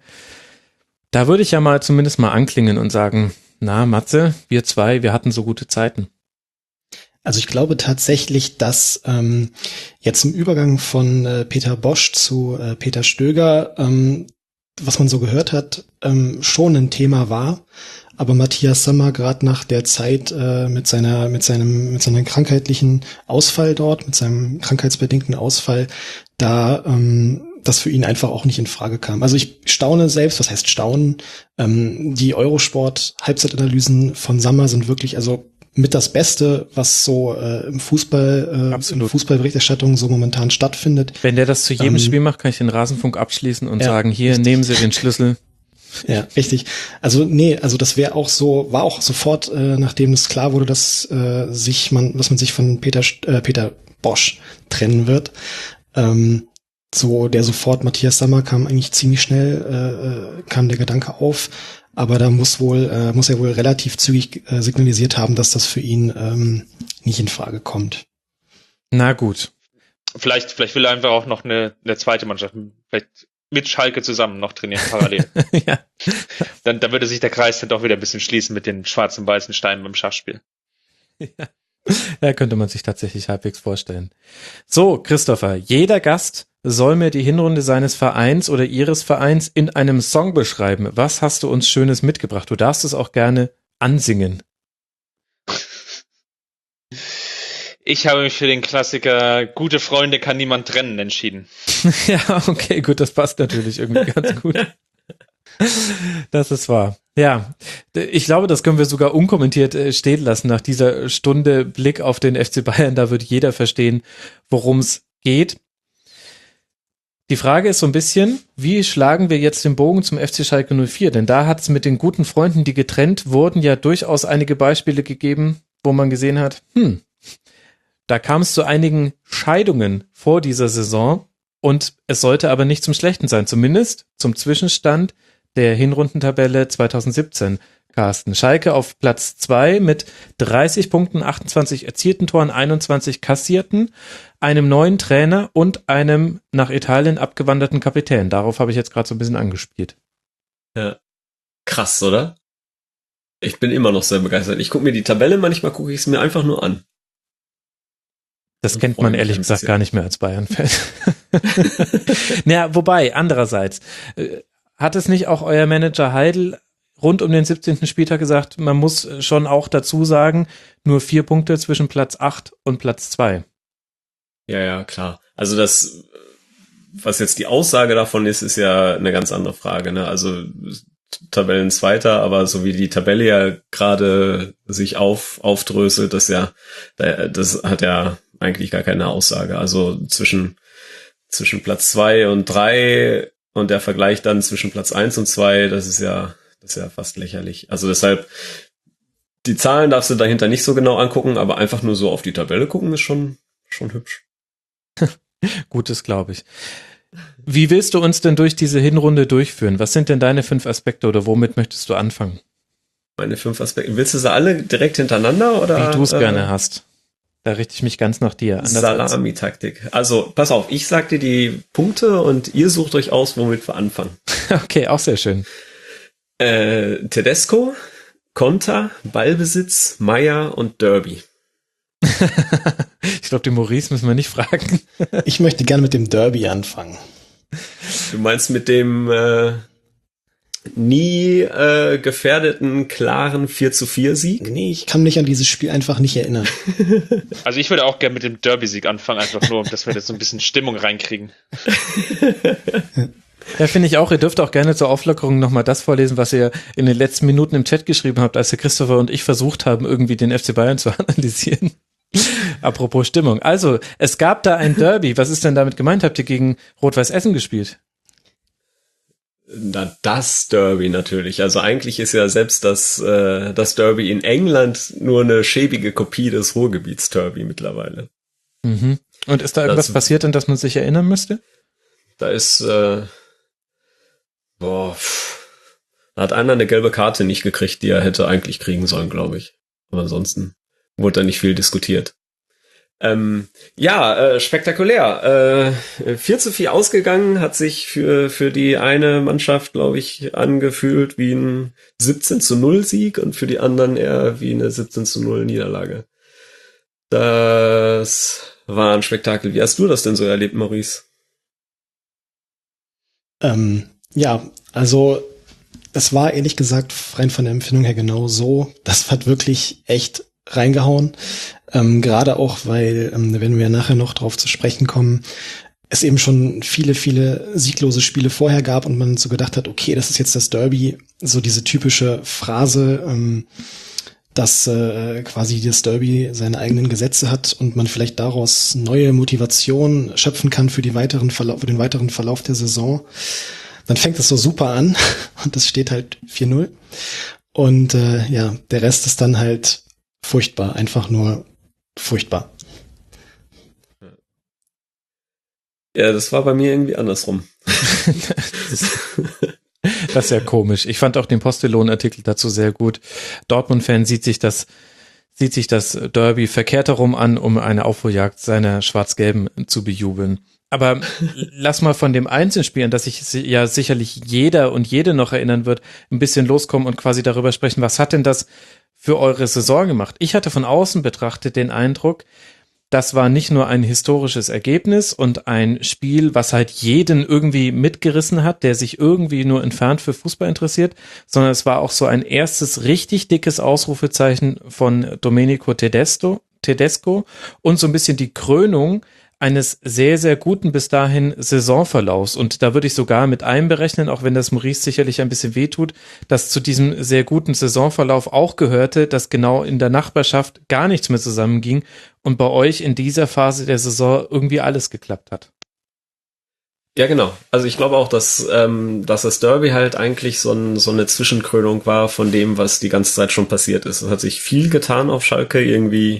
Da würde ich ja mal zumindest mal anklingen und sagen, na Matze, wir zwei, wir hatten so gute Zeiten. Also ich glaube tatsächlich, dass ähm, jetzt im Übergang von äh, Peter Bosch zu äh, Peter Stöger, ähm, was man so gehört hat, ähm, schon ein Thema war. Aber Matthias Sammer gerade nach der Zeit äh, mit seiner mit seinem mit seinem krankheitlichen Ausfall dort, mit seinem krankheitsbedingten Ausfall, da ähm, das für ihn einfach auch nicht in Frage kam. Also ich staune selbst, was heißt staunen? Ähm, die Eurosport-Halbzeitanalysen von Sammer sind wirklich also mit das Beste, was so äh, im Fußball, äh, in Fußballberichterstattung so momentan stattfindet. Wenn der das zu jedem ähm, Spiel macht, kann ich den Rasenfunk abschließen und ja, sagen, hier, richtig. nehmen Sie den Schlüssel. Ja, richtig. Also nee, also das wäre auch so, war auch sofort, äh, nachdem es klar wurde, dass äh, sich man, dass man sich von Peter äh, Peter Bosch trennen wird. Ähm, so der sofort Matthias Sammer kam eigentlich ziemlich schnell, äh, kam der Gedanke auf. Aber da muss wohl, äh, muss er wohl relativ zügig äh, signalisiert haben, dass das für ihn ähm, nicht in Frage kommt. Na gut. Vielleicht, vielleicht will er einfach auch noch eine, eine zweite Mannschaft, vielleicht mit Schalke zusammen noch trainieren, parallel. Ja. Dann, dann würde sich der Kreis dann doch wieder ein bisschen schließen mit den schwarzen und weißen Steinen beim Schachspiel. Ja. Ja, könnte man sich tatsächlich halbwegs vorstellen. So, Christopher, jeder Gast soll mir die Hinrunde seines Vereins oder ihres Vereins in einem Song beschreiben. Was hast du uns Schönes mitgebracht? Du darfst es auch gerne ansingen. Ich habe mich für den Klassiker Gute Freunde kann niemand trennen entschieden. Ja, okay, gut, das passt natürlich irgendwie ganz gut. Das ist wahr. Ja, ich glaube, das können wir sogar unkommentiert stehen lassen nach dieser Stunde Blick auf den F C Bayern. Da wird jeder verstehen, worum es geht. Die Frage ist so ein bisschen, wie schlagen wir jetzt den Bogen zum F C Schalke null vier? Denn da hat es mit den guten Freunden, die getrennt wurden, ja durchaus einige Beispiele gegeben, wo man gesehen hat, hm, da kam es zu einigen Scheidungen vor dieser Saison und es sollte aber nicht zum Schlechten sein, zumindest zum Zwischenstand der Hinrundentabelle zwanzig siebzehn, Carsten. Schalke auf Platz zwei mit dreißig Punkten, achtundzwanzig erzielten Toren, einundzwanzig kassierten, einem neuen Trainer und einem nach Italien abgewanderten Kapitän. Darauf habe ich jetzt gerade so ein bisschen angespielt. Ja. Krass, oder? Ich bin immer noch sehr begeistert. Ich gucke mir die Tabelle, manchmal gucke ich es mir einfach nur an. Das kennt man ehrlich gesagt gar nicht mehr als Bayern-Fan. Naja, wobei, andererseits, hat es nicht auch euer Manager Heidel rund um den siebzehnten Spieltag gesagt, man muss schon auch dazu sagen, nur vier Punkte zwischen Platz acht und Platz zwei. Ja, ja, klar. Also das, was jetzt die Aussage davon ist, ist ja eine ganz andere Frage, ne? Also Tabellenzweiter, aber so wie die Tabelle ja gerade sich auf, aufdröselt, das ja, das hat ja eigentlich gar keine Aussage. Also zwischen, zwischen Platz zwei und drei und der Vergleich dann zwischen Platz eins und zwei, das ist ja, das ist ja fast lächerlich. Also deshalb, die Zahlen darfst du dahinter nicht so genau angucken, aber einfach nur so auf die Tabelle gucken ist schon, schon hübsch. Gutes, glaube ich. Wie willst du uns denn durch diese Hinrunde durchführen? Was sind denn deine fünf Aspekte oder womit möchtest du anfangen? Meine fünf Aspekte. Willst du sie alle direkt hintereinander oder? Wie du es äh, gerne hast. Da richte ich mich ganz nach dir. Salami-Taktik. Also, pass auf, ich sag dir die Punkte und ihr sucht euch aus, womit wir anfangen. Okay, auch sehr schön. Äh, Tedesco, Konter, Ballbesitz, Meier und Derby. Ich glaube, den Maurice müssen wir nicht fragen. Ich möchte gerne mit dem Derby anfangen. Du meinst mit dem äh, nie äh, gefährdeten, klaren vier zu vier Sieg? Nee, ich kann mich an dieses Spiel einfach nicht erinnern. Also ich würde auch gerne mit dem Derby-Sieg anfangen, einfach nur, dass wir jetzt so ein bisschen Stimmung reinkriegen. Ja, finde ich auch. Ihr dürft auch gerne zur Auflockerung nochmal das vorlesen, was ihr in den letzten Minuten im Chat geschrieben habt, als der Christopher und ich versucht haben, irgendwie den F C Bayern zu analysieren. Apropos Stimmung. Also, es gab da ein Derby. Was ist denn damit gemeint? Habt ihr gegen Rot-Weiß Essen gespielt? Na, das Derby natürlich. Also eigentlich ist ja selbst das, äh, das Derby in England nur eine schäbige Kopie des Ruhrgebiets-Derby mittlerweile. Mhm. Und ist da irgendwas das, passiert, an das man sich erinnern müsste? Da ist, äh, boah, pff, da hat einer eine gelbe Karte nicht gekriegt, die er hätte eigentlich kriegen sollen, glaube ich. Aber ansonsten wurde da nicht viel diskutiert. Ähm, ja, äh, spektakulär. Äh, vier zu vier ausgegangen, hat sich für für die eine Mannschaft, glaube ich, angefühlt wie ein siebzehn zu null Sieg und für die anderen eher wie eine siebzehn zu null Niederlage. Das war ein Spektakel. Wie hast du das denn so erlebt, Maurice? Ähm, ja, also es war ehrlich gesagt rein von der Empfindung her genau so. Das hat wirklich echt reingehauen. Ähm, gerade auch, weil, ähm, da werden wir nachher noch drauf zu sprechen kommen, es eben schon viele, viele sieglose Spiele vorher gab und man so gedacht hat, okay, das ist jetzt das Derby, so diese typische Phrase, ähm, dass äh, quasi das Derby seine eigenen Gesetze hat und man vielleicht daraus neue Motivation schöpfen kann für die weiteren Verlauf, für den weiteren Verlauf der Saison. Dann fängt es so super an und es steht halt vier null. Und äh, ja, der Rest ist dann halt furchtbar, einfach nur furchtbar. Ja, das war bei mir irgendwie andersrum. das, ist, das ist ja komisch. Ich fand auch den Postilon-Artikel dazu sehr gut. Dortmund-Fan sieht sich das sieht sich das Derby verkehrt herum an, um eine Aufholjagd seiner Schwarz-Gelben zu bejubeln. Aber lass mal von dem Einzelspiel, an das sich ja sicherlich jeder und jede noch erinnern wird, ein bisschen loskommen und quasi darüber sprechen, was hat denn das für eure Saison gemacht? Ich hatte von außen betrachtet den Eindruck, das war nicht nur ein historisches Ergebnis und ein Spiel, was halt jeden irgendwie mitgerissen hat, der sich irgendwie nur entfernt für Fußball interessiert, sondern es war auch so ein erstes richtig dickes Ausrufezeichen von Domenico Tedesco, Tedesco und so ein bisschen die Krönung eines sehr, sehr guten bis dahin Saisonverlaufs. Und da würde ich sogar mit einberechnen, auch wenn das Maurice sicherlich ein bisschen wehtut, dass zu diesem sehr guten Saisonverlauf auch gehörte, dass genau in der Nachbarschaft gar nichts mehr zusammenging und bei euch in dieser Phase der Saison irgendwie alles geklappt hat. Ja, genau. Also ich glaube auch, dass, ähm, dass das Derby halt eigentlich so, ein, so eine Zwischenkrönung war von dem, was die ganze Zeit schon passiert ist. Es hat sich viel getan auf Schalke, irgendwie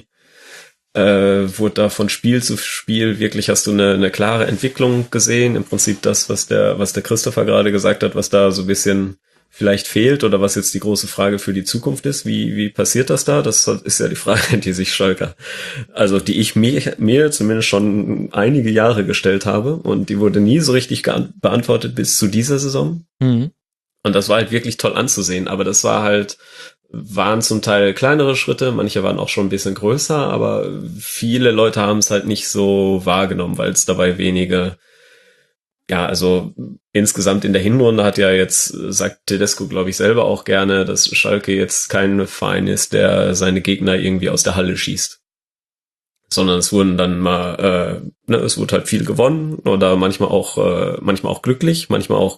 Äh, wurde da von Spiel zu Spiel wirklich, hast du eine, eine klare Entwicklung gesehen. Im Prinzip das, was der, was der Christopher gerade gesagt hat, was da so ein bisschen vielleicht fehlt oder was jetzt die große Frage für die Zukunft ist. Wie, wie passiert das da? Das ist ja die Frage, die sich Schalke, also die ich mir, mir zumindest schon einige Jahre gestellt habe und die wurde nie so richtig ge- beantwortet bis zu dieser Saison. Mhm. Und das war halt wirklich toll anzusehen, aber das war halt, waren zum Teil kleinere Schritte, manche waren auch schon ein bisschen größer, aber viele Leute haben es halt nicht so wahrgenommen, weil es dabei wenige, ja, also insgesamt in der Hinrunde hat ja jetzt, sagt Tedesco, glaube ich, selber auch gerne, dass Schalke jetzt kein Verein ist, der seine Gegner irgendwie aus der Halle schießt. Sondern es wurden dann mal, äh, ne, es wurde halt viel gewonnen oder manchmal auch, äh, manchmal auch glücklich, manchmal auch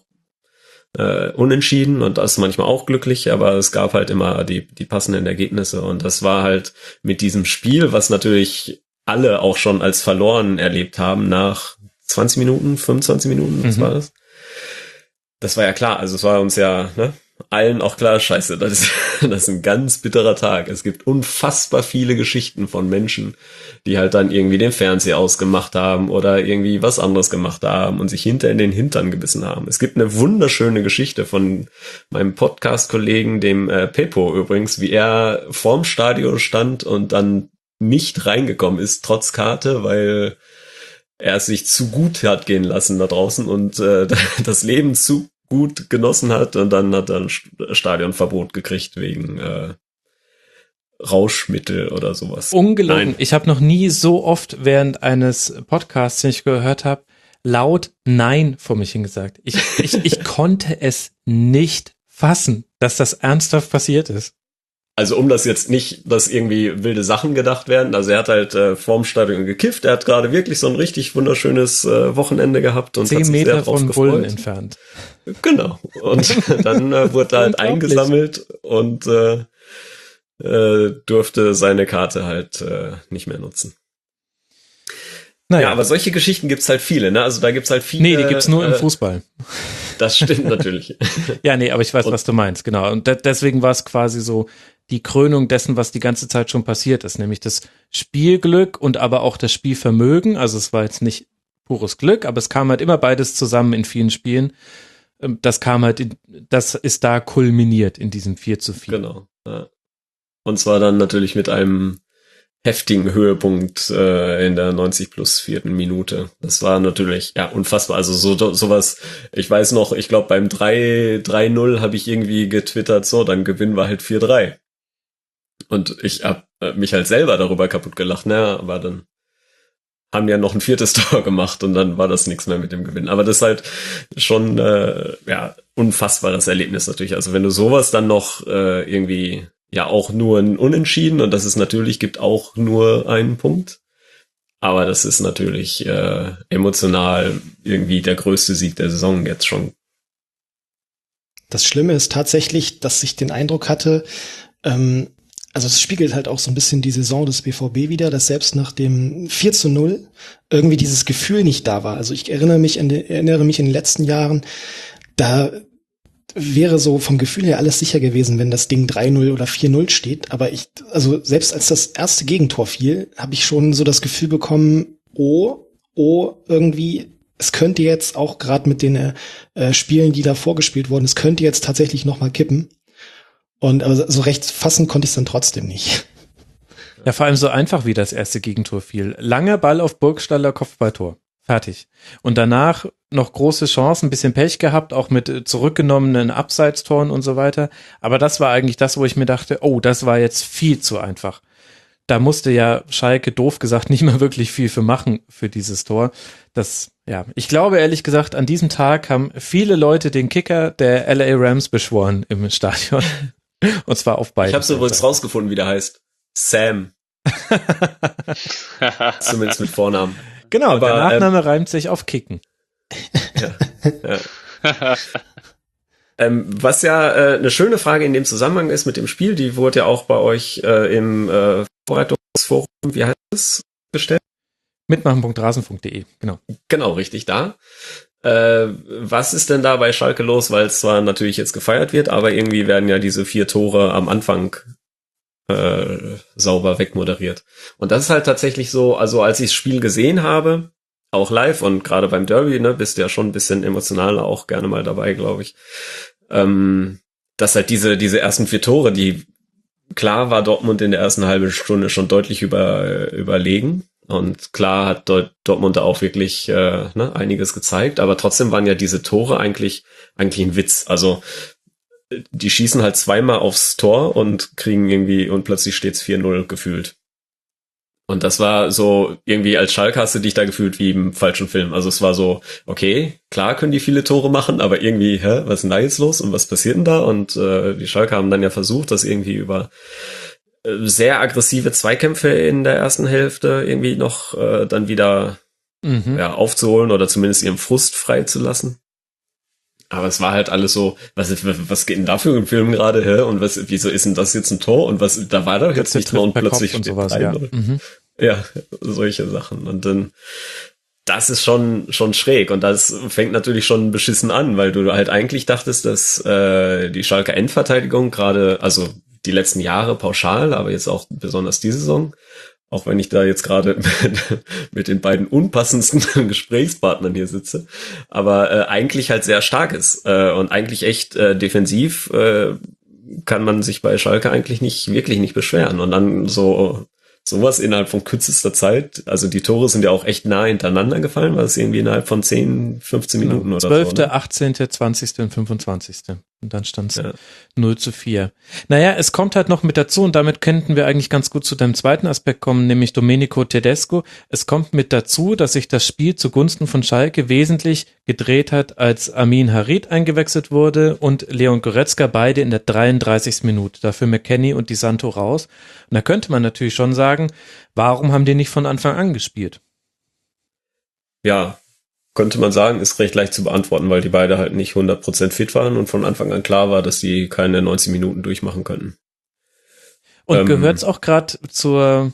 Äh, unentschieden und das manchmal auch glücklich, aber es gab halt immer die die passenden Ergebnisse und das war halt mit diesem Spiel, was natürlich alle auch schon als verloren erlebt haben nach zwanzig Minuten, fünfundzwanzig Minuten, was mhm. war das? Das war ja klar, also es war uns ja, ne, allen auch klar, scheiße, das ist, das ist ein ganz bitterer Tag. Es gibt unfassbar viele Geschichten von Menschen, die halt dann irgendwie den Fernseher ausgemacht haben oder irgendwie was anderes gemacht haben und sich hinter in den Hintern gebissen haben. Es gibt eine wunderschöne Geschichte von meinem Podcast-Kollegen, dem äh, Pepo übrigens, wie er vorm Stadion stand und dann nicht reingekommen ist, trotz Karte, weil er es sich zu gut hat gehen lassen da draußen und äh, das Leben zu gut genossen hat und dann hat er ein Stadionverbot gekriegt wegen äh, Rauschmittel oder sowas. Ungelogen. Nein. Ich habe noch nie so oft während eines Podcasts, den ich gehört habe, laut Nein vor mich hingesagt. Ich, ich, ich konnte es nicht fassen, dass das ernsthaft passiert ist. Also um das jetzt nicht, dass irgendwie wilde Sachen gedacht werden. Also er hat halt äh, vorm Stadion gekifft. Er hat gerade wirklich so ein richtig wunderschönes äh, Wochenende gehabt und Zehn hat sich Meter sehr drauf von gefreut. Bullen entfernt. Genau. Und dann äh, wurde er halt eingesammelt und äh, äh, durfte seine Karte halt äh, nicht mehr nutzen. Naja, ja, aber solche Geschichten gibt's halt viele, ne? Also da gibt's halt viele. Nee, die gibt's nur äh, im Fußball. Das stimmt natürlich. Ja, nee, aber ich weiß, und, was du meinst, genau. Und de- deswegen war es quasi so die Krönung dessen, was die ganze Zeit schon passiert ist, nämlich das Spielglück und aber auch das Spielvermögen. Also es war jetzt nicht pures Glück, aber es kam halt immer beides zusammen in vielen Spielen. Das kam halt, in, das ist da kulminiert in diesem vier zu vier. Genau. Ja. Und zwar dann natürlich mit einem heftigen Höhepunkt äh, in der neunzig plus vierten Minute. Das war natürlich ja unfassbar. Also so sowas, ich weiß noch, ich glaube beim drei null habe ich irgendwie getwittert, so, dann gewinnen wir halt vier drei. Und ich habe äh, mich halt selber darüber kaputt gelacht, ne, aber dann haben ja noch ein viertes Tor gemacht und dann war das nichts mehr mit dem Gewinn. Aber das ist halt schon äh, ja unfassbares Erlebnis natürlich. Also wenn du sowas dann noch äh, irgendwie ja auch nur ein Unentschieden und das ist natürlich, gibt auch nur einen Punkt. Aber das ist natürlich äh, emotional irgendwie der größte Sieg der Saison jetzt schon. Das Schlimme ist tatsächlich, dass ich den Eindruck hatte, ähm, also es spiegelt halt auch so ein bisschen die Saison des B V B wider, dass selbst nach dem vier zu null irgendwie dieses Gefühl nicht da war. Also ich erinnere mich, an den, erinnere mich in den letzten Jahren, da wäre so vom Gefühl her alles sicher gewesen, wenn das Ding drei null oder vier null steht. Aber ich, also selbst als das erste Gegentor fiel, habe ich schon so das Gefühl bekommen, oh, oh, irgendwie, es könnte jetzt auch gerade mit den äh, Spielen, die da vorgespielt wurden, es könnte jetzt tatsächlich noch mal kippen. Und aber so recht fassen konnte ich es dann trotzdem nicht. Ja, vor allem so einfach, wie das erste Gegentor fiel. Langer Ball auf Burgstaller, Kopfballtor. Fertig. Und danach noch große Chancen, ein bisschen Pech gehabt, auch mit zurückgenommenen Abseitstoren und so weiter. Aber das war eigentlich das, wo ich mir dachte, oh, das war jetzt viel zu einfach. Da musste ja Schalke, doof gesagt, nicht mehr wirklich viel für machen für dieses Tor. Das, ja, ich glaube ehrlich gesagt, an diesem Tag haben viele Leute den Kicker der L A Rams beschworen im Stadion. Und zwar auf beiden. Ich habe so übrigens rausgefunden, wie der heißt. Sam. Zumindest mit Vornamen. Genau, aber, der Nachname ähm, reimt sich auf Kicken. Ja, ja. ähm, was ja äh, eine schöne Frage in dem Zusammenhang ist mit dem Spiel, die wurde ja auch bei euch äh, im äh, Vorbereitungsforum, wie heißt es, gestellt? mitmachen punkt rasenfunk punkt de, genau. Genau, richtig, da. Äh, was ist denn da bei Schalke los? Weil es zwar natürlich jetzt gefeiert wird, aber irgendwie werden ja diese vier Tore am Anfang Äh, sauber wegmoderiert. Und das ist halt tatsächlich so, also als ich das Spiel gesehen habe, auch live und gerade beim Derby, ne, bist du ja schon ein bisschen emotional auch gerne mal dabei, glaube ich, ähm, dass halt diese diese ersten vier Tore, die, klar war Dortmund in der ersten halben Stunde schon deutlich über überlegen und klar hat Dort- Dortmund da auch wirklich äh, ne, einiges gezeigt, aber trotzdem waren ja diese Tore eigentlich eigentlich ein Witz, also die schießen halt zweimal aufs Tor und kriegen irgendwie, und plötzlich steht's vier null gefühlt. Und das war so, irgendwie als Schalke hast du dich da gefühlt wie im falschen Film. Also es war so, okay, klar können die viele Tore machen, aber irgendwie, hä, was ist denn da jetzt los und was passiert denn da? Und äh, die Schalke haben dann ja versucht, das irgendwie über äh, sehr aggressive Zweikämpfe in der ersten Hälfte irgendwie noch äh, dann wieder mhm. ja, aufzuholen oder zumindest ihren Frust freizulassen. Aber es war halt alles so, was, was geht denn da für ein Film gerade, hä? Und was, wieso ist denn das jetzt ein Tor? Und was, da war doch jetzt nicht mehr und plötzlich und steht sowas, drei, ja. Mhm. Ja, solche Sachen. Und dann, das ist schon, schon schräg. Und das fängt natürlich schon beschissen an, weil du halt eigentlich dachtest, dass äh, die Schalker Endverteidigung gerade, also die letzten Jahre pauschal, aber jetzt auch besonders diese Saison, auch wenn ich da jetzt gerade mit, mit den beiden unpassendsten Gesprächspartnern hier sitze, aber äh, eigentlich halt sehr stark ist äh, und eigentlich echt äh, defensiv äh, kann man sich bei Schalke eigentlich nicht wirklich nicht beschweren. Und dann so sowas innerhalb von kürzester Zeit, also die Tore sind ja auch echt nah hintereinander gefallen, war es irgendwie innerhalb von zehn, fünfzehn Minuten genau. oder zwölfte, so. zwölfte, achtzehnte, zwanzigste und fünfundzwanzigste Und dann stand es ja. null zu vier. Naja, es kommt halt noch mit dazu und damit könnten wir eigentlich ganz gut zu deinem zweiten Aspekt kommen, nämlich Domenico Tedesco. Es kommt mit dazu, dass sich das Spiel zugunsten von Schalke wesentlich gedreht hat, als Amin Harit eingewechselt wurde und Leon Goretzka, beide in der dreiunddreißigsten Minute. Dafür McKennie und Di Santo raus. Und da könnte man natürlich schon sagen, warum haben die nicht von Anfang an gespielt? Ja, könnte man sagen, ist recht leicht zu beantworten, weil die beide halt nicht hundert Prozent fit waren und von Anfang an klar war, dass die keine neunzig Minuten durchmachen könnten. Und ähm, gehört es auch gerade zur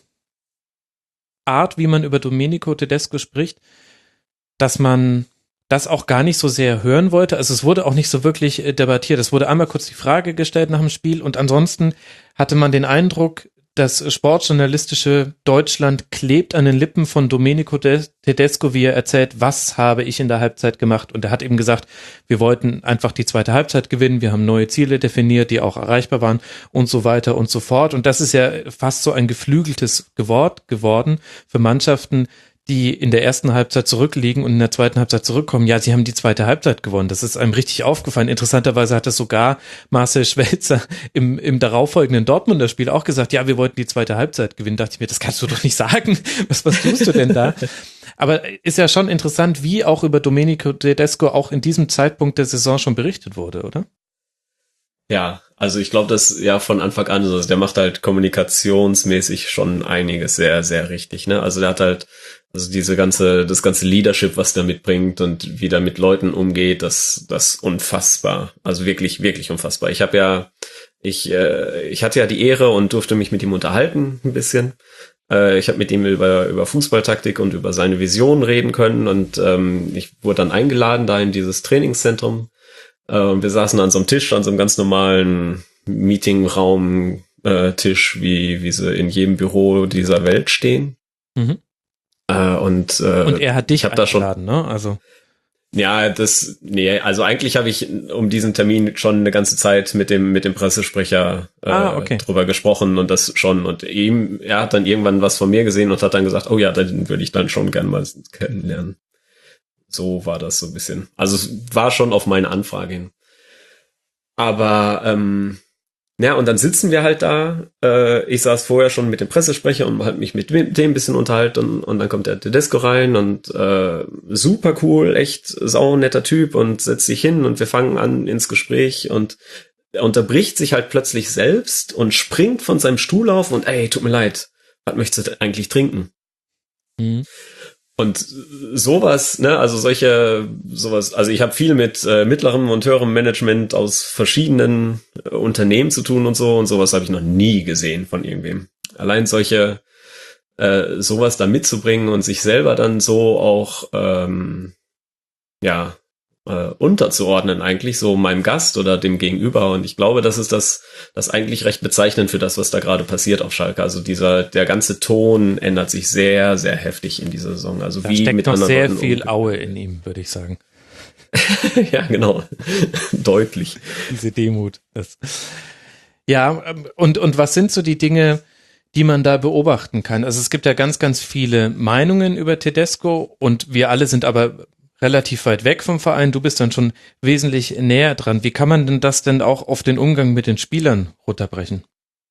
Art, wie man über Domenico Tedesco spricht, dass man das auch gar nicht so sehr hören wollte? Also es wurde auch nicht so wirklich äh, debattiert. Es wurde einmal kurz die Frage gestellt nach dem Spiel und ansonsten hatte man den Eindruck, das sportjournalistische Deutschland klebt an den Lippen von Domenico Tedesco, wie er erzählt, was habe ich in der Halbzeit gemacht. Und er hat eben gesagt, wir wollten einfach die zweite Halbzeit gewinnen, wir haben neue Ziele definiert, die auch erreichbar waren und so weiter und so fort. Und das ist ja fast so ein geflügeltes Wort geworden für Mannschaften, die in der ersten Halbzeit zurückliegen und in der zweiten Halbzeit zurückkommen. Ja, sie haben die zweite Halbzeit gewonnen. Das ist einem richtig aufgefallen. Interessanterweise hat das sogar Marcel Schwelzer im, im darauffolgenden Dortmunder Spiel auch gesagt, ja, wir wollten die zweite Halbzeit gewinnen. Da dachte ich mir, das kannst du doch nicht sagen. Was, was tust du denn da? Aber ist ja schon interessant, wie auch über Domenico Tedesco auch in diesem Zeitpunkt der Saison schon berichtet wurde, oder? Ja, also ich glaube, das ja von Anfang an, also der macht halt kommunikationsmäßig schon einiges sehr, sehr richtig, ne? Also der hat halt, also diese ganze, das ganze Leadership, was der mitbringt und wie der mit Leuten umgeht, das, das unfassbar. Also wirklich, wirklich unfassbar. Ich habe ja, ich, äh, ich hatte ja die Ehre und durfte mich mit ihm unterhalten ein bisschen. Äh, ich habe mit ihm über über Fußballtaktik und über seine Vision reden können und ähm, ich wurde dann eingeladen da in dieses Trainingszentrum. Und wir saßen an so einem Tisch, an so einem ganz normalen Meetingraum-Tisch, wie, wie sie in jedem Büro dieser Welt stehen. Mhm. Äh, und, äh, und er hat dich ich hab da eingeladen, schon, ne? Also. Ja, das, nee, also eigentlich habe ich um diesen Termin schon eine ganze Zeit mit dem mit dem Pressesprecher äh, ah, okay. drüber gesprochen und das schon. Und ihm, er hat dann irgendwann was von mir gesehen und hat dann gesagt, oh ja, den würde ich dann schon gern mal kennenlernen. So war das so ein bisschen. Also es war schon auf meine Anfrage hin. Aber ähm, ja, und dann sitzen wir halt da. Äh, ich saß vorher schon mit dem Pressesprecher und halt mich mit dem ein bisschen unterhalten und, und dann kommt der Tedesco rein und äh, super cool, echt sau netter Typ und setzt sich hin und wir fangen an ins Gespräch und er unterbricht sich halt plötzlich selbst und springt von seinem Stuhl auf und ey, tut mir leid, was möchtest du eigentlich trinken? Mhm. Und sowas, ne, also solche, sowas, also ich habe viel mit äh, mittlerem und höherem Management aus verschiedenen äh, Unternehmen zu tun und so und sowas habe ich noch nie gesehen von irgendwem. Allein solche, äh, sowas da mitzubringen und sich selber dann so auch, ähm, ja, äh, unterzuordnen eigentlich, so meinem Gast oder dem Gegenüber. Und ich glaube, das ist das, das eigentlich recht bezeichnend für das, was da gerade passiert auf Schalke. Also dieser, der ganze Ton ändert sich sehr, sehr heftig in dieser Saison. Also da wie steckt mit noch anderen sehr Leuten viel umgehen. Aue in ihm, würde ich sagen. Ja, genau. Deutlich. Diese Demut. Das. Ja, und, und was sind so die Dinge, die man da beobachten kann? Also es gibt ja ganz, ganz viele Meinungen über Tedesco und wir alle sind aber relativ weit weg vom Verein. Du bist dann schon wesentlich näher dran. Wie kann man denn das denn auch auf den Umgang mit den Spielern runterbrechen?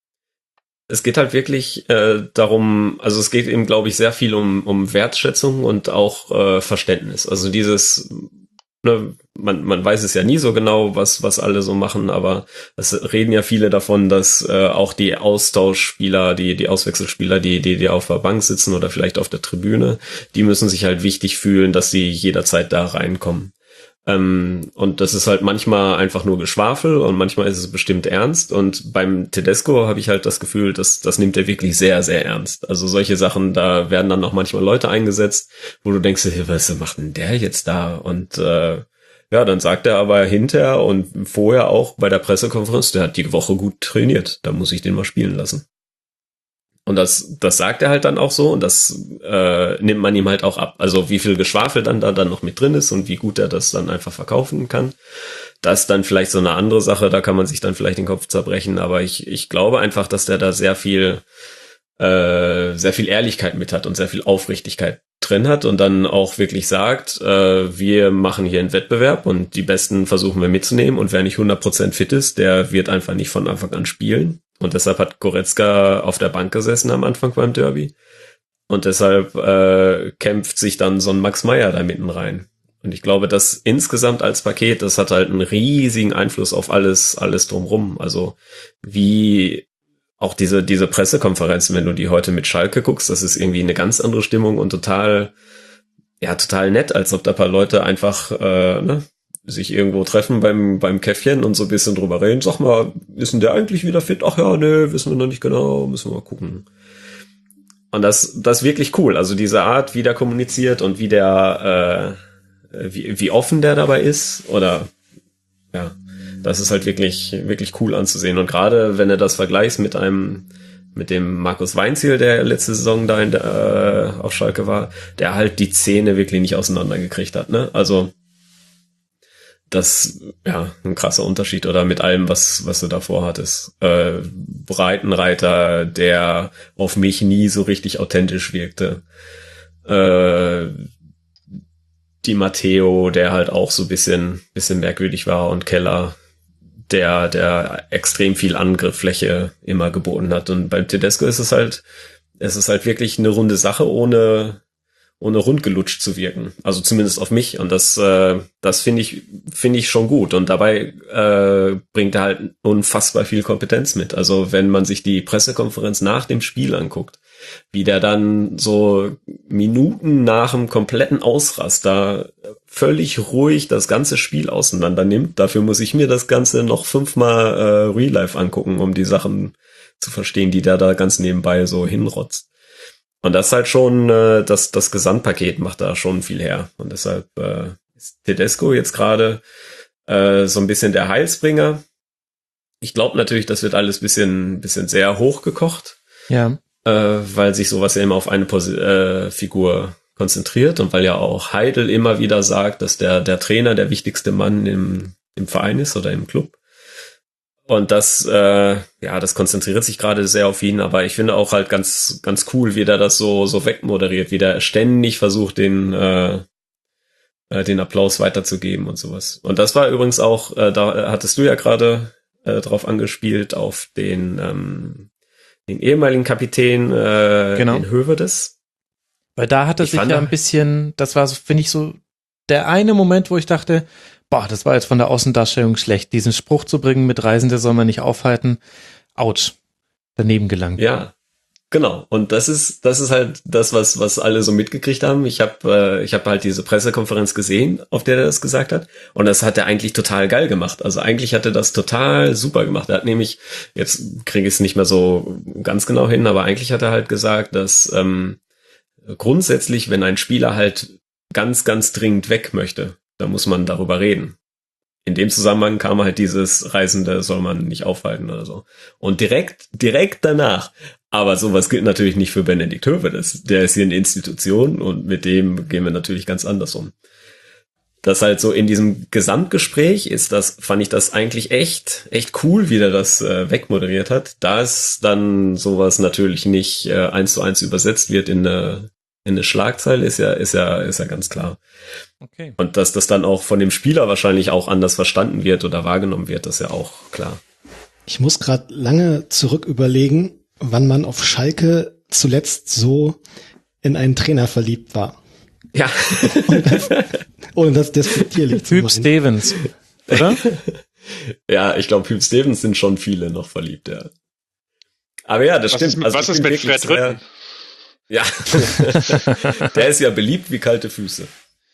Es geht halt wirklich äh, darum, also es geht eben, glaube ich, sehr viel um, um Wertschätzung und auch äh, Verständnis. Also dieses, ne, man, man weiß es ja nie so genau, was, was alle so machen, aber es reden ja viele davon, dass äh, auch die Austauschspieler, die, die Auswechselspieler, die, die, die auf der Bank sitzen oder vielleicht auf der Tribüne, die müssen sich halt wichtig fühlen, dass sie jederzeit da reinkommen. Ähm, und das ist halt manchmal einfach nur Geschwafel und manchmal ist es bestimmt ernst. Und beim Tedesco habe ich halt das Gefühl, dass das nimmt er wirklich sehr, sehr ernst. Also solche Sachen, da werden dann noch manchmal Leute eingesetzt, wo du denkst, hey, was macht denn der jetzt da? Und äh, ja, dann sagt er aber hinterher und vorher auch bei der Pressekonferenz, der hat die Woche gut trainiert, da muss ich den mal spielen lassen. Und das, das sagt er halt dann auch so und das äh, nimmt man ihm halt auch ab. Also wie viel Geschwafel dann da dann noch mit drin ist und wie gut er das dann einfach verkaufen kann. Das ist dann vielleicht so eine andere Sache, da kann man sich dann vielleicht den Kopf zerbrechen. Aber ich, ich glaube einfach, dass der da sehr viel, äh, sehr viel Ehrlichkeit mit hat und sehr viel Aufrichtigkeit drin hat und dann auch wirklich sagt, äh, wir machen hier einen Wettbewerb und die Besten versuchen wir mitzunehmen und wer nicht hundert Prozent fit ist, der wird einfach nicht von Anfang an spielen. Und deshalb hat Goretzka auf der Bank gesessen am Anfang beim Derby. Und deshalb äh, kämpft sich dann so ein Max Meyer da mitten rein. Und ich glaube, dass insgesamt als Paket, das hat halt einen riesigen Einfluss auf alles, alles drumrum. Also wie auch diese, diese Pressekonferenzen, wenn du die heute mit Schalke guckst, das ist irgendwie eine ganz andere Stimmung und total, ja, total nett, als ob da ein paar Leute einfach, äh, ne, sich irgendwo treffen beim beim Käffchen und so ein bisschen drüber reden. Sag mal, ist denn der eigentlich wieder fit? Ach ja, ne, wissen wir noch nicht genau, müssen wir mal gucken. Und das das ist wirklich cool. Also diese Art, wie der kommuniziert und wie der, äh, wie, wie offen der dabei ist oder, ja, das ist halt wirklich wirklich cool anzusehen. Und gerade wenn du das vergleichst mit einem mit dem Markus Weinzierl, der letzte Saison da in der, äh, auf Schalke war, der halt die Zähne wirklich nicht auseinandergekriegt hat, ne? Also das, ja, ein krasser Unterschied oder mit allem, was was du davor hattest. Äh, Breitenreiter, der auf mich nie so richtig authentisch wirkte. Äh, die Matteo, der halt auch so ein bisschen, bisschen merkwürdig war und Keller, der, der extrem viel Angriffsfläche immer geboten hat. Und beim Tedesco ist es halt, es ist halt wirklich eine runde Sache, ohne ohne rundgelutscht zu wirken. Also zumindest auf mich. Und das, äh, das finde ich, finde ich schon gut. Und dabei äh, bringt er halt unfassbar viel Kompetenz mit. Also wenn man sich die Pressekonferenz nach dem Spiel anguckt, wie der dann so Minuten nach dem kompletten Ausraster völlig ruhig das ganze Spiel auseinander nimmt. Dafür muss ich mir das Ganze noch fünfmal äh, Real Life angucken, um die Sachen zu verstehen, die der da ganz nebenbei so hinrotzt. Und das ist halt schon, äh, das, das Gesamtpaket macht da schon viel her. Und deshalb äh, ist Tedesco jetzt gerade äh, so ein bisschen der Heilsbringer. Ich glaube natürlich, das wird alles bisschen, bisschen sehr hochgekocht. Ja. Äh, weil sich sowas ja immer auf eine Pos- äh, Figur konzentriert und weil ja auch Heidel immer wieder sagt, dass der der Trainer der wichtigste Mann im im Verein ist oder im Club. Und das, äh, ja, das konzentriert sich gerade sehr auf ihn, aber ich finde auch halt ganz, ganz cool, wie der das so, so wegmoderiert, wie der ständig versucht, den, äh, äh, den Applaus weiterzugeben und sowas. Und das war übrigens auch, äh, da hattest du ja gerade äh, drauf angespielt, auf den, ähm, den ehemaligen Kapitän, äh, Genau. den Hövedes. Weil da hatte Ich sich fand ja da- ein bisschen, das war so, finde ich, so der eine Moment, wo ich dachte, boah, das war jetzt von der Außendarstellung schlecht, diesen Spruch zu bringen, mit Reisende soll man nicht aufhalten. Autsch. Daneben gelangt. Ja, genau. Und das ist, das ist halt das, was, was alle so mitgekriegt haben. Ich habe, äh, ich habe halt diese Pressekonferenz gesehen, auf der er das gesagt hat. Und das hat er eigentlich total geil gemacht. Also eigentlich hat er das total super gemacht. Er hat nämlich, jetzt kriege ich es nicht mehr so ganz genau hin, aber eigentlich hat er halt gesagt, dass ähm, grundsätzlich, wenn ein Spieler halt ganz, ganz dringend weg möchte, da muss man darüber reden. In dem Zusammenhang kam halt dieses Reisende soll man nicht aufhalten oder so. Und direkt, direkt danach, aber sowas gilt natürlich nicht für Benedikt Hövedes. Der ist hier eine Institution und mit dem gehen wir natürlich ganz anders um. Das halt so in diesem Gesamtgespräch ist das, fand ich das eigentlich echt, echt cool, wie der das äh, wegmoderiert hat. Da es dann sowas natürlich nicht äh, eins zu eins übersetzt wird in eine, in eine Schlagzeile, ist ja, ist ja, ist ja ganz klar. Okay. Und dass das dann auch von dem Spieler wahrscheinlich auch anders verstanden wird oder wahrgenommen wird, ist ja auch klar. Ich muss gerade lange zurück überlegen, wann man auf Schalke zuletzt so in einen Trainer verliebt war. Ja. Ohne das despektierlich zu Hüb meinen. Stevens, oder? Ja, ich glaube, Hüb Stevens sind schon viele noch verliebt, ja. Aber ja, das Was stimmt. ist, mit- Also was ich ist bin mit wirklich Fred Rütten? sehr- Ja. Der ist ja beliebt wie kalte Füße.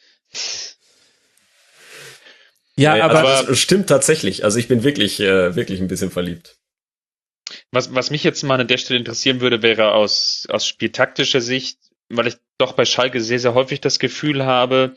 Ja, Nee, aber, also das stimmt tatsächlich. Also ich bin wirklich, äh, wirklich ein bisschen verliebt. Was, was mich jetzt mal an der Stelle interessieren würde, wäre aus, aus spieltaktischer Sicht, weil ich doch bei Schalke sehr, sehr häufig das Gefühl habe,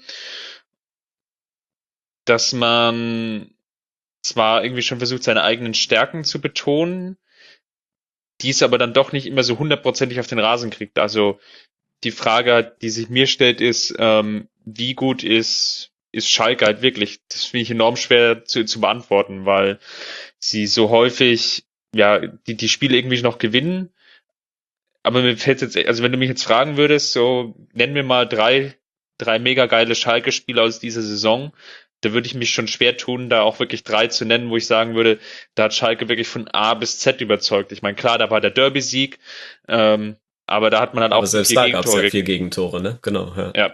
dass man zwar irgendwie schon versucht, seine eigenen Stärken zu betonen, dies aber dann doch nicht immer so hundertprozentig auf den Rasen kriegt. Also die Frage, die sich mir stellt, ist, ähm, wie gut ist, ist Schalke halt wirklich? Das finde ich enorm schwer zu, zu beantworten, weil sie so häufig, ja, die, die Spiele irgendwie noch gewinnen. Aber mir fällt jetzt, also wenn du mich jetzt fragen würdest, so, nenn mir mal drei, drei mega geile Schalke-Spiele aus dieser Saison, da würde ich mich schon schwer tun, da auch wirklich drei zu nennen, wo ich sagen würde, da hat Schalke wirklich von A bis Z überzeugt. Ich meine, klar, da war der Derby-Sieg, ähm, aber da hat man halt auch Aber selbst vier da gab es ja Gegentore. vier Gegentore, ne? Genau, ja. Ja,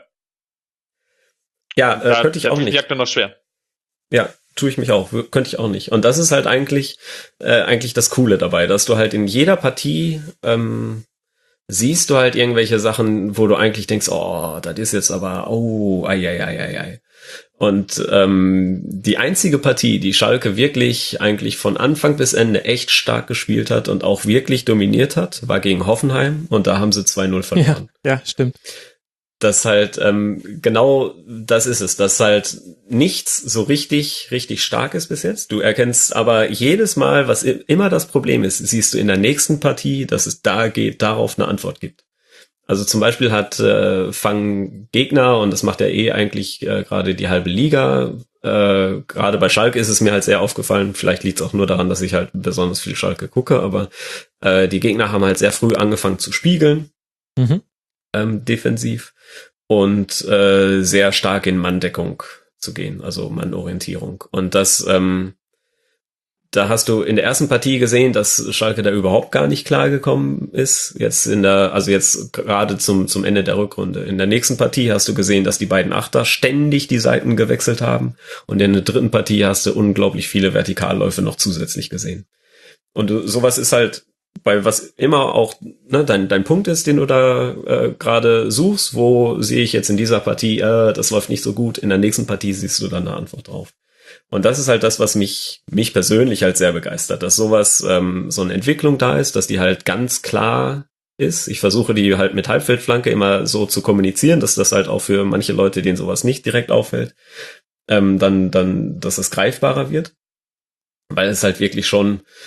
Ja, äh, da, könnte ich da auch tue ich nicht. mich aktuell noch schwer. Ja, tue ich mich auch. W- Könnte ich auch nicht. Und das ist halt eigentlich, äh, eigentlich das Coole dabei, dass du halt in jeder Partie, ähm, siehst du halt irgendwelche Sachen, wo du eigentlich denkst, oh, das ist jetzt aber, oh, ei, ei, ei, ei, ei. Und ähm, die einzige Partie, die Schalke wirklich eigentlich von Anfang bis Ende echt stark gespielt hat und auch wirklich dominiert hat, war gegen Hoffenheim und da haben sie zwei null ja, verloren. ja, stimmt. Das halt, ähm, genau das ist es, dass halt nichts so richtig, richtig stark ist bis jetzt. Du erkennst aber jedes Mal, was i- immer das Problem ist, siehst du in der nächsten Partie, dass es da geht, darauf eine Antwort gibt. Also zum Beispiel hat äh, fangen Gegner, und das macht ja eh eigentlich äh, gerade die halbe Liga, äh, gerade bei Schalke ist es mir halt sehr aufgefallen, vielleicht liegt es auch nur daran, dass ich halt besonders viel Schalke gucke, aber äh, die Gegner haben halt sehr früh angefangen zu spiegeln, Mhm. ähm, defensiv, und äh, sehr stark in Manndeckung zu gehen, also Mannorientierung. Und das, ähm, da hast du in der ersten Partie gesehen, dass Schalke da überhaupt gar nicht klargekommen ist. Jetzt in der, also jetzt gerade zum zum Ende der Rückrunde. In der nächsten Partie hast du gesehen, dass die beiden Achter ständig die Seiten gewechselt haben. Und in der dritten Partie hast du unglaublich viele Vertikalläufe noch zusätzlich gesehen. Und du, sowas ist halt, bei was immer auch ne, dein dein Punkt ist, den du da äh, gerade suchst, wo sehe ich jetzt in dieser Partie, äh, das läuft nicht so gut. In der nächsten Partie siehst du dann eine Antwort drauf. Und das ist halt das, was mich mich persönlich halt sehr begeistert, dass sowas, ähm, so eine Entwicklung da ist, dass die halt ganz klar ist. Ich versuche die halt mit Halbfeldflanke immer so zu kommunizieren, dass das halt auch für manche Leute, denen sowas nicht direkt auffällt, ähm, dann, dann, dass es greifbarer wird. Weil es halt wirklich schon,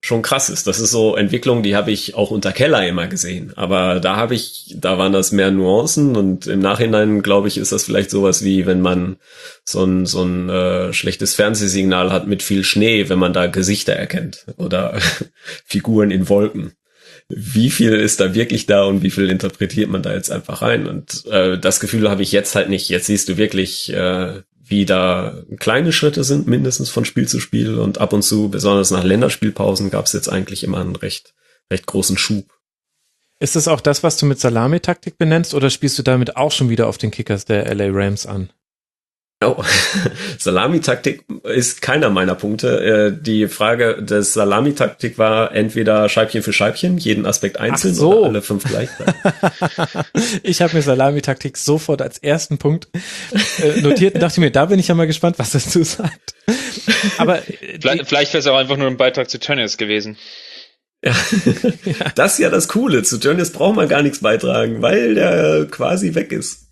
schon krass ist. Das ist so Entwicklung, die habe ich auch unter Keller immer gesehen. Aber da habe ich, da waren das mehr Nuancen und im Nachhinein, glaube ich, ist das vielleicht sowas wie, wenn man so ein, so ein äh, schlechtes Fernsehsignal hat mit viel Schnee, wenn man da Gesichter erkennt oder Figuren in Wolken. Wie viel ist da wirklich da und wie viel interpretiert man da jetzt einfach rein? Und äh, das Gefühl habe ich jetzt halt nicht. Jetzt siehst du wirklich, äh, wie da kleine Schritte sind, mindestens von Spiel zu Spiel und ab und zu, besonders nach Länderspielpausen, gab es jetzt eigentlich immer einen recht, recht großen Schub. Ist das auch das, was du mit Salami-Taktik benennst, oder spielst du damit auch schon wieder auf den Kickers der L A Rams an? Oh, Salami-Taktik ist keiner meiner Punkte. Die Frage des Salami-Taktik war entweder Scheibchen für Scheibchen, jeden Aspekt einzeln, Ach so. oder alle fünf gleichzeitig. Ich habe mir Salami-Taktik sofort als ersten Punkt äh, notiert und dachte mir, da bin ich ja mal gespannt, was das zu sagt. Aber äh, Vielleicht, vielleicht wäre es auch einfach nur ein Beitrag zu Tönnies gewesen. Ja. Das ist ja das Coole. Zu Tönnies braucht man gar nichts beitragen, weil der quasi weg ist.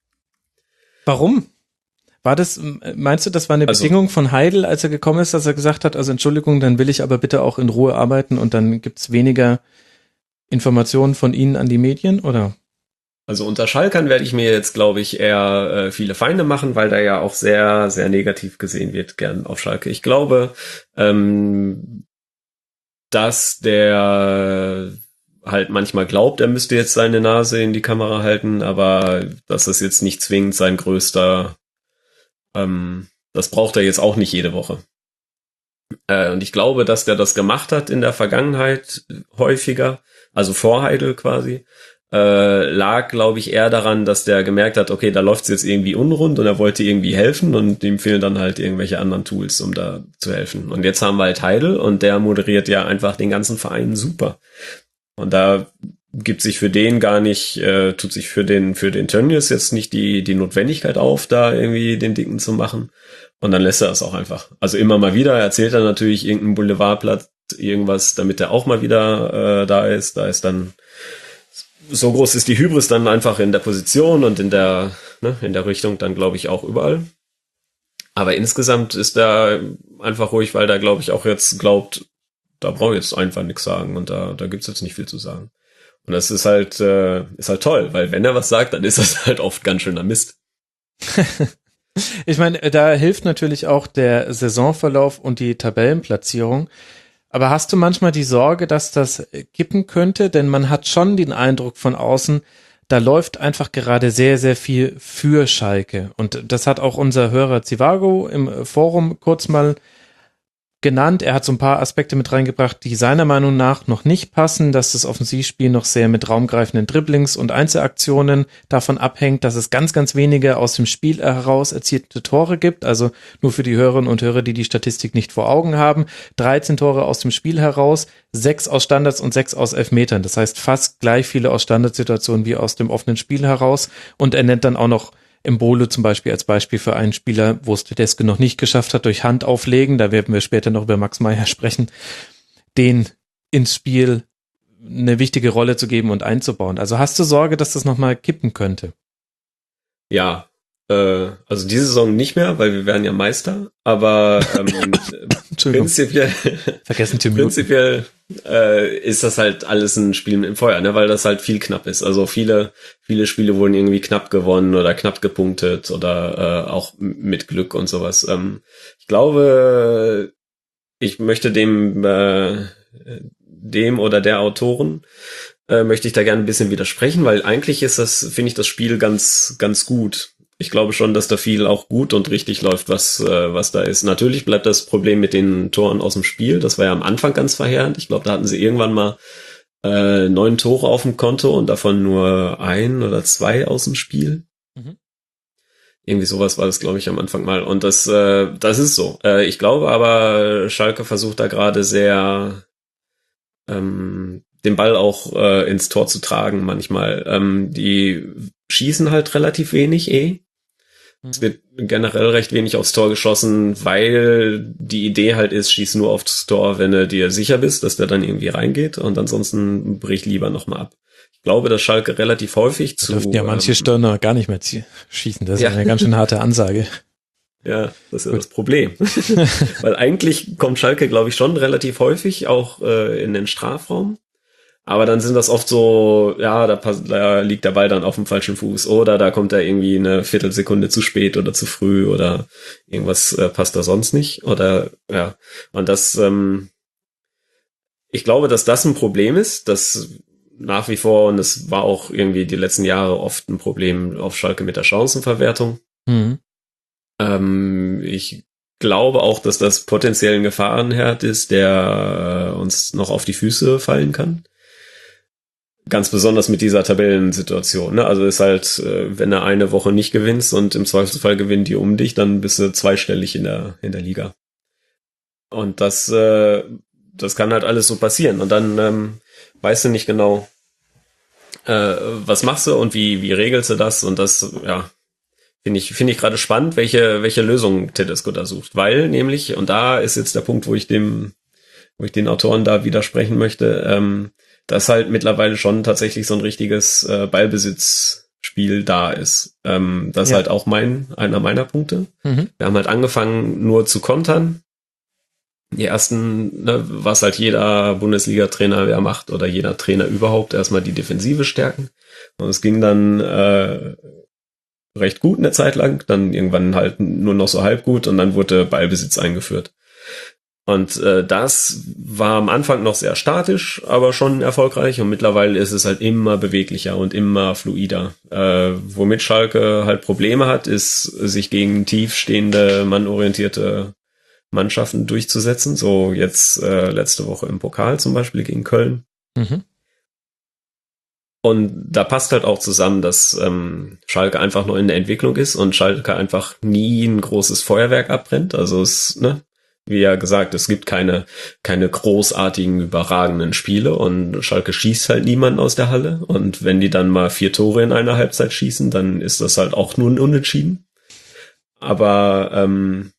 Warum? War das, meinst du, das war eine also, Bedingung von Heidel, als er gekommen ist, dass er gesagt hat, also Entschuldigung, dann will ich aber bitte auch in Ruhe arbeiten und dann gibt's weniger Informationen von Ihnen an die Medien, oder? Also unter Schalkern werde ich mir jetzt, glaube ich, eher äh, viele Feinde machen, weil da ja auch sehr, sehr negativ gesehen wird, gern auf Schalke. Ich glaube, ähm, dass der halt manchmal glaubt, er müsste jetzt seine Nase in die Kamera halten, aber dass das jetzt nicht zwingend sein größter Ähm, das braucht er jetzt auch nicht jede Woche. Äh, und ich glaube, dass der das gemacht hat in der Vergangenheit häufiger, also vor Heidel quasi, äh, lag, glaube ich, eher daran, dass der gemerkt hat, okay, da läuft's jetzt irgendwie unrund und er wollte irgendwie helfen und ihm fehlen dann halt irgendwelche anderen Tools, um da zu helfen. Und jetzt haben wir halt Heidel und der moderiert ja einfach den ganzen Verein super. Und da gibt sich für den gar nicht, äh, tut sich für den für den Tönnies jetzt nicht die die Notwendigkeit auf, da irgendwie den Dicken zu machen. Und dann lässt er es auch einfach. Also immer mal wieder erzählt er natürlich irgendein Boulevardblatt irgendwas, damit er auch mal wieder äh, da ist. Da ist dann, so groß ist die Hybris dann einfach in der Position und in der ne, in der Richtung dann, glaube ich, auch überall. Aber insgesamt ist er einfach ruhig, weil der, glaube ich, auch jetzt glaubt, da brauche ich jetzt einfach nichts sagen und da da gibt's jetzt nicht viel zu sagen. Und das ist halt, äh, ist halt toll, weil wenn er was sagt, dann ist das halt oft ganz schöner Mist. Ich meine, da hilft natürlich auch der Saisonverlauf und die Tabellenplatzierung. Aber hast du manchmal die Sorge, dass das kippen könnte? Denn man hat schon den Eindruck von außen, da läuft einfach gerade sehr, sehr viel für Schalke. Und das hat auch unser Hörer Zivago im Forum kurz mal genannt. Er hat so ein paar Aspekte mit reingebracht, die seiner Meinung nach noch nicht passen, dass das Offensivspiel noch sehr mit raumgreifenden Dribblings und Einzelaktionen davon abhängt, dass es ganz, ganz wenige aus dem Spiel heraus erzielte Tore gibt. Also nur für die Hörerinnen und Hörer, die die Statistik nicht vor Augen haben. dreizehn Tore aus dem Spiel heraus, sechs aus Standards und sechs aus Elfmetern. Das heißt fast gleich viele aus Standardsituationen wie aus dem offenen Spiel heraus. Und er nennt dann auch noch Embolo zum Beispiel als Beispiel für einen Spieler, wo es Tedesco noch nicht geschafft hat, durch Hand auflegen, da werden wir später noch über Max Meyer sprechen, den ins Spiel eine wichtige Rolle zu geben und einzubauen. Also hast du Sorge, dass das nochmal kippen könnte? Ja, äh, also diese Saison nicht mehr, weil wir werden ja Meister, aber ähm, prinzipiell, Vergessen zu prinzipiell äh, ist das halt alles ein Spiel im Feuer, ne, weil das halt viel knapp ist. Also viele, viele Spiele wurden irgendwie knapp gewonnen oder knapp gepunktet oder äh, auch mit Glück und sowas. Ähm, ich glaube, ich möchte dem, äh, dem oder der Autoren äh, möchte ich da gerne ein bisschen widersprechen, weil eigentlich ist das, finde ich, das Spiel ganz, ganz gut. Ich glaube schon, dass da viel auch gut und richtig läuft, was äh, was da ist. Natürlich bleibt das Problem mit den Toren aus dem Spiel. Das war ja am Anfang ganz verheerend. Ich glaube, da hatten sie irgendwann mal äh, neun Tore auf dem Konto und davon nur ein oder zwei aus dem Spiel. Mhm. Irgendwie sowas war das, glaube ich, am Anfang mal. Und das äh, das ist so. Äh, ich glaube aber, Schalke versucht da gerade sehr ähm, den Ball auch äh, ins Tor zu tragen manchmal. Ähm, die schießen halt relativ wenig eh. Es wird generell recht wenig aufs Tor geschossen, weil die Idee halt ist, schieß nur aufs Tor, wenn du dir sicher bist, dass der dann irgendwie reingeht und ansonsten brich lieber nochmal ab. Ich glaube, dass Schalke relativ häufig zu... Da dürften ja manche Stürmer gar nicht mehr schießen, das ist ja eine ganz schön harte Ansage. Ja, das ist ja das Problem. Weil eigentlich kommt Schalke, glaube ich, schon relativ häufig auch äh, in den Strafraum. Aber dann sind das oft so, ja, da, pass- da liegt der Ball dann auf dem falschen Fuß oder da kommt er irgendwie eine Viertelsekunde zu spät oder zu früh oder irgendwas äh, passt da sonst nicht. Oder ja, und das, ähm, ich glaube, dass das ein Problem ist, dass nach wie vor, und es war auch irgendwie die letzten Jahre oft ein Problem auf Schalke mit der Chancenverwertung. Mhm. Ähm, ich glaube auch, dass das potenziell ein Gefahrenherd ist, der äh, uns noch auf die Füße fallen kann. Ganz besonders mit dieser Tabellensituation. Ne? Also ist halt, äh, wenn du eine Woche nicht gewinnst und im Zweifelsfall gewinnen die um dich, dann bist du zweistellig in der in der Liga. Und das äh, das kann halt alles so passieren. Und dann ähm, weißt du nicht genau, äh, was machst du und wie wie regelst du das? Und das, ja, Finde ich, finde ich gerade spannend, welche, welche Lösung Tedesco da sucht. Weil nämlich, und da ist jetzt der Punkt, wo ich dem, wo ich den Autoren da widersprechen möchte, ähm, dass halt mittlerweile schon tatsächlich so ein richtiges äh, Ballbesitzspiel da ist. Ähm, das Ja. ist halt auch mein, einer meiner Punkte. Mhm. Wir haben halt angefangen, nur zu kontern. Die ersten, ne, was halt jeder Bundesliga-Trainer wer macht oder jeder Trainer überhaupt, erstmal die Defensive stärken. Und es ging dann, äh, recht gut eine Zeit lang, dann irgendwann halt nur noch so halb gut und dann wurde Ballbesitz eingeführt. Und äh, das war am Anfang noch sehr statisch, aber schon erfolgreich und mittlerweile ist es halt immer beweglicher und immer fluider. Äh, womit Schalke halt Probleme hat, ist, sich gegen tiefstehende, mannorientierte Mannschaften durchzusetzen. So jetzt äh, letzte Woche im Pokal zum Beispiel gegen Köln. Mhm. Und da passt halt auch zusammen, dass ähm, Schalke einfach nur in der Entwicklung ist und Schalke einfach nie ein großes Feuerwerk abbrennt. Also es, ne, wie ja gesagt, es gibt keine keine großartigen, überragenden Spiele und Schalke schießt halt niemanden aus der Halle. Und wenn die dann mal vier Tore in einer Halbzeit schießen, dann ist das halt auch nur ein Unentschieden. Aber ähm,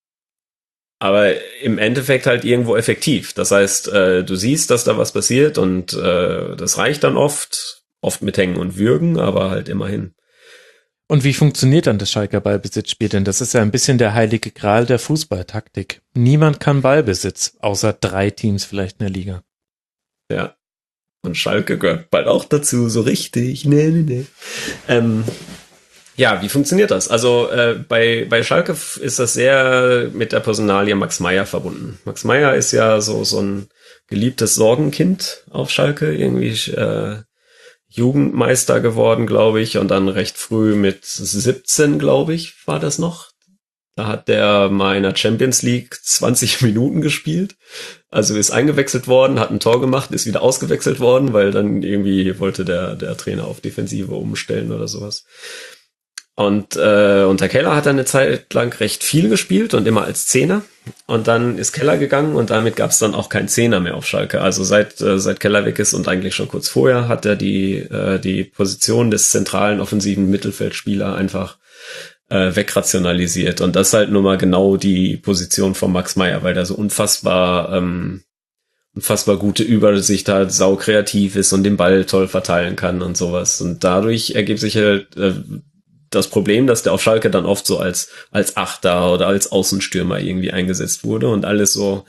aber im Endeffekt halt irgendwo effektiv. Das heißt, äh, du siehst, dass da was passiert und äh, das reicht dann oft, oft mit Hängen und Würgen, aber halt immerhin. Und wie funktioniert dann das Schalker Ballbesitzspiel? Denn das ist ja ein bisschen der heilige Gral der Fußballtaktik. Niemand kann Ballbesitz, außer drei Teams vielleicht in der Liga. Ja. Und Schalke gehört bald auch dazu, so richtig. Nee, nee, nee. Ähm, Ja, wie funktioniert das? Also äh, bei bei Schalke ist das sehr mit der Personalie Max Meyer verbunden. Max Meyer ist ja so so ein geliebtes Sorgenkind auf Schalke, irgendwie äh, Jugendmeister geworden, glaube ich, und dann recht früh mit siebzehn, glaube ich, war das noch. Da hat der mal in der Champions League zwanzig Minuten gespielt. Also ist eingewechselt worden, hat ein Tor gemacht, ist wieder ausgewechselt worden, weil dann irgendwie wollte der der Trainer auf Defensive umstellen oder sowas. Und äh, unter Keller hat er eine Zeit lang recht viel gespielt und immer als Zehner. Und dann ist Keller gegangen und damit gab es dann auch keinen Zehner mehr auf Schalke. Also seit äh, seit Keller weg ist und eigentlich schon kurz vorher hat er die äh, die Position des zentralen offensiven Mittelfeldspieler einfach äh, wegrationalisiert. Und das ist halt nun mal genau die Position von Max Meyer, weil der so unfassbar ähm, unfassbar gute Übersicht hat, sau kreativ ist und den Ball toll verteilen kann und sowas. Und dadurch ergibt sich halt äh, das Problem, dass der auf Schalke dann oft so als als Achter oder als Außenstürmer irgendwie eingesetzt wurde und alles so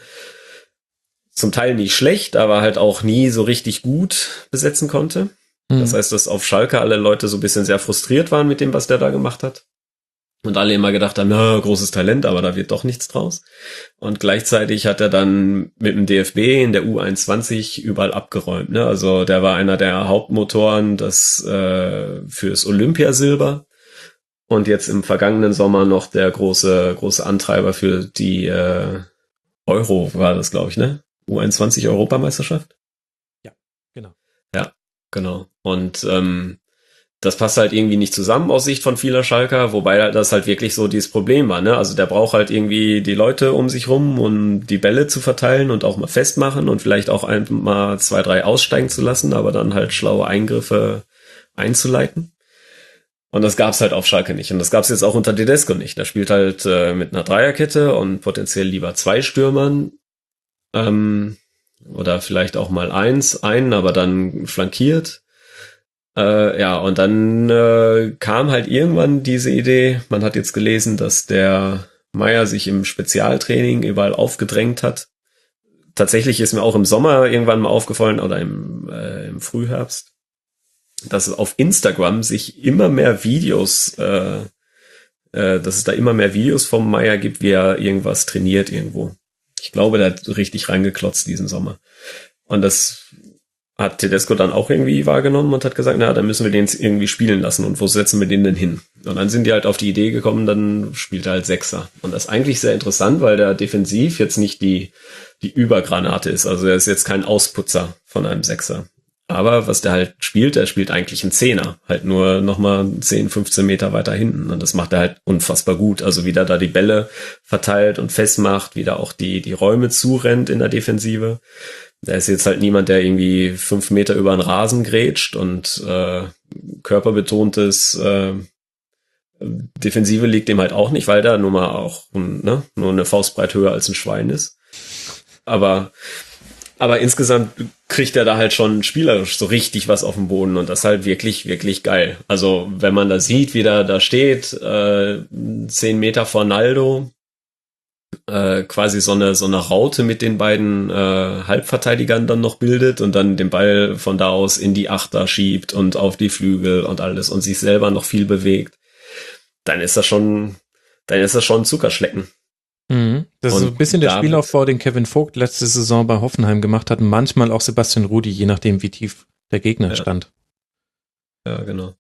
zum Teil nicht schlecht, aber halt auch nie so richtig gut besetzen konnte. Mhm. Das heißt, dass auf Schalke alle Leute so ein bisschen sehr frustriert waren mit dem, was der da gemacht hat. Und alle immer gedacht haben, na, großes Talent, aber da wird doch nichts draus. Und gleichzeitig hat er dann mit dem D F B in der U einundzwanzig überall abgeräumt. Ne? Also der war einer der Hauptmotoren das äh, fürs Olympiasilber. Und jetzt im vergangenen Sommer noch der große große Antreiber für die äh, Euro war das, glaube ich, ne? U einundzwanzig Europameisterschaft? Ja, genau. Ja, genau. Und ähm, das passt halt irgendwie nicht zusammen aus Sicht von vieler Schalker, wobei das halt wirklich so dieses Problem war, ne? Also der braucht halt irgendwie die Leute um sich rum, um die Bälle zu verteilen und auch mal festmachen und vielleicht auch ein, mal zwei, drei aussteigen zu lassen, aber dann halt schlaue Eingriffe einzuleiten. Und das gab's halt auf Schalke nicht. Und das gab's jetzt auch unter Tedesco nicht. Der spielt halt äh, mit einer Dreierkette und potenziell lieber zwei Stürmern. Ähm, oder vielleicht auch mal eins, einen, aber dann flankiert. Äh, ja, und dann äh, kam halt irgendwann diese Idee, man hat jetzt gelesen, dass der Meier sich im Spezialtraining überall aufgedrängt hat. Tatsächlich ist mir auch im Sommer irgendwann mal aufgefallen oder im, äh, im Frühherbst, dass es auf Instagram sich immer mehr Videos, äh, äh, dass es da immer mehr Videos vom Meier gibt, wie er irgendwas trainiert irgendwo. Ich glaube, der hat richtig reingeklotzt diesen Sommer. Und das hat Tedesco dann auch irgendwie wahrgenommen und hat gesagt, na, dann müssen wir den irgendwie spielen lassen und wo setzen wir den denn hin? Und dann sind die halt auf die Idee gekommen, dann spielt er halt Sechser. Und das ist eigentlich sehr interessant, weil der defensiv jetzt nicht die, die Übergranate ist. Also er ist jetzt kein Ausputzer von einem Sechser. Aber was der halt spielt, er spielt eigentlich einen Zehner. Halt nur nochmal zehn, fünfzehn Meter weiter hinten. Und das macht er halt unfassbar gut. Also wie der da die Bälle verteilt und festmacht, wie der auch die, die Räume zurennt in der Defensive. Der ist jetzt halt niemand, der irgendwie fünf Meter über den Rasen grätscht und äh, körperbetontes äh, Defensive liegt dem halt auch nicht, weil da nur mal auch ne, nur eine Faustbreit höher als ein Schwein ist. Aber aber insgesamt kriegt er da halt schon spielerisch so richtig was auf dem Boden und das ist halt wirklich, wirklich geil. Also wenn man da sieht, wie der da steht, äh, zehn Meter vor Naldo, Äh, quasi so eine so eine Raute mit den beiden äh, Halbverteidigern dann noch bildet und dann den Ball von da aus in die Achter schiebt und auf die Flügel und alles und sich selber noch viel bewegt, dann ist das schon, dann ist das schon ein Zuckerschlecken. Mhm. Das und ist so ein bisschen der damit, Spielaufbau, den Kevin Vogt letzte Saison bei Hoffenheim gemacht hat, und manchmal auch Sebastian Rudi, je nachdem, wie tief der Gegner ja. stand. Ja, genau.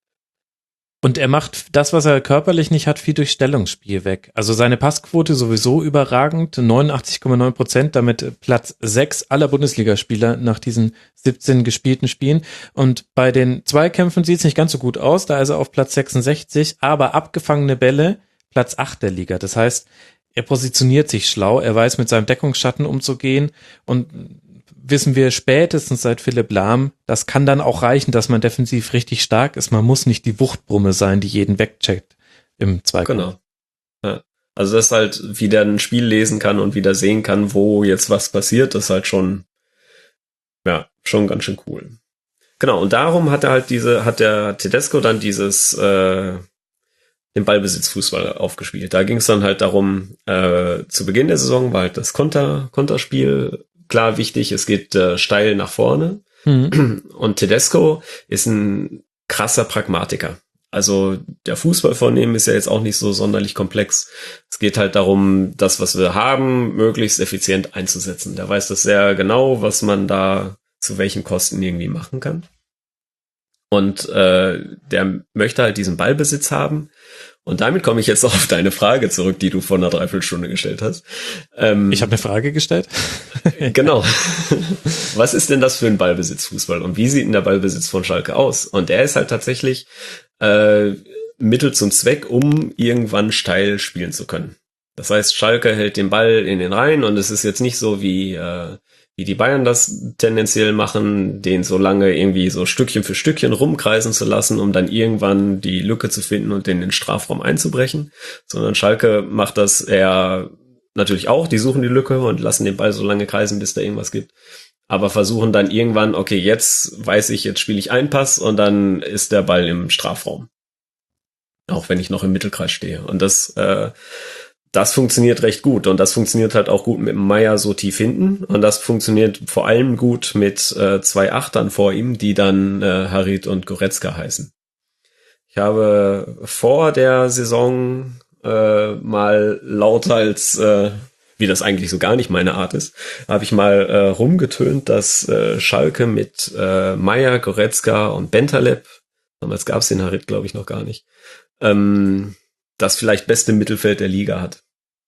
Und er macht das, was er körperlich nicht hat, viel durch Stellungsspiel weg. Also seine Passquote sowieso überragend, neunundachtzig Komma neun Prozent, damit Platz sechs aller Bundesligaspieler nach diesen siebzehn gespielten Spielen. Und bei den Zweikämpfen sieht es nicht ganz so gut aus, da ist er auf Platz sechsundsechzig, aber abgefangene Bälle Platz acht der Liga. Das heißt, er positioniert sich schlau, er weiß mit seinem Deckungsschatten umzugehen und wissen wir spätestens seit Philipp Lahm, das kann dann auch reichen, dass man defensiv richtig stark ist. Man muss nicht die Wuchtbrumme sein, die jeden wegcheckt im Zweikampf. Genau. Ja. Also das ist halt, wie der ein Spiel lesen kann und wieder sehen kann, wo jetzt was passiert, das ist halt schon, ja, schon ganz schön cool. Genau, und darum hat er halt diese, hat der Tedesco dann dieses, äh, den Ballbesitzfußball aufgespielt. Da ging es dann halt darum, äh, zu Beginn der Saison war halt das Konter, Konterspiel klar wichtig, es geht äh, steil nach vorne. Mhm. Und Tedesco ist ein krasser Pragmatiker. Also der Fußball von ihm ist ja jetzt auch nicht so sonderlich komplex. Es geht halt darum, das, was wir haben, möglichst effizient einzusetzen. Der weiß das sehr genau, was man da zu welchen Kosten irgendwie machen kann. Und äh, der möchte halt diesen Ballbesitz haben. Und damit komme ich jetzt auf deine Frage zurück, die du vor einer Dreiviertelstunde gestellt hast. Ähm, ich habe eine Frage gestellt? Genau. Was ist denn das für ein Ballbesitzfußball und wie sieht denn der Ballbesitz von Schalke aus? Und der ist halt tatsächlich äh, Mittel zum Zweck, um irgendwann steil spielen zu können. Das heißt, Schalke hält den Ball in den Reihen und es ist jetzt nicht so wie äh, wie die Bayern das tendenziell machen, den so lange irgendwie so Stückchen für Stückchen rumkreisen zu lassen, um dann irgendwann die Lücke zu finden und in den Strafraum einzubrechen, sondern Schalke macht das eher natürlich auch, die suchen die Lücke und lassen den Ball so lange kreisen, bis da irgendwas gibt, aber versuchen dann irgendwann, okay, jetzt weiß ich, jetzt spiele ich einen Pass und dann ist der Ball im Strafraum. Auch wenn ich noch im Mittelkreis stehe. Und das äh, Das funktioniert recht gut und das funktioniert halt auch gut mit Meier so tief hinten und das funktioniert vor allem gut mit äh, zwei Achtern vor ihm, die dann äh, Harit und Goretzka heißen. Ich habe vor der Saison äh, mal lauthals, äh, wie das eigentlich so gar nicht meine Art ist, habe ich mal äh, rumgetönt, dass äh, Schalke mit äh, Meier, Goretzka und Bentaleb, damals gab es den Harit glaube ich noch gar nicht, ähm, das vielleicht beste Mittelfeld der Liga hat.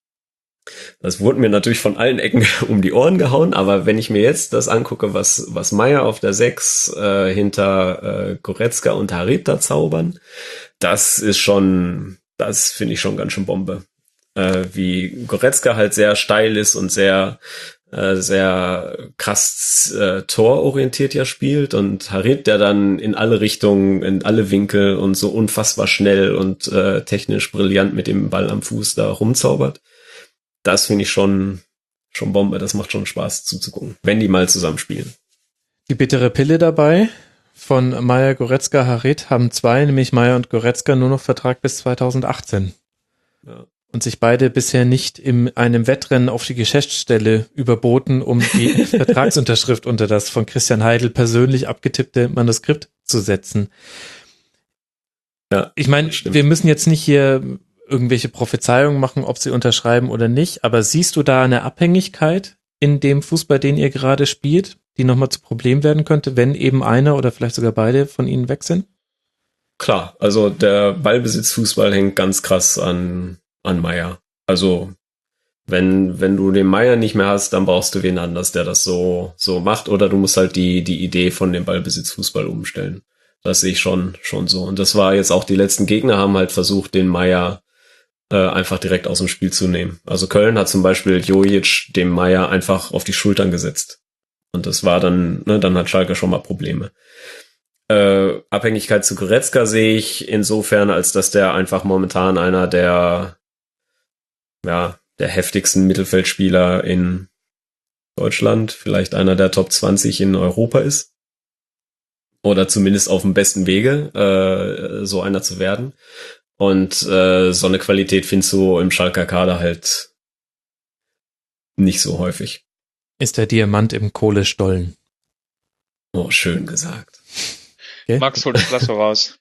Das wurde mir natürlich von allen Ecken um die Ohren gehauen, aber wenn ich mir jetzt das angucke, was was Meier auf der sechs äh, hinter äh, Goretzka und Harit da zaubern, das ist schon, das finde ich schon ganz schön Bombe. Äh, wie Goretzka halt sehr steil ist und sehr äh, sehr krass äh, tororientiert ja spielt und Harit, der dann in alle Richtungen, in alle Winkel und so unfassbar schnell und äh, technisch brillant mit dem Ball am Fuß da rumzaubert. Das finde ich schon schon Bombe, das macht schon Spaß zuzugucken, wenn die mal zusammen spielen. Die bittere Pille dabei, von Meyer, Goretzka, Harit haben zwei, nämlich Meyer und Goretzka, nur noch Vertrag bis zweitausendachtzehn. Ja. Und sich beide bisher nicht in einem Wettrennen auf die Geschäftsstelle überboten, um die Vertragsunterschrift unter das von Christian Heidel persönlich abgetippte Manuskript zu setzen. Ja, ich meine, wir müssen jetzt nicht hier irgendwelche Prophezeiungen machen, ob sie unterschreiben oder nicht, aber siehst du da eine Abhängigkeit in dem Fußball, den ihr gerade spielt, die nochmal zu Problem werden könnte, wenn eben einer oder vielleicht sogar beide von ihnen weg sind? Klar, also der Ballbesitzfußball hängt ganz krass an an Meyer. Also wenn wenn du den Meyer nicht mehr hast, dann brauchst du wen anders, der das so so macht, oder du musst halt die die Idee von dem Ballbesitzfußball umstellen. Das sehe ich schon schon so. Und das war jetzt auch, die letzten Gegner haben halt versucht, den Meyer äh, einfach direkt aus dem Spiel zu nehmen. Also Köln hat zum Beispiel Jojic dem Meyer einfach auf die Schultern gesetzt. Und das war dann, ne, dann hat Schalke schon mal Probleme. Äh, Abhängigkeit zu Goretzka sehe ich insofern, als dass der einfach momentan einer der ja, der heftigsten Mittelfeldspieler in Deutschland, vielleicht einer der Top zwanzig in Europa ist. Oder zumindest auf dem besten Wege, äh, so einer zu werden. Und äh, so eine Qualität findest du im Schalker Kader halt nicht so häufig. Ist der Diamant im Kohlestollen. Oh, schön gesagt. Okay. Max holt das Glas voraus.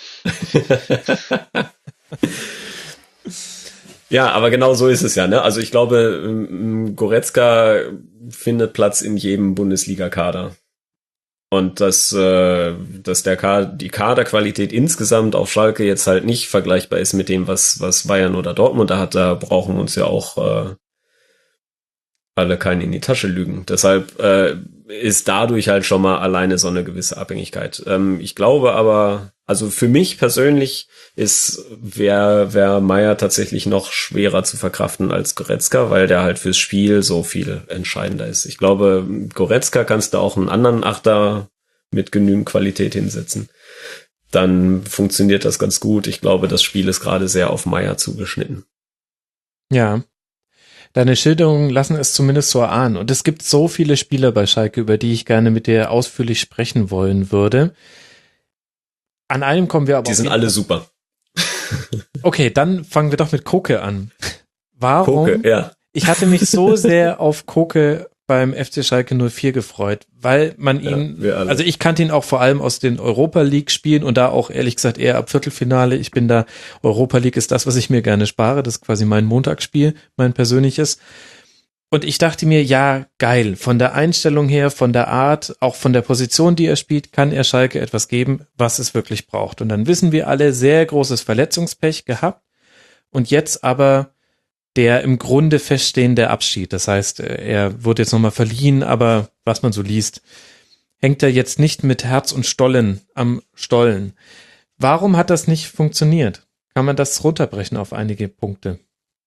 Ja, aber genau so ist es ja, ne? Also ich glaube, Goretzka findet Platz in jedem Bundesliga-Kader. Und dass, äh, dass der Kader, die Kaderqualität insgesamt auf Schalke jetzt halt nicht vergleichbar ist mit dem, was, was Bayern oder Dortmund da hat, da brauchen wir uns ja auch äh, alle keinen in die Tasche lügen. Deshalb äh, ist dadurch halt schon mal alleine so eine gewisse Abhängigkeit. Ähm, ich glaube aber, also für mich persönlich ist wär, wär Meyer tatsächlich noch schwerer zu verkraften als Goretzka, weil der halt fürs Spiel so viel entscheidender ist. Ich glaube, Goretzka kannst du auch einen anderen Achter mit genügend Qualität hinsetzen. Dann funktioniert das ganz gut. Ich glaube, das Spiel ist gerade sehr auf Meyer zugeschnitten. Ja. Deine Schilderungen lassen es zumindest so erahnen. Und es gibt so viele Spieler bei Schalke, über die ich gerne mit dir ausführlich sprechen wollen würde. An einem kommen wir aber. Die sind alle super. Okay, dann fangen wir doch mit Koke an. Warum? Koke, ja. Ich hatte mich so sehr auf Koke beim F C Schalke null vier gefreut, weil man ihn, ja, also ich kannte ihn auch vor allem aus den Europa League Spielen und da auch ehrlich gesagt eher ab Viertelfinale. Ich bin da, Europa League ist das, was ich mir gerne spare. Das ist quasi mein Montagsspiel, mein persönliches. Und ich dachte mir, ja, geil, von der Einstellung her, von der Art, auch von der Position, die er spielt, kann er Schalke etwas geben, was es wirklich braucht. Und dann wissen wir alle, sehr großes Verletzungspech gehabt und jetzt aber der im Grunde feststehende Abschied. Das heißt, er wurde jetzt nochmal verliehen, aber was man so liest, hängt er jetzt nicht mit Herz und Stollen am Stollen. Warum hat das nicht funktioniert? Kann man das runterbrechen auf einige Punkte?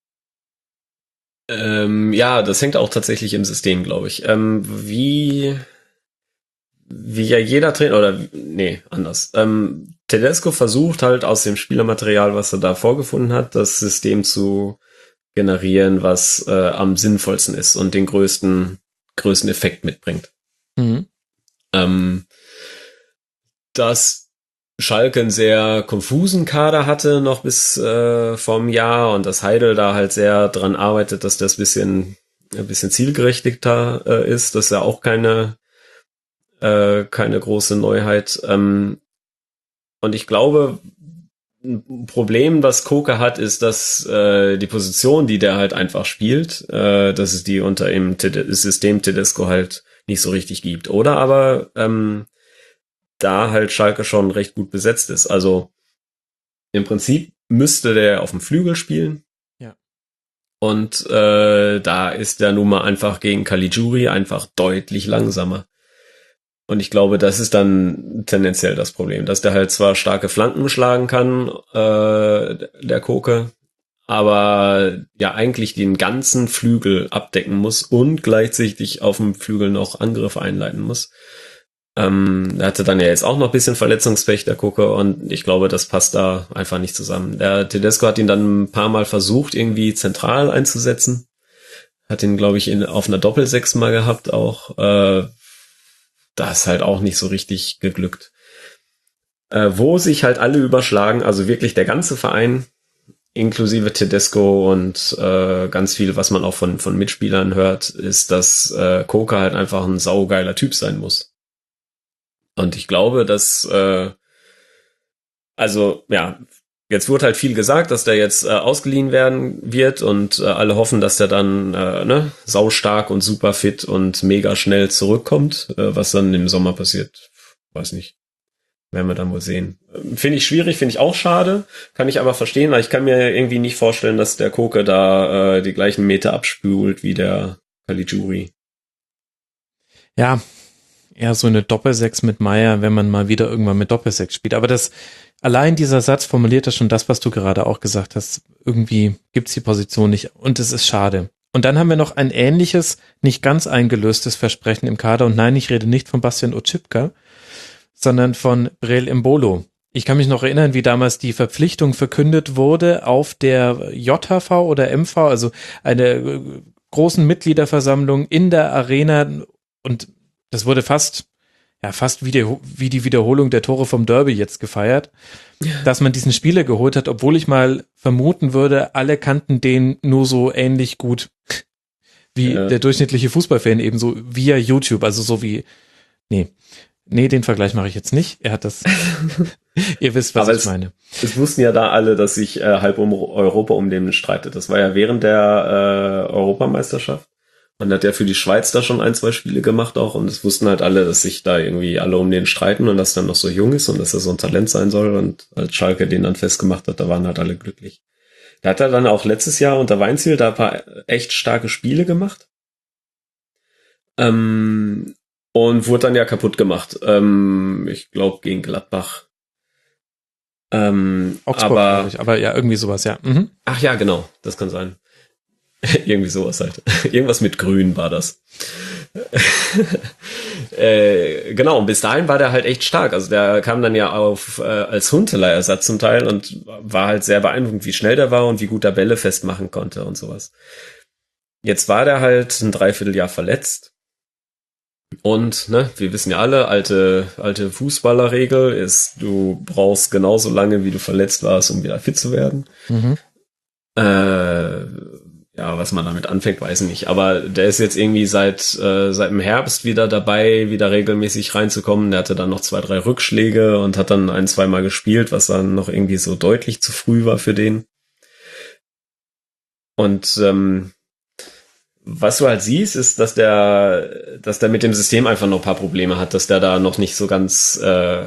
Ähm, ja, das hängt auch tatsächlich im System, glaube ich. Ähm, wie, wie ja jeder Trainer, oder, nee, anders. Ähm, Tedesco versucht halt aus dem Spielermaterial, was er da vorgefunden hat, das System zu generieren, was äh, am sinnvollsten ist und den größten, größten Effekt mitbringt. Mhm. Ähm, dass Schalke einen sehr konfusen Kader hatte noch bis äh, vorm Jahr und dass Heidel da halt sehr dran arbeitet, dass das bisschen ein bisschen zielgerechtigter äh, ist. Das ist ja auch keine äh, keine große Neuheit. Ähm, und ich glaube, ein Problem, was Koke hat, ist, dass äh, die Position, die der halt einfach spielt, äh, dass es die unter im Tede- System Tedesco halt nicht so richtig gibt. Oder aber ähm, da halt Schalke schon recht gut besetzt ist. Also im Prinzip müsste der auf dem Flügel spielen. Ja. Und äh, da ist der nun mal einfach gegen Caligiuri einfach deutlich langsamer. Und ich glaube, das ist dann tendenziell das Problem, dass der halt zwar starke Flanken schlagen kann, äh, der Koke, aber ja eigentlich den ganzen Flügel abdecken muss und gleichzeitig auf dem Flügel noch Angriffe einleiten muss. Ähm, er hatte dann ja jetzt auch noch ein bisschen Verletzungspech, der Koke, und ich glaube, das passt da einfach nicht zusammen. Der Tedesco hat ihn dann ein paar Mal versucht, irgendwie zentral einzusetzen. Hat ihn, glaube ich, in, auf einer Doppelsechs mal gehabt auch. Äh, da ist halt auch nicht so richtig geglückt. äh, wo sich halt alle überschlagen, also wirklich der ganze Verein, inklusive Tedesco und äh, ganz viel, was man auch von von Mitspielern hört, ist, dass äh, Koke halt einfach ein saugeiler Typ sein muss. Und ich glaube, dass äh, also ja, jetzt wurde halt viel gesagt, dass der jetzt äh, ausgeliehen werden wird und äh, alle hoffen, dass der dann äh, ne, saustark und super fit und mega schnell zurückkommt. Äh, was dann im Sommer passiert, weiß nicht. Werden wir dann wohl sehen. Finde ich schwierig, finde ich auch schade. Kann ich aber verstehen, weil ich kann mir irgendwie nicht vorstellen, dass der Koke da äh, die gleichen Meter abspült wie der Caligiuri. Ja, eher so eine Doppelsechs mit Meier, wenn man mal wieder irgendwann mit Doppelsechs spielt. Aber das allein dieser Satz formuliert ja schon das, was du gerade auch gesagt hast. Irgendwie gibt's die Position nicht und es ist schade. Und dann haben wir noch ein ähnliches, nicht ganz eingelöstes Versprechen im Kader. Und nein, ich rede nicht von Bastian Oczipka, sondern von Breel Embolo. Ich kann mich noch erinnern, wie damals die Verpflichtung verkündet wurde auf der J H V oder M V, also eine großen Mitgliederversammlung in der Arena, und das wurde fast, ja, fast wie die, wie die Wiederholung der Tore vom Derby jetzt gefeiert, dass man diesen Spieler geholt hat, obwohl ich mal vermuten würde, alle kannten den nur so ähnlich gut wie ja. der durchschnittliche Fußballfan, ebenso via YouTube, also so wie, nee, Nee, den Vergleich mache ich jetzt nicht. Er hat das, ihr wisst, was Aber ich es, meine. Es wussten ja da alle, dass sich äh, halb um Europa um den streitet. Das war ja während der äh, Europameisterschaft. Man hat ja für die Schweiz da schon ein, zwei Spiele gemacht auch und es wussten halt alle, dass sich da irgendwie alle um den streiten und dass er noch so jung ist und dass er so ein Talent sein soll, und als Schalke den dann festgemacht hat, da waren halt alle glücklich. Da hat er dann auch letztes Jahr unter Weinziel da ein paar echt starke Spiele gemacht. Ähm, Und wurde dann ja kaputt gemacht. Ähm, ich glaube gegen Gladbach. Ähm, Augsburg, aber, ich, aber ja, irgendwie sowas, ja. Mhm. Ach ja, genau, das kann sein. Irgendwie sowas halt. Irgendwas mit Grün war das. äh, genau, und bis dahin war der halt echt stark. Also der kam dann ja auf äh, als Huntelaar-Ersatz zum Teil und war halt sehr beeindruckend, wie schnell der war und wie gut er Bälle festmachen konnte und sowas. Jetzt war der halt ein Dreivierteljahr verletzt. Und, ne, wir wissen ja alle, alte, alte Fußballerregel ist, du brauchst genauso lange, wie du verletzt warst, um wieder fit zu werden. Mhm. Äh, ja, was man damit anfängt, weiß ich nicht. Aber der ist jetzt irgendwie seit, äh, seit dem Herbst wieder dabei, wieder regelmäßig reinzukommen. Der hatte dann noch zwei, drei Rückschläge und hat dann ein, zwei Mal gespielt, was dann noch irgendwie so deutlich zu früh war für den. Und, ähm, was du halt siehst, ist, dass der, dass der mit dem System einfach noch ein paar Probleme hat, dass der da noch nicht so ganz, äh,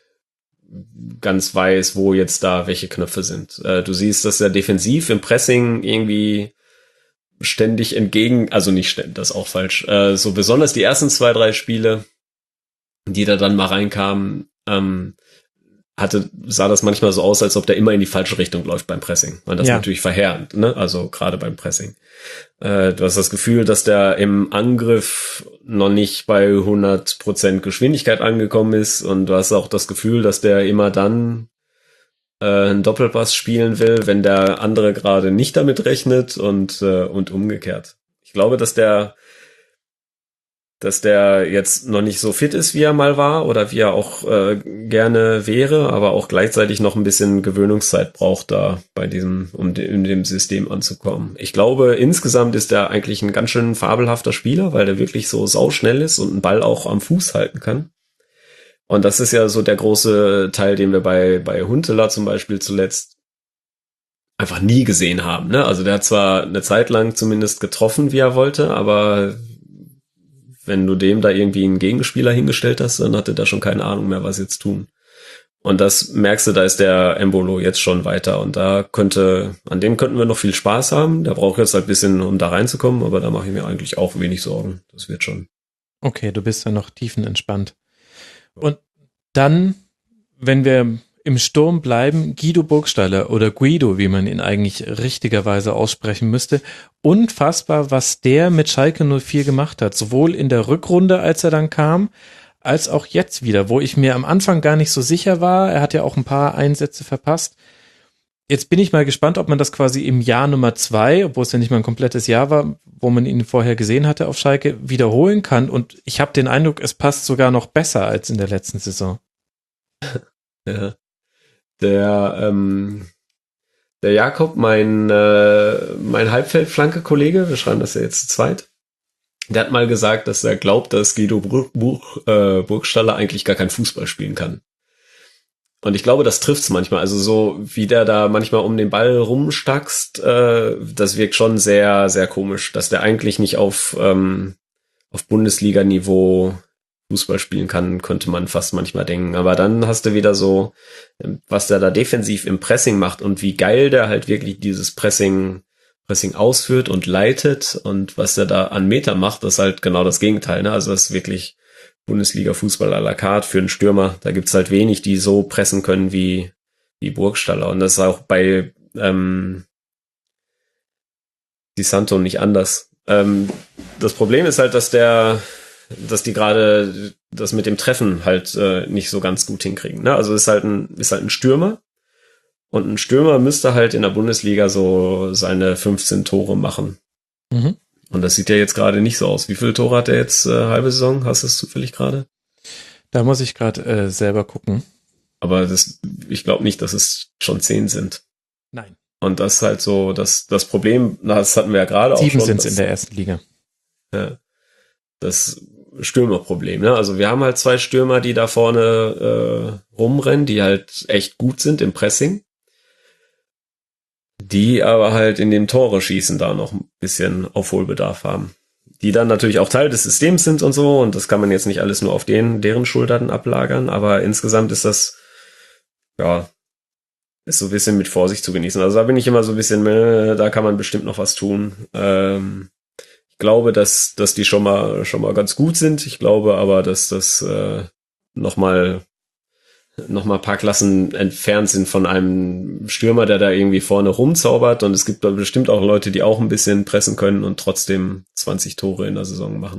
ganz weiß, wo jetzt da welche Knöpfe sind. Äh, du siehst, dass er defensiv im Pressing irgendwie ständig entgegen, also nicht ständig, das ist auch falsch, äh, so besonders die ersten zwei, drei Spiele, die da dann mal reinkamen, ähm, hatte, sah das manchmal so aus, als ob der immer in die falsche Richtung läuft beim Pressing. Und das ja. ist natürlich verheerend, ne? Also gerade beim Pressing. Äh, du hast das Gefühl, dass der im Angriff noch nicht bei hundert Prozent Geschwindigkeit angekommen ist, und du hast auch das Gefühl, dass der immer dann äh, einen Doppelpass spielen will, wenn der andere gerade nicht damit rechnet, und äh, und umgekehrt. Ich glaube, dass der dass der jetzt noch nicht so fit ist, wie er mal war oder wie er auch äh, gerne wäre, aber auch gleichzeitig noch ein bisschen Gewöhnungszeit braucht da bei diesem, um de, in dem System anzukommen. Ich glaube, insgesamt ist er eigentlich ein ganz schön fabelhafter Spieler, weil der wirklich so sauschnell ist und einen Ball auch am Fuß halten kann. Und das ist ja so der große Teil, den wir bei bei Huntelaar zum Beispiel zuletzt einfach nie gesehen haben, ne? Also der hat zwar eine Zeit lang zumindest getroffen, wie er wollte, aber wenn du dem da irgendwie einen Gegenspieler hingestellt hast, dann hatte der schon keine Ahnung mehr, was jetzt tun. Und das merkst du, da ist der Embolo jetzt schon weiter. Und da könnte, an dem könnten wir noch viel Spaß haben. Der braucht jetzt halt ein bisschen, um da reinzukommen, aber da mache ich mir eigentlich auch wenig Sorgen. Das wird schon. Okay, du bist ja noch tiefenentspannt. Und dann, wenn wir im Sturm bleiben, Guido Burgstaller oder Guido, wie man ihn eigentlich richtigerweise aussprechen müsste. Unfassbar, was der mit Schalke null vier gemacht hat. Sowohl in der Rückrunde, als er dann kam, als auch jetzt wieder, wo ich mir am Anfang gar nicht so sicher war. Er hat ja auch ein paar Einsätze verpasst. Jetzt bin ich mal gespannt, ob man das quasi im Jahr Nummer zwei, obwohl es ja nicht mal ein komplettes Jahr war, wo man ihn vorher gesehen hatte auf Schalke, wiederholen kann. Und ich habe den Eindruck, es passt sogar noch besser als in der letzten Saison. Ja. Der, ähm, der Jakob, mein, äh, mein Halbfeldflanke-Kollege, wir schreiben das ja jetzt zu zweit, der hat mal gesagt, dass er glaubt, dass Guido Bur- Bur- äh, Burgstaller eigentlich gar kein Fußball spielen kann. Und ich glaube, das trifft's manchmal. Also so, wie der da manchmal um den Ball rumstackst, äh, das wirkt schon sehr, sehr komisch, dass der eigentlich nicht auf, ähm, auf Bundesliga-Niveau Fußball spielen kann, könnte man fast manchmal denken. Aber dann hast du wieder so, was der da defensiv im Pressing macht und wie geil der halt wirklich dieses Pressing, Pressing ausführt und leitet und was der da an Meter macht, das ist halt genau das Gegenteil. Ne? Also das ist wirklich Bundesliga-Fußball à la carte für einen Stürmer. Da gibt's halt wenig, die so pressen können wie, wie Burgstaller. Und das ist auch bei ähm, Di Santo nicht anders. Ähm, das Problem ist halt, dass der dass die gerade das mit dem Treffen halt äh, nicht so ganz gut hinkriegen. Ne? Also ist halt ein ist halt ein Stürmer und ein Stürmer müsste halt in der Bundesliga so seine fünfzehn Tore machen. Mhm. Und das sieht ja jetzt gerade nicht so aus. Wie viele Tore hat er jetzt äh, halbe Saison? Hast du es zufällig gerade? Da muss ich gerade äh, selber gucken. Aber das, ich glaube nicht, dass es schon zehn sind. Nein. Und das ist halt so das das Problem. Das hatten wir ja gerade auch schon. Sieben sind es in der ersten Liga. Ja, das Stürmerproblem, ne? Also wir haben halt zwei Stürmer, die da vorne äh, rumrennen, die halt echt gut sind im Pressing, die aber halt in dem Tore schießen da noch ein bisschen Aufholbedarf haben. Die dann natürlich auch Teil des Systems sind und so, und das kann man jetzt nicht alles nur auf den, deren Schultern ablagern, aber insgesamt ist das, ja, ist so ein bisschen mit Vorsicht zu genießen. Also da bin ich immer so ein bisschen, äh, da kann man bestimmt noch was tun. Ähm, Ich glaube, dass dass die schon mal schon mal ganz gut sind. Ich glaube aber, dass das äh, noch mal noch mal ein paar Klassen entfernt sind von einem Stürmer, der da irgendwie vorne rumzaubert. Und es gibt da bestimmt auch Leute, die auch ein bisschen pressen können und trotzdem zwanzig Tore in der Saison machen.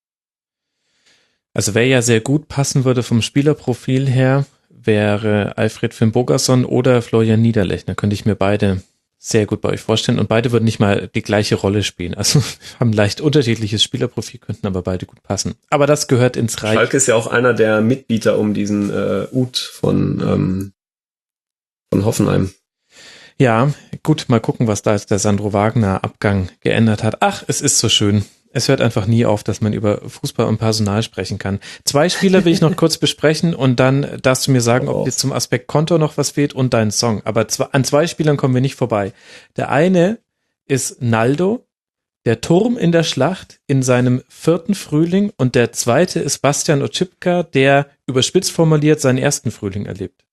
Also wer ja sehr gut passen würde vom Spielerprofil her, wäre Alfred Finnbogason oder Florian Niederlechner. Könnte ich mir beide sehr gut bei euch vorstellen, und beide würden nicht mal die gleiche Rolle spielen. Also haben leicht unterschiedliches Spielerprofil, könnten aber beide gut passen. Aber das gehört ins Reich. Schalke ist ja auch einer der Mitbieter um diesen äh, Uth von ähm, von Hoffenheim. Ja, gut, mal gucken, was da jetzt der Sandro Wagner Abgang geändert hat. Ach, es ist so schön. Es hört einfach nie auf, dass man über Fußball und Personal sprechen kann. Zwei Spieler will ich noch kurz besprechen und dann darfst du mir sagen, ob dir zum Aspekt Konto noch was fehlt und dein Song. Aber zwei, an zwei Spielern kommen wir nicht vorbei. Der eine ist Naldo, der Turm in der Schlacht in seinem vierten Frühling, und der zweite ist Bastian Oczipka, der überspitzt formuliert seinen ersten Frühling erlebt.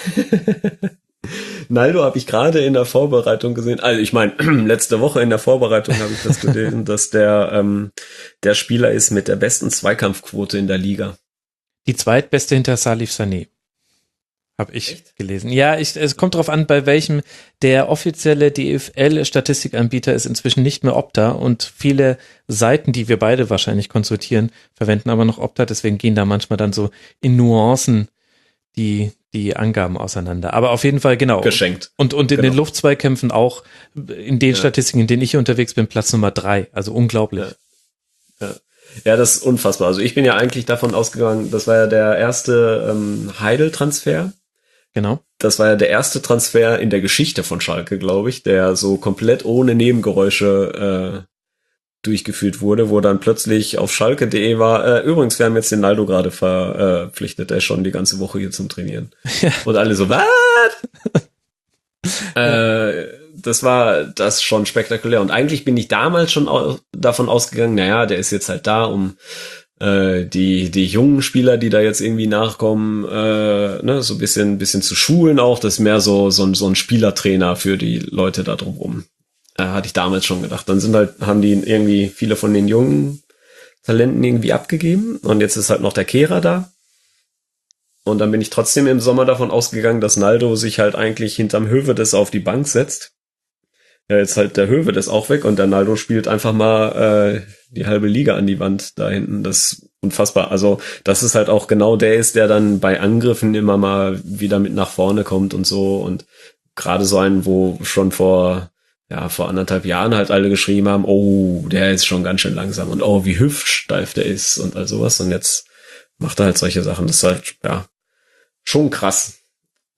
Naldo habe ich gerade in der Vorbereitung gesehen. Also ich meine, letzte Woche in der Vorbereitung habe ich das gelesen, dass der ähm, der Spieler ist mit der besten Zweikampfquote in der Liga. Die zweitbeste hinter Salif Sané. Habe ich Echt? gelesen. Ja, ich, es kommt drauf an, bei welchem. Der offizielle D F L-Statistikanbieter ist inzwischen nicht mehr Opta, und viele Seiten, die wir beide wahrscheinlich konsultieren, verwenden aber noch Opta. Deswegen gehen da manchmal dann so in Nuancen die die Angaben auseinander. Aber auf jeden Fall, genau. Geschenkt. Und, und in genau. den Luftzweikämpfen auch, in den ja. Statistiken, in denen ich unterwegs bin, Platz Nummer drei. Also unglaublich. Ja. Ja. ja, das ist unfassbar. Also ich bin ja eigentlich davon ausgegangen, das war ja der erste ähm, Heidel-Transfer. Genau. Das war ja der erste Transfer in der Geschichte von Schalke, glaube ich, der so komplett ohne Nebengeräusche äh, durchgeführt wurde, wo dann plötzlich auf schalke punkt de war, äh, übrigens, wir haben jetzt den Naldo gerade verpflichtet, der ist schon die ganze Woche hier zum Trainieren. Ja. Und alle so, was? äh, das war das schon spektakulär. Und eigentlich bin ich damals schon au- davon ausgegangen, naja, der ist jetzt halt da, um äh, die die jungen Spieler, die da jetzt irgendwie nachkommen, äh, ne, so ein bisschen bisschen zu schulen auch. Das ist mehr so so ein, so ein Spielertrainer für die Leute da drumherum. Hatte ich damals schon gedacht. Dann sind halt, haben die irgendwie viele von den jungen Talenten irgendwie abgegeben, und jetzt ist halt noch der Kehrer da. Und dann bin ich trotzdem im Sommer davon ausgegangen, dass Naldo sich halt eigentlich hinterm Hövedes auf die Bank setzt. Ja, jetzt halt der Hövedes auch weg, und der Naldo spielt einfach mal äh, die halbe Liga an die Wand da hinten. Das ist unfassbar. Also das ist halt auch genau der ist, der dann bei Angriffen immer mal wieder mit nach vorne kommt und so. Und gerade so einen, wo schon vor ja, vor anderthalb Jahren halt alle geschrieben haben, oh, der ist schon ganz schön langsam, und oh, wie hüftsteif der ist und all sowas, und jetzt macht er halt solche Sachen. Das ist halt, ja, schon krass.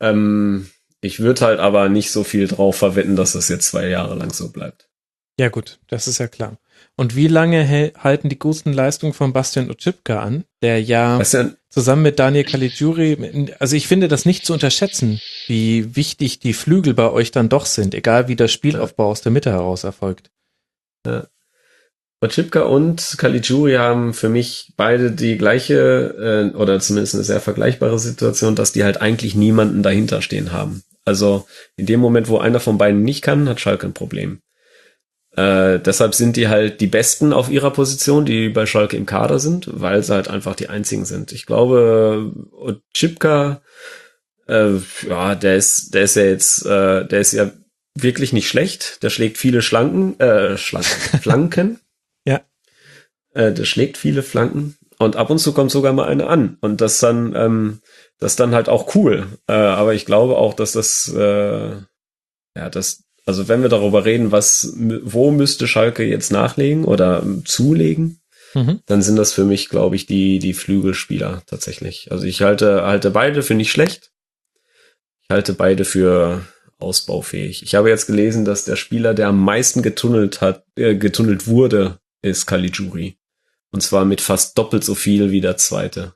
Ähm, ich würde halt aber nicht so viel drauf verwetten, dass das jetzt zwei Jahre lang so bleibt. Ja gut, das ist ja klar. Und wie lange hel- halten die guten Leistungen von Bastian Oczipka an, der ja Bastian, zusammen mit Daniel Caligiuri, also ich finde das nicht zu unterschätzen, wie wichtig die Flügel bei euch dann doch sind, egal wie der Spielaufbau aus der Mitte heraus erfolgt. ja. Oczipka und Caligiuri haben für mich beide die gleiche, äh, oder zumindest eine sehr vergleichbare Situation, dass die halt eigentlich niemanden dahinter stehen haben. Also in dem Moment, wo einer von beiden nicht kann, hat Schalke ein Problem. Äh, deshalb sind die halt die Besten auf ihrer Position, die bei Schalke im Kader sind, weil sie halt einfach die einzigen sind. Ich glaube, Oczipka, äh, ja, der ist, der ist ja jetzt, äh, der ist ja wirklich nicht schlecht. Der schlägt viele Schlanken, äh, Schlanken, Flanken. Ja. Äh, der schlägt viele Flanken und ab und zu kommt sogar mal eine an und das dann, ähm, das dann halt auch cool. Äh, aber ich glaube auch, dass das, äh, ja, das, also wenn wir darüber reden, was, wo müsste Schalke jetzt nachlegen oder ähm, zulegen, mhm. dann sind das für mich, glaube ich, die die Flügelspieler tatsächlich. Also ich halte halte beide für nicht schlecht. Ich halte beide für ausbaufähig. Ich habe jetzt gelesen, dass der Spieler, der am meisten getunnelt hat, äh, getunnelt wurde, ist Caligiuri. Und zwar mit fast doppelt so viel wie der zweite.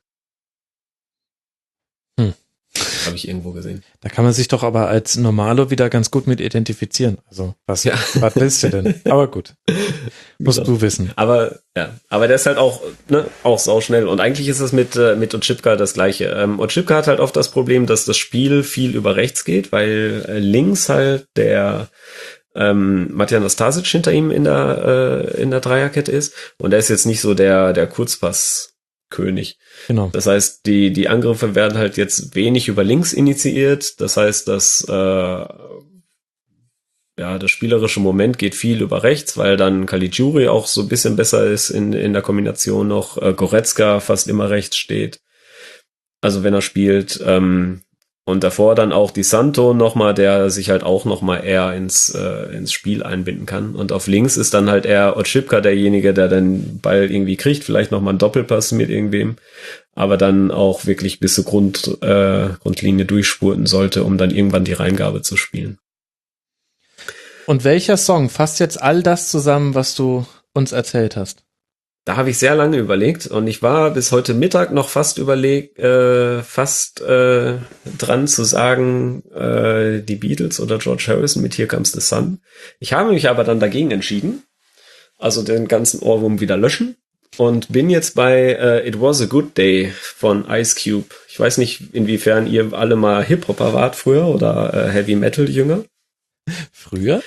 Hm. Habe ich irgendwo gesehen. Da kann man sich doch aber als Normalo wieder ganz gut mit identifizieren. Also, was, ja. was willst du denn? Aber gut. Musst genau. du wissen. Aber, ja, aber der ist halt auch, ne, auch sauschnell. Und eigentlich ist es mit, äh, mit Oczipka das Gleiche. Ähm, Oczipka hat halt oft das Problem, dass das Spiel viel über rechts geht, weil äh, links halt der, ähm, Matija Nastasic hinter ihm in der, äh, in der Dreierkette ist. Und er ist jetzt nicht so der, der Kurzpasskönig. Genau. Das heißt, die, die Angriffe werden halt jetzt wenig über links initiiert. Das heißt, dass, äh, ja, das spielerische Moment geht viel über rechts, weil dann Caligiuri auch so ein bisschen besser ist in, in der Kombination noch. Äh, Goretzka fast immer rechts steht. Also wenn er spielt, ähm, und davor dann auch Di Santo nochmal, der sich halt auch nochmal eher ins, äh, ins Spiel einbinden kann. Und auf links ist dann halt eher Oczipka derjenige, der den Ball irgendwie kriegt, vielleicht nochmal einen Doppelpass mit irgendwem, aber dann auch wirklich bis zur Grund, äh, Grundlinie durchspurten sollte, um dann irgendwann die Reingabe zu spielen. Und welcher Song fasst jetzt all das zusammen, was du uns erzählt hast? Da habe ich sehr lange überlegt und ich war bis heute Mittag noch fast überlegt, äh, fast äh, dran zu sagen, äh, die Beatles oder George Harrison mit Here Comes the Sun. Ich habe mich aber dann dagegen entschieden, also den ganzen Ohrwurm wieder löschen und bin jetzt bei äh, It Was a Good Day von Ice Cube. Ich weiß nicht, inwiefern ihr alle mal Hip-Hopper wart früher oder äh, Heavy-Metal-Jünger. Früher?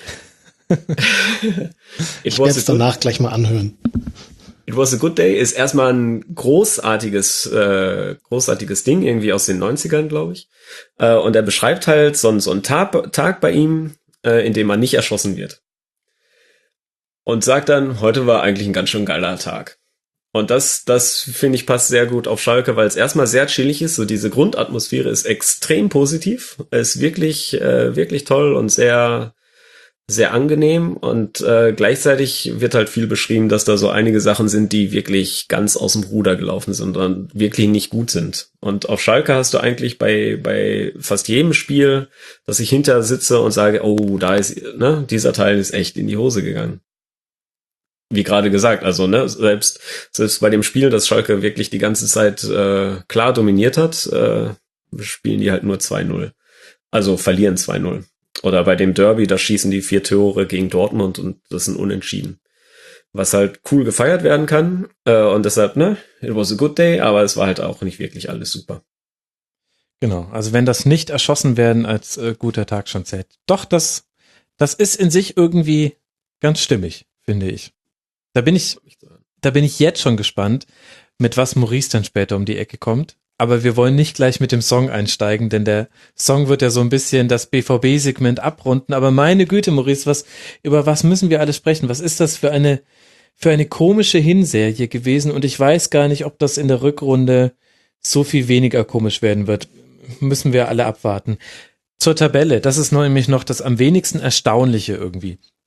Ich werde es danach gleich mal anhören. It Was a Good Day ist erstmal ein großartiges, äh, großartiges Ding, irgendwie aus den neunzigern, glaube ich. Äh, und er beschreibt halt so, so einen Tag, Tag bei ihm, äh, in dem man nicht erschossen wird. Und sagt dann, heute war eigentlich ein ganz schön geiler Tag. Und das, das finde ich passt sehr gut auf Schalke, weil es erstmal sehr chillig ist. So diese Grundatmosphäre ist extrem positiv, ist wirklich, äh, wirklich toll und sehr, sehr angenehm und äh, gleichzeitig wird halt viel beschrieben, dass da so einige Sachen sind, die wirklich ganz aus dem Ruder gelaufen sind und wirklich nicht gut sind. Und auf Schalke hast du eigentlich bei bei fast jedem Spiel, dass ich hinter sitze und sage, oh, da ist, ne, dieser Teil ist echt in die Hose gegangen. Wie gerade gesagt, also ne, selbst selbst bei dem Spiel, das Schalke wirklich die ganze Zeit äh, klar dominiert hat, äh, spielen die halt nur zwei null. Also verlieren zwei null. Oder bei dem Derby, da schießen die vier Tore gegen Dortmund und das sind Unentschieden. Was halt cool gefeiert werden kann. Äh, und deshalb, ne, it was a good day, aber es war halt auch nicht wirklich alles super. Genau, also wenn das nicht erschossen werden als äh, guter Tag schon zählt. Doch, das, das ist in sich irgendwie ganz stimmig, finde ich. Da bin ich, da bin ich jetzt schon gespannt, mit was Maurice dann später um die Ecke kommt. Aber wir wollen nicht gleich mit dem Song einsteigen, denn der Song wird ja so ein bisschen das B V B-Segment abrunden. Aber meine Güte, Maurice, was, über was müssen wir alles sprechen? Was ist das für eine, für eine komische Hinserie gewesen? Und ich weiß gar nicht, ob das in der Rückrunde so viel weniger komisch werden wird. Müssen wir alle abwarten. Zur Tabelle, das ist nämlich noch das am wenigsten Erstaunliche irgendwie.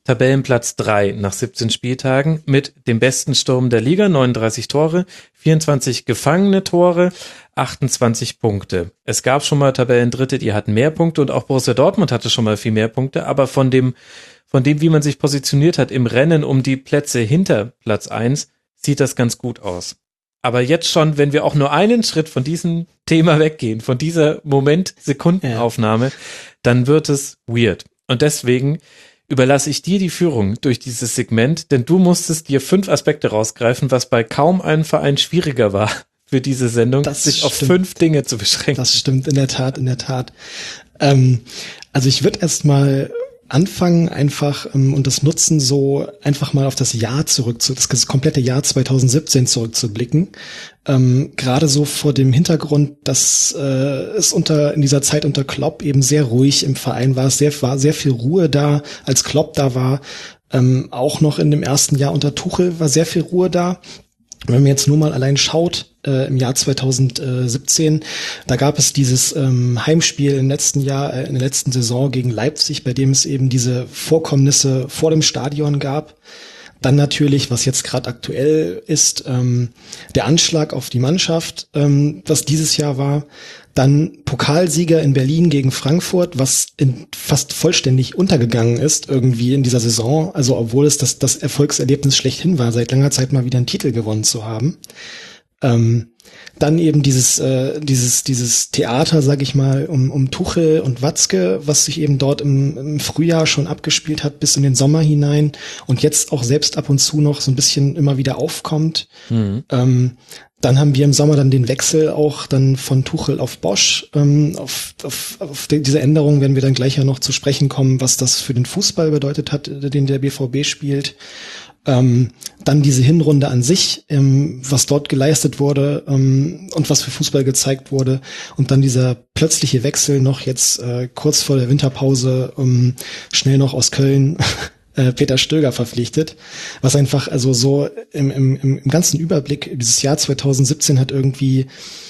Tabellenplatz drei nach siebzehn Spieltagen mit dem besten Sturm der Liga, neununddreißig Tore, vierundzwanzig gefangene Tore, achtundzwanzig Punkte. Es gab schon mal Tabellendritte, die hatten mehr Punkte und auch Borussia Dortmund hatte schon mal viel mehr Punkte, aber von dem, von dem, wie man sich positioniert hat im Rennen um die Plätze hinter Platz eins, sieht das ganz gut aus. Aber jetzt schon, wenn wir auch nur einen Schritt von diesem Thema weggehen, von dieser Moment-Sekundenaufnahme, ja. dann wird es weird. Und deswegen überlasse ich dir die Führung durch dieses Segment, denn du musstest dir fünf Aspekte rausgreifen, was bei kaum einem Verein schwieriger war für diese Sendung, das sich auf stimmt. fünf Dinge zu beschränken. Das stimmt, in der Tat, in der Tat. Ähm, also ich würde erstmal anfangen einfach ähm, und das nutzen, so einfach mal auf das Jahr zurück, zu, das komplette Jahr zwanzig siebzehn zurückzublicken. Ähm, gerade so vor dem Hintergrund, dass äh, es unter in dieser Zeit unter Klopp eben sehr ruhig im Verein war, es sehr, war sehr viel Ruhe da, als Klopp da war. Ähm, auch noch in dem ersten Jahr unter Tuchel war sehr viel Ruhe da. Wenn man jetzt nur mal allein schaut, äh, im Jahr zwanzig siebzehn, da gab es dieses ähm, Heimspiel im letzten Jahr, äh, in der letzten Saison gegen Leipzig, bei dem es eben diese Vorkommnisse vor dem Stadion gab. Dann natürlich, was jetzt gerade aktuell ist, ähm, der Anschlag auf die Mannschaft, ähm, was dieses Jahr war. Dann Pokalsieger in Berlin gegen Frankfurt, was in fast vollständig untergegangen ist irgendwie in dieser Saison. Also obwohl es das, das Erfolgserlebnis schlechthin war, seit langer Zeit mal wieder einen Titel gewonnen zu haben. Ähm, dann eben dieses äh, dieses dieses Theater, sag ich mal, um um Tuchel und Watzke, was sich eben dort im, im Frühjahr schon abgespielt hat bis in den Sommer hinein und jetzt auch selbst ab und zu noch so ein bisschen immer wieder aufkommt. Mhm. Ähm, dann haben wir im Sommer dann den Wechsel auch dann von Tuchel auf Bosch. Ähm, auf, auf, auf die, diese Änderung werden wir dann gleich ja noch zu sprechen kommen, was das für den Fußball bedeutet hat, den der B V B spielt. Ähm, dann diese Hinrunde an sich, ähm, was dort geleistet wurde ähm, und was für Fußball gezeigt wurde. Und dann dieser plötzliche Wechsel noch jetzt äh, kurz vor der Winterpause ähm, schnell noch aus Köln Peter Stöger verpflichtet, was einfach also so im, im, im ganzen Überblick dieses Jahr zwanzig siebzehn hat irgendwie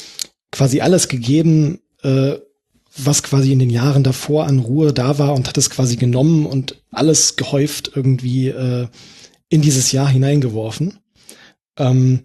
quasi alles gegeben, äh, was quasi in den Jahren davor an Ruhe da war und hat es quasi genommen und alles gehäuft irgendwie äh, in dieses Jahr hineingeworfen. Ähm,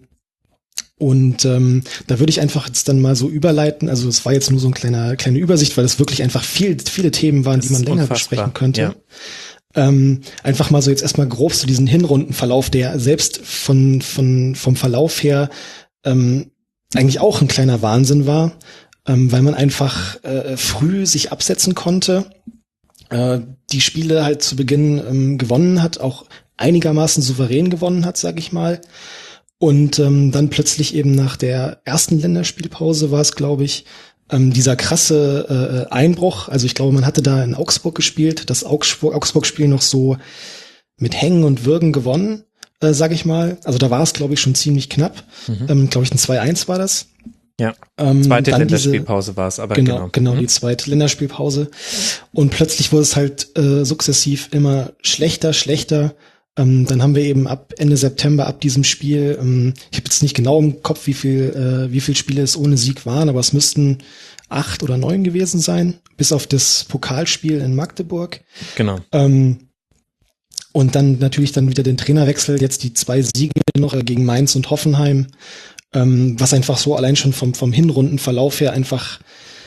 und ähm, da würde ich einfach jetzt dann mal so überleiten, also es war jetzt nur so eine kleine, kleine Übersicht, weil es wirklich einfach viel, viele Themen waren, das die man länger unfassbar. besprechen könnte. Ja. Ähm, einfach mal so jetzt erstmal grob zu diesen Hinrundenverlauf, der selbst von, von, vom Verlauf her ähm, eigentlich auch ein kleiner Wahnsinn war, ähm, weil man einfach äh, früh sich absetzen konnte, äh, die Spiele halt zu Beginn ähm, gewonnen hat, auch einigermaßen souverän gewonnen hat, sag ich mal. Und ähm, dann plötzlich eben nach der ersten Länderspielpause war es, glaube ich, Ähm, dieser krasse äh, Einbruch, also ich glaube, man hatte da in Augsburg gespielt, das Augsburg, Augsburg-Spiel noch so mit Hängen und Würgen gewonnen, äh, sag ich mal. Also da war es, glaube ich, schon ziemlich knapp. Mhm. Ähm, glaube ich, ein zwei eins war das. Ja, ähm, zweite Länderspielpause war es, aber genau. Genau, genau mhm. die zweite Länderspielpause. Und plötzlich wurde es halt äh, sukzessiv immer schlechter, schlechter. Ähm, dann haben wir eben ab Ende September, ab diesem Spiel, ähm, ich habe jetzt nicht genau im Kopf, wie viel, äh, wie viel Spiele es ohne Sieg waren, aber es müssten acht oder neun gewesen sein, bis auf das Pokalspiel in Magdeburg. Genau. Ähm, und dann natürlich dann wieder den Trainerwechsel, jetzt die zwei Siege noch äh, gegen Mainz und Hoffenheim, ähm, was einfach so allein schon vom, vom Hinrundenverlauf her einfach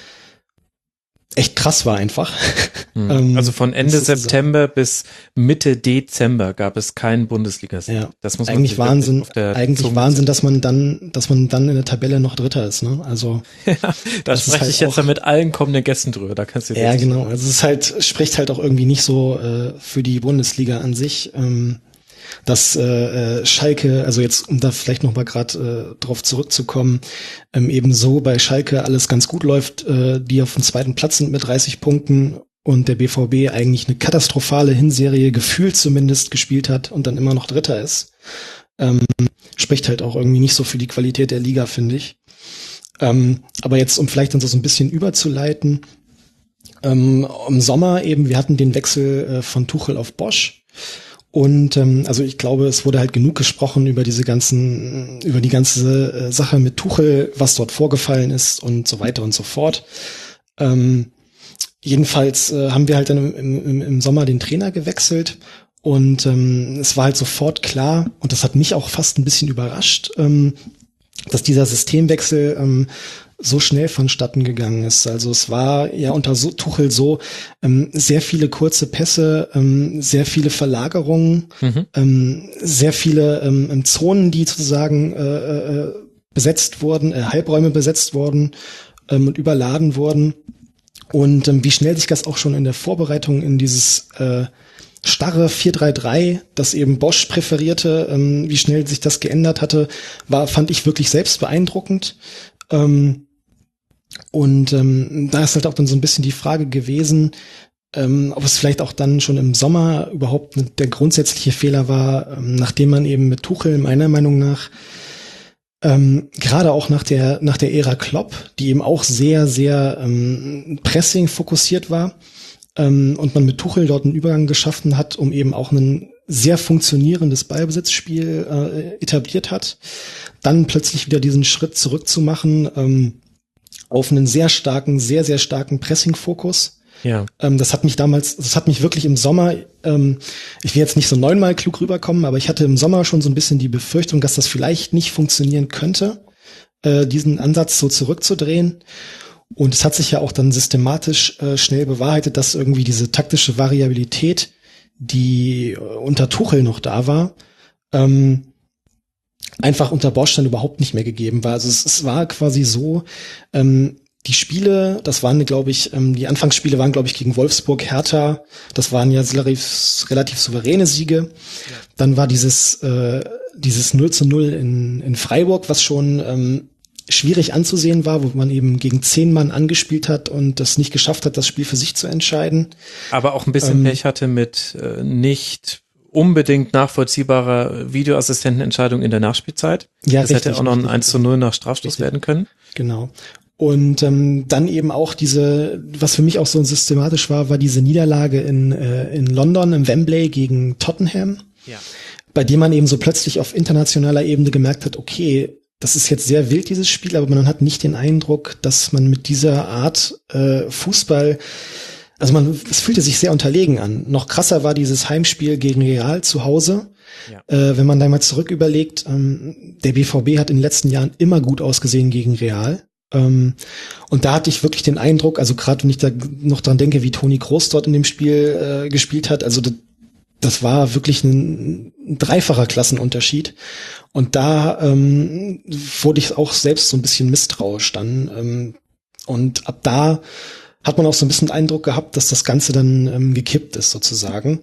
echt krass war einfach. Mhm. Also von Ende September so. bis Mitte Dezember gab es keinen Bundesligasieg. Ja. Das muss man eigentlich Wahnsinn, eigentlich Zunge Wahnsinn, dass man dann, dass man dann in der Tabelle noch Dritter ist, ne? Also ja, da spreche halt ich jetzt mit allen kommenden Gästen drüber. Da kannst du ja genau. Also es ist halt spricht halt auch irgendwie nicht so äh, für die Bundesliga an sich. Ähm, dass äh, Schalke, also jetzt um da vielleicht noch mal gerade äh, drauf zurückzukommen, ähm, eben so bei Schalke alles ganz gut läuft, äh, die auf dem zweiten Platz sind mit dreißig Punkten und der B V B eigentlich eine katastrophale Hinserie gefühlt zumindest gespielt hat und dann immer noch Dritter ist. Ähm, spricht halt auch irgendwie nicht so für die Qualität der Liga, finde ich. Ähm, aber jetzt, um vielleicht uns das so ein bisschen überzuleiten, ähm, im Sommer eben, wir hatten den Wechsel äh, von Tuchel auf Bosch. Und ähm, also ich glaube, es wurde halt genug gesprochen über diese ganzen, über die ganze äh, Sache mit Tuchel, was dort vorgefallen ist und so weiter und so fort. Ähm, jedenfalls äh, haben wir halt dann im, im, im Sommer den Trainer gewechselt Und ähm, es war halt sofort klar, und das hat mich auch fast ein bisschen überrascht, ähm, dass dieser Systemwechsel ähm, so schnell vonstatten gegangen ist. Also es war ja unter so, Tuchel so ähm, sehr viele kurze Pässe, ähm, sehr viele Verlagerungen, mhm. ähm, sehr viele ähm, Zonen, die sozusagen äh, äh, besetzt wurden, äh, Halbräume besetzt wurden ähm, und überladen wurden. Und ähm, wie schnell sich das auch schon in der Vorbereitung in dieses äh, starre vier drei drei, das eben Bosch präferierte, ähm, wie schnell sich das geändert hatte, war, fand ich wirklich selbst beeindruckend. Ähm, und ähm, da ist halt auch dann so ein bisschen die Frage gewesen, ähm, ob es vielleicht auch dann schon im Sommer überhaupt der grundsätzliche Fehler war, ähm, nachdem man eben mit Tuchel meiner Meinung nach ähm, gerade auch nach der nach der Ära Klopp, die eben auch sehr, sehr ähm, Pressing fokussiert war, ähm, und man mit Tuchel dort einen Übergang geschaffen hat, um eben auch ein sehr funktionierendes Ballbesitzspiel äh, etabliert hat, dann plötzlich wieder diesen Schritt zurück zu machen, ähm, auf einen sehr starken, sehr, sehr starken Pressing-Fokus. Ja. Ähm, das hat mich damals, das hat mich wirklich im Sommer, ähm, ich will jetzt nicht so neunmal klug rüberkommen, aber ich hatte im Sommer schon so ein bisschen die Befürchtung, dass das vielleicht nicht funktionieren könnte, äh, diesen Ansatz so zurückzudrehen. Und es hat sich ja auch dann systematisch äh, schnell bewahrheitet, dass irgendwie diese taktische Variabilität, die äh, unter Tuchel noch da war, ähm, einfach unter Bosch dann überhaupt nicht mehr gegeben war. Also es, es war quasi so, ähm, die Spiele, das waren, glaube ich, ähm, die Anfangsspiele waren, glaube ich, gegen Wolfsburg, Hertha, das waren ja relativ, relativ souveräne Siege. Ja. Dann war dieses äh, dieses null zu null in, in Freiburg, was schon ähm, schwierig anzusehen war, wo man eben gegen zehn Mann angespielt hat und das nicht geschafft hat, das Spiel für sich zu entscheiden. Aber auch ein bisschen ähm, Pech hatte mit äh, nicht unbedingt nachvollziehbarer Videoassistentenentscheidung in der Nachspielzeit. Ja, das richtig, hätte auch noch ein eins zu null nach Strafstoß richtig. werden können. Genau. Und ähm, dann eben auch diese, was für mich auch so systematisch war, war diese Niederlage in äh, in London im Wembley gegen Tottenham, ja. bei dem man eben so plötzlich auf internationaler Ebene gemerkt hat, okay, das ist jetzt sehr wild, dieses Spiel, aber man hat nicht den Eindruck, dass man mit dieser Art äh, Fußball, also man, es fühlte sich sehr unterlegen an. Noch krasser war dieses Heimspiel gegen Real zu Hause. Ja. Äh, wenn man da mal zurück überlegt, ähm, der B V B hat in den letzten Jahren immer gut ausgesehen gegen Real. Ähm, und da hatte ich wirklich den Eindruck, also gerade wenn ich da noch dran denke, wie Toni Kroos dort in dem Spiel äh, gespielt hat, also das, das war wirklich ein, ein dreifacher Klassenunterschied. Und da ähm, wurde ich auch selbst so ein bisschen misstrauisch dann. Ähm, und ab da hat man auch so ein bisschen den Eindruck gehabt, dass das Ganze dann ähm, gekippt ist sozusagen.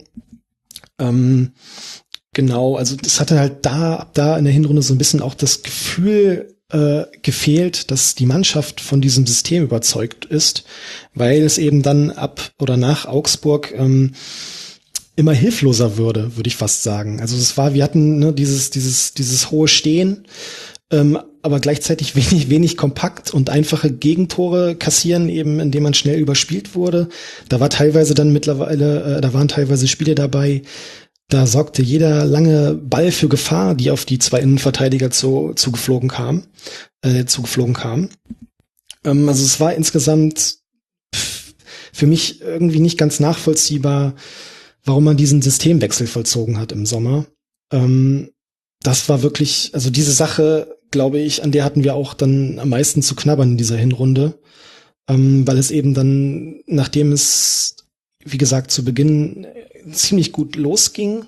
Ähm, genau, also das hatte halt da, ab da in der Hinrunde so ein bisschen auch das Gefühl äh, gefehlt, dass die Mannschaft von diesem System überzeugt ist, weil es eben dann ab oder nach Augsburg ähm, immer hilfloser würde, würde ich fast sagen. Also es war, wir hatten ne, dieses dieses dieses hohe Stehen, ähm, aber gleichzeitig wenig wenig kompakt und einfache Gegentore kassieren, eben indem man schnell überspielt wurde. Da war teilweise dann mittlerweile, äh, da waren teilweise Spiele dabei, da sorgte jeder lange Ball für Gefahr, die auf die zwei Innenverteidiger zu zugeflogen kam, äh, zugeflogen kam. Ähm, also es war insgesamt pff, für mich irgendwie nicht ganz nachvollziehbar, warum man diesen Systemwechsel vollzogen hat im Sommer. Ähm, das war wirklich, also diese Sache, glaube ich, an der hatten wir auch dann am meisten zu knabbern in dieser Hinrunde, ähm, weil es eben dann, nachdem es, wie gesagt, zu Beginn ziemlich gut losging,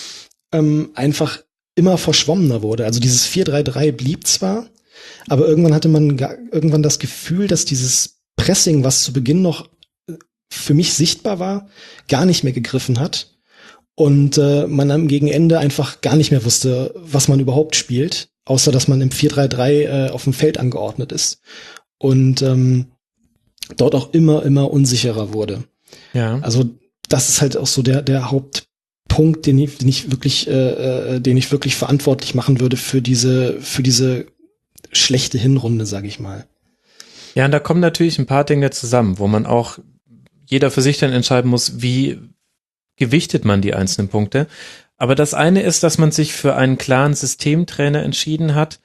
ähm, einfach immer verschwommener wurde. Also dieses vier drei drei blieb zwar, aber irgendwann hatte man gar, irgendwann das Gefühl, dass dieses Pressing, was zu Beginn noch für mich sichtbar war, gar nicht mehr gegriffen hat und äh, man am Gegenende einfach gar nicht mehr wusste, was man überhaupt spielt, außer dass man im vier drei drei äh, auf dem Feld angeordnet ist und ähm, dort auch immer, immer unsicherer wurde. Ja. Also das ist halt auch so der der Hauptpunkt, den ich, den ich wirklich, äh, äh, den ich wirklich verantwortlich machen würde für diese für diese schlechte Hinrunde, sage ich mal. Ja, und da kommen natürlich ein paar Dinge zusammen, wo man auch jeder für sich dann entscheiden muss, wie gewichtet man die einzelnen Punkte. Aber das eine ist, dass man sich für einen klaren Systemtrainer entschieden hat,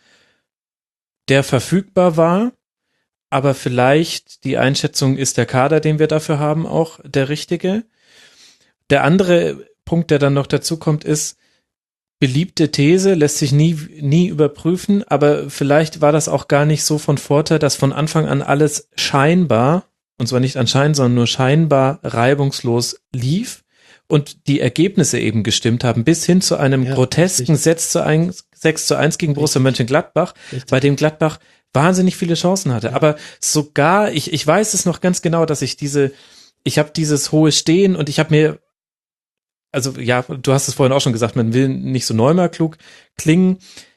der verfügbar war, aber vielleicht die Einschätzung ist der Kader, den wir dafür haben, auch der richtige. Der andere Punkt, der dann noch dazu kommt, ist, beliebte These, lässt sich nie, nie überprüfen, aber vielleicht war das auch gar nicht so von Vorteil, dass von Anfang an alles scheinbar, und zwar nicht anscheinend, sondern nur scheinbar reibungslos lief und die Ergebnisse eben gestimmt haben, bis hin zu einem ja, grotesken sechs zu eins gegen Borussia Mönchengladbach, richtig, bei dem Gladbach wahnsinnig viele Chancen hatte. Ja. Aber sogar, ich, ich weiß es noch ganz genau, dass ich diese, ich habe dieses hohe Stehen und ich habe mir, also ja, du hast es vorhin auch schon gesagt, man will nicht so Neumer-klug klingen.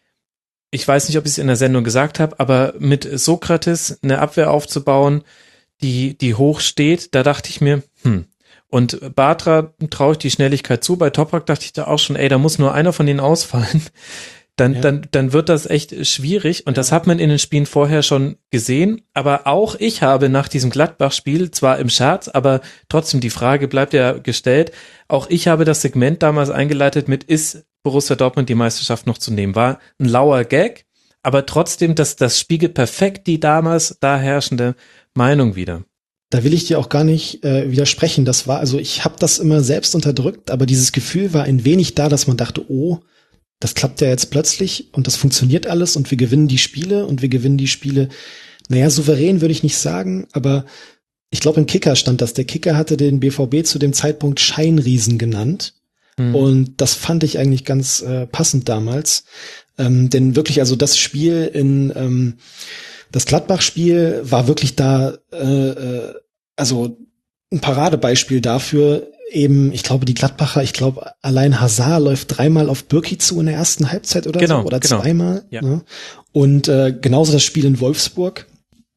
Ich weiß nicht, ob ich es in der Sendung gesagt habe, aber mit Sokrates eine Abwehr aufzubauen, die die hoch steht, da dachte ich mir, hm. Und Bartra traue ich die Schnelligkeit zu. Bei Toprak dachte ich da auch schon, ey, da muss nur einer von denen ausfallen. Dann, ja. dann, dann wird das echt schwierig. Und ja. das hat man in den Spielen vorher schon gesehen. Aber auch ich habe nach diesem Gladbach-Spiel, zwar im Scherz, aber trotzdem die Frage bleibt ja gestellt. Auch ich habe das Segment damals eingeleitet mit, ist Borussia Dortmund die Meisterschaft noch zu nehmen? War ein lauer Gag, aber trotzdem, das, das spiegelt perfekt die damals da herrschende Meinung wieder. Da will ich dir auch gar nicht äh, widersprechen. Das war, also ich habe das immer selbst unterdrückt, aber dieses Gefühl war ein wenig da, dass man dachte, oh, das klappt ja jetzt plötzlich und das funktioniert alles und wir gewinnen die Spiele und wir gewinnen die Spiele, naja, souverän würde ich nicht sagen, aber ich glaube im Kicker stand das. Der Kicker hatte den B V B zu dem Zeitpunkt Scheinriesen genannt hm. und das fand ich eigentlich ganz äh, passend damals, ähm, denn wirklich, also das Spiel in ähm, das Gladbach-Spiel war wirklich da, äh, äh, also ein Paradebeispiel dafür, eben, ich glaube, die Gladbacher, ich glaube, allein Hazard läuft dreimal auf Bürki zu in der ersten Halbzeit oder genau, so, oder genau. zweimal. Ja. Ne? Und äh, genauso das Spiel in Wolfsburg,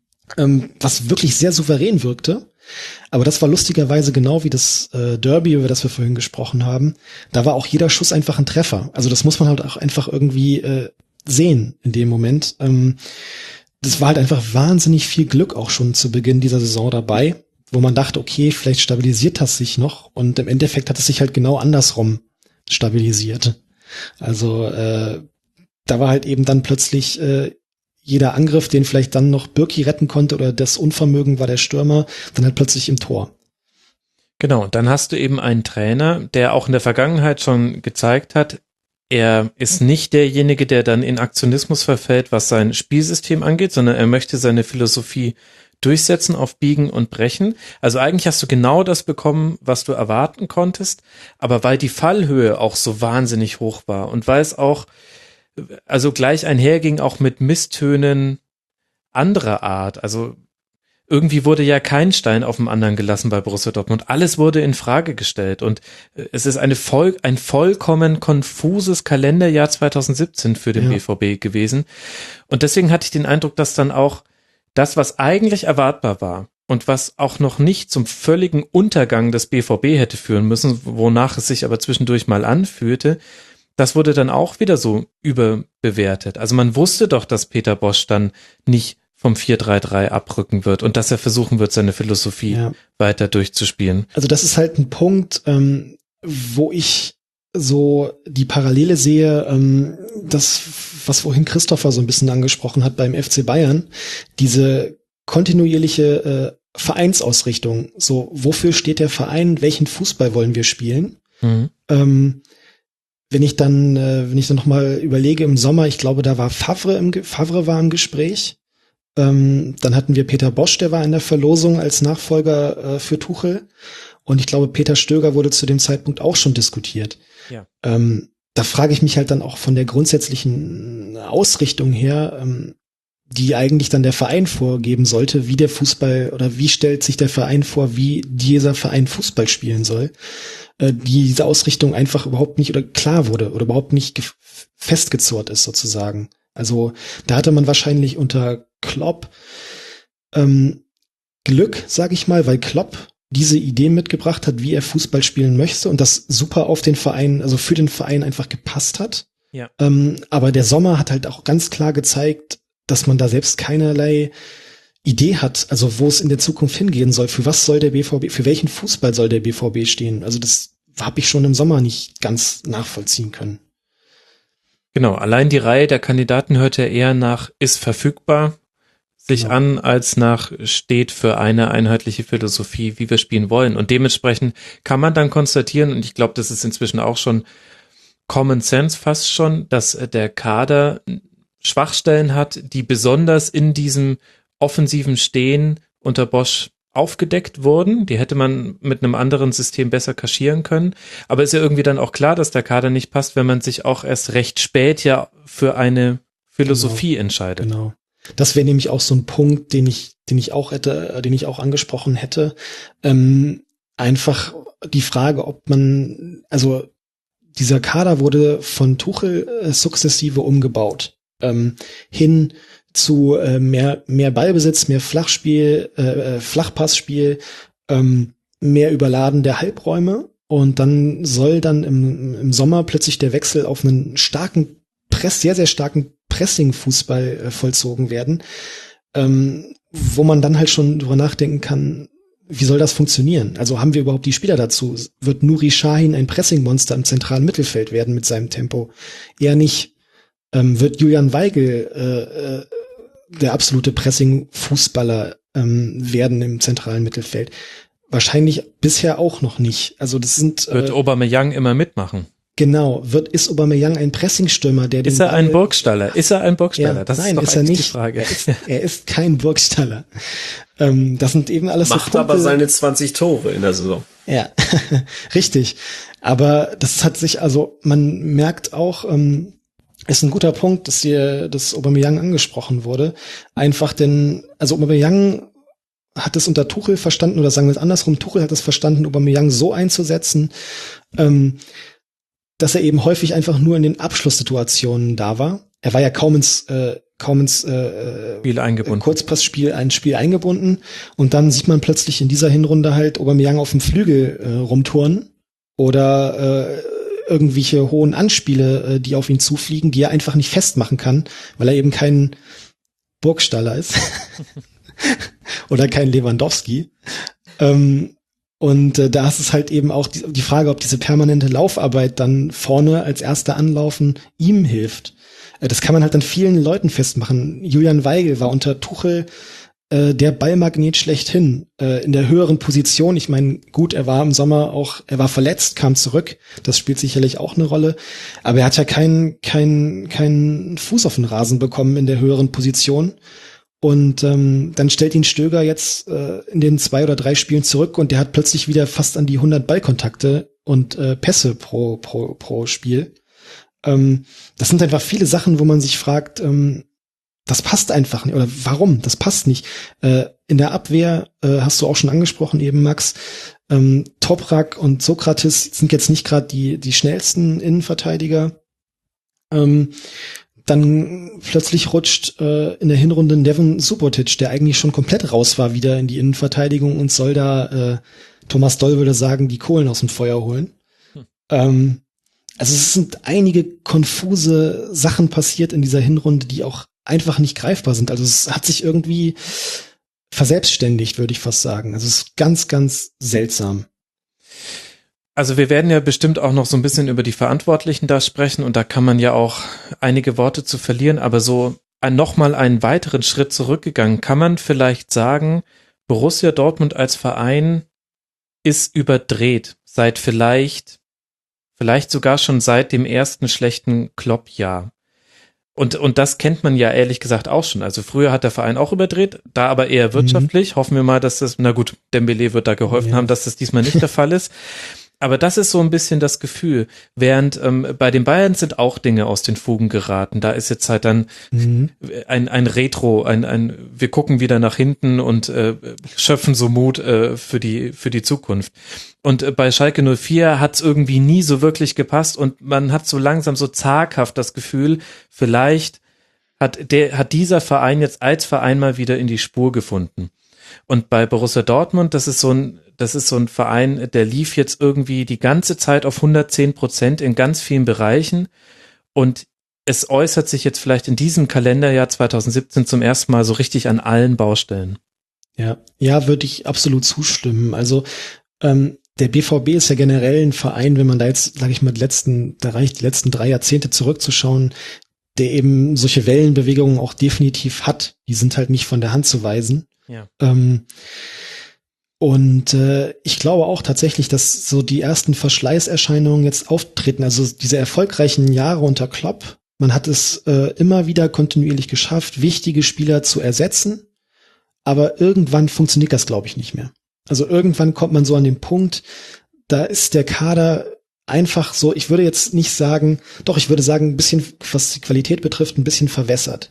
ähm, was wirklich sehr souverän wirkte. Aber das war lustigerweise genau wie das äh, Derby, über das wir vorhin gesprochen haben. Da war auch jeder Schuss einfach ein Treffer. Also das muss man halt auch einfach irgendwie äh, sehen in dem Moment. Ähm, das war halt einfach wahnsinnig viel Glück auch schon zu Beginn dieser Saison dabei, wo man dachte, okay, vielleicht stabilisiert das sich noch, und im Endeffekt hat es sich halt genau andersrum stabilisiert. Also äh, da war halt eben dann plötzlich äh, jeder Angriff, den vielleicht dann noch Bürki retten konnte, oder das Unvermögen war der Stürmer, dann halt plötzlich im Tor. Genau, und dann hast du eben einen Trainer, der auch in der Vergangenheit schon gezeigt hat, er ist nicht derjenige, der dann in Aktionismus verfällt, was sein Spielsystem angeht, sondern er möchte seine Philosophie durchsetzen auf Biegen und Brechen. Also eigentlich hast du genau das bekommen, was du erwarten konntest, aber weil die Fallhöhe auch so wahnsinnig hoch war und weil es auch, also gleich einherging auch mit Misstönen anderer Art, also irgendwie wurde ja kein Stein auf dem anderen gelassen bei Borussia Dortmund. Alles wurde in Frage gestellt und es ist eine voll, ein vollkommen konfuses Kalenderjahr zwanzig siebzehn für den ja. B V B gewesen. Und deswegen hatte ich den Eindruck, dass dann auch das, was eigentlich erwartbar war und was auch noch nicht zum völligen Untergang des B V B hätte führen müssen, wonach es sich aber zwischendurch mal anfühlte, das wurde dann auch wieder so überbewertet. Also man wusste doch, dass Peter Bosz dann nicht vom vier drei drei abrücken wird und dass er versuchen wird, seine Philosophie ja. weiter durchzuspielen. Also das ist halt ein Punkt, ähm, wo ich so die Parallele sehe, ähm, das, was vorhin Christopher so ein bisschen angesprochen hat beim F C Bayern, diese kontinuierliche äh, Vereinsausrichtung. So, wofür steht der Verein? Welchen Fußball wollen wir spielen? Mhm. Ähm, wenn ich dann, äh, wenn ich dann noch mal überlege, im Sommer, ich glaube, da war Favre im Ge- Favre war im Gespräch. Ähm, dann hatten wir Peter Bosz, der war in der Verlosung als Nachfolger äh, für Tuchel. Und ich glaube, Peter Stöger wurde zu dem Zeitpunkt auch schon diskutiert. Ja. Ähm, da frage ich mich halt dann auch von der grundsätzlichen Ausrichtung her, ähm, die eigentlich dann der Verein vorgeben sollte, wie der Fußball oder wie stellt sich der Verein vor, wie dieser Verein Fußball spielen soll, äh, diese Ausrichtung einfach überhaupt nicht oder klar wurde oder überhaupt nicht ge- festgezurrt ist sozusagen. Also da hatte man wahrscheinlich unter Klopp ähm, Glück, sage ich mal, weil Klopp diese Idee mitgebracht hat, wie er Fußball spielen möchte und das super auf den Verein, also für den Verein einfach gepasst hat. Ja. Ähm, aber der Sommer hat halt auch ganz klar gezeigt, dass man da selbst keinerlei Idee hat, also wo es in der Zukunft hingehen soll. Für was soll der B V B, für welchen Fußball soll der B V B stehen? Also das habe ich schon im Sommer nicht ganz nachvollziehen können. Genau, allein die Reihe der Kandidaten hört ja eher nach ist verfügbar, sich Genau. an, als nach steht für eine einheitliche Philosophie, wie wir spielen wollen. Und dementsprechend kann man dann konstatieren, und ich glaube, das ist inzwischen auch schon Common Sense fast schon, dass der Kader Schwachstellen hat, die besonders in diesem offensiven Stehen unter Bosz aufgedeckt wurden. Die hätte man mit einem anderen System besser kaschieren können. Aber ist ja irgendwie dann auch klar, dass der Kader nicht passt, wenn man sich auch erst recht spät ja für eine Philosophie Genau. entscheidet. Genau. Das wäre nämlich auch so ein Punkt, den ich, den ich auch hätte, den ich auch angesprochen hätte. Ähm, einfach die Frage, ob man, also dieser Kader wurde von Tuchel äh, sukzessive umgebaut, ähm, hin zu äh, mehr mehr Ballbesitz, mehr Flachspiel, äh, Flachpassspiel, ähm, mehr Überladen der Halbräume, und dann soll dann im, im Sommer plötzlich der Wechsel auf einen starken Press, sehr sehr starken Pressing-Fußball äh, vollzogen werden, ähm, wo man dann halt schon drüber nachdenken kann, wie soll das funktionieren? Also haben wir überhaupt die Spieler dazu? Wird Nuri Sahin ein Pressing-Monster im zentralen Mittelfeld werden mit seinem Tempo? Eher nicht. Ähm, wird Julian Weigl äh, äh, der absolute Pressing-Fußballer ähm, werden im zentralen Mittelfeld? Wahrscheinlich bisher auch noch nicht. Also das sind Wird äh, Aubameyang immer mitmachen? Genau, wird ist Aubameyang ein Pressingstürmer, der den Ist er ein Ball- Burgstaller? Ist er ein Burgstaller? Ja, das nein, ist doch ist er eigentlich nicht. die Frage. Er ist, er ist kein Burgstaller. Ähm, das sind eben alles Macht so Punkte. aber seine zwanzig Tore in der Saison. Ja, richtig. Aber das hat sich, also man merkt auch, ähm, ist ein guter Punkt, dass hier das Aubameyang angesprochen wurde. Einfach denn, also Aubameyang hat es unter Tuchel verstanden, oder sagen wir es andersrum, Tuchel hat es verstanden, Aubameyang so einzusetzen, ähm, dass er eben häufig einfach nur in den Abschlusssituationen da war. Er war ja kaum ins, äh, kaum ins äh, Spiel eingebunden. Kurzpassspiel, ein Spiel eingebunden. Und dann sieht man plötzlich in dieser Hinrunde halt Aubameyang auf dem Flügel äh, rumturnen oder äh, irgendwelche hohen Anspiele, äh, die auf ihn zufliegen, die er einfach nicht festmachen kann, weil er eben kein Burgstaller ist oder kein Lewandowski. Ähm, Und äh, da ist es halt eben auch die, die Frage, ob diese permanente Laufarbeit dann vorne als erster Anlaufen ihm hilft. Äh, das kann man halt an vielen Leuten festmachen. Julian Weigl war unter Tuchel äh, der Ballmagnet schlechthin, äh, in der höheren Position. Ich meine, gut, er war im Sommer auch, er war verletzt, kam zurück. Das spielt sicherlich auch eine Rolle. Aber er hat ja keinen keinen keinen Fuß auf den Rasen bekommen in der höheren Position. Und ähm, dann stellt ihn Stöger jetzt äh, in den zwei oder drei Spielen zurück, und der hat plötzlich wieder fast an die hundert Ballkontakte und äh, Pässe pro pro pro Spiel. Ähm, das sind einfach viele Sachen, wo man sich fragt, ähm, das passt einfach nicht, oder warum? Das passt nicht. Äh, in der Abwehr äh, hast du auch schon angesprochen eben, Max. Ähm, Toprak und Sokrates sind jetzt nicht gerade die die schnellsten Innenverteidiger. Ähm, Dann plötzlich rutscht äh, in der Hinrunde Neven Subotic, der eigentlich schon komplett raus war, wieder in die Innenverteidigung und soll da, äh, Thomas Doll würde sagen, die Kohlen aus dem Feuer holen. Hm. Ähm, also es sind einige konfuse Sachen passiert in dieser Hinrunde, die auch einfach nicht greifbar sind. Also es hat sich irgendwie verselbstständigt, würde ich fast sagen. Also es ist ganz, ganz seltsam. Also wir werden ja bestimmt auch noch so ein bisschen über die Verantwortlichen da sprechen, und da kann man ja auch einige Worte zu verlieren, aber so ein, noch mal einen weiteren Schritt zurückgegangen, kann man vielleicht sagen, Borussia Dortmund als Verein ist überdreht, seit vielleicht, vielleicht sogar schon seit dem ersten schlechten Klopp-Jahr. Und, und das kennt man ja ehrlich gesagt auch schon. Also früher hat der Verein auch überdreht, da aber eher wirtschaftlich. Mhm. Hoffen wir mal, dass das, na gut, Dembélé wird da geholfen ja. haben, dass das diesmal nicht der Fall ist. Aber das ist so ein bisschen das Gefühl, während ähm, bei den Bayern sind auch Dinge aus den Fugen geraten. Da ist jetzt halt dann mhm. ein ein Retro, ein ein wir gucken wieder nach hinten und äh, schöpfen so Mut äh, für die für die Zukunft. Und äh, bei Schalke null vier hat's irgendwie nie so wirklich gepasst, und man hat so langsam so zaghaft das Gefühl, vielleicht hat der hat dieser Verein jetzt als Verein mal wieder in die Spur gefunden. Und bei Borussia Dortmund, das ist so ein Das ist so ein Verein, der lief jetzt irgendwie die ganze Zeit auf hundertzehn Prozent in ganz vielen Bereichen, und es äußert sich jetzt vielleicht in diesem Kalenderjahr zwanzig siebzehn zum ersten Mal so richtig an allen Baustellen. Ja, ja, würde ich absolut zustimmen. Also ähm, der B V B ist ja generell ein Verein, wenn man da jetzt, sage ich mal, die letzten, da reicht die letzten drei Jahrzehnte zurückzuschauen, der eben solche Wellenbewegungen auch definitiv hat. Die sind halt nicht von der Hand zu weisen. Ja. Ähm, und äh, ich glaube auch tatsächlich, dass so die ersten Verschleißerscheinungen jetzt auftreten. Also diese erfolgreichen Jahre unter Klopp, man hat es äh, immer wieder kontinuierlich geschafft, wichtige Spieler zu ersetzen. Aber irgendwann funktioniert das, glaube ich, nicht mehr. Also irgendwann kommt man so an den Punkt, da ist der Kader einfach so, ich würde jetzt nicht sagen, doch, ich würde sagen, ein bisschen, was die Qualität betrifft, ein bisschen verwässert.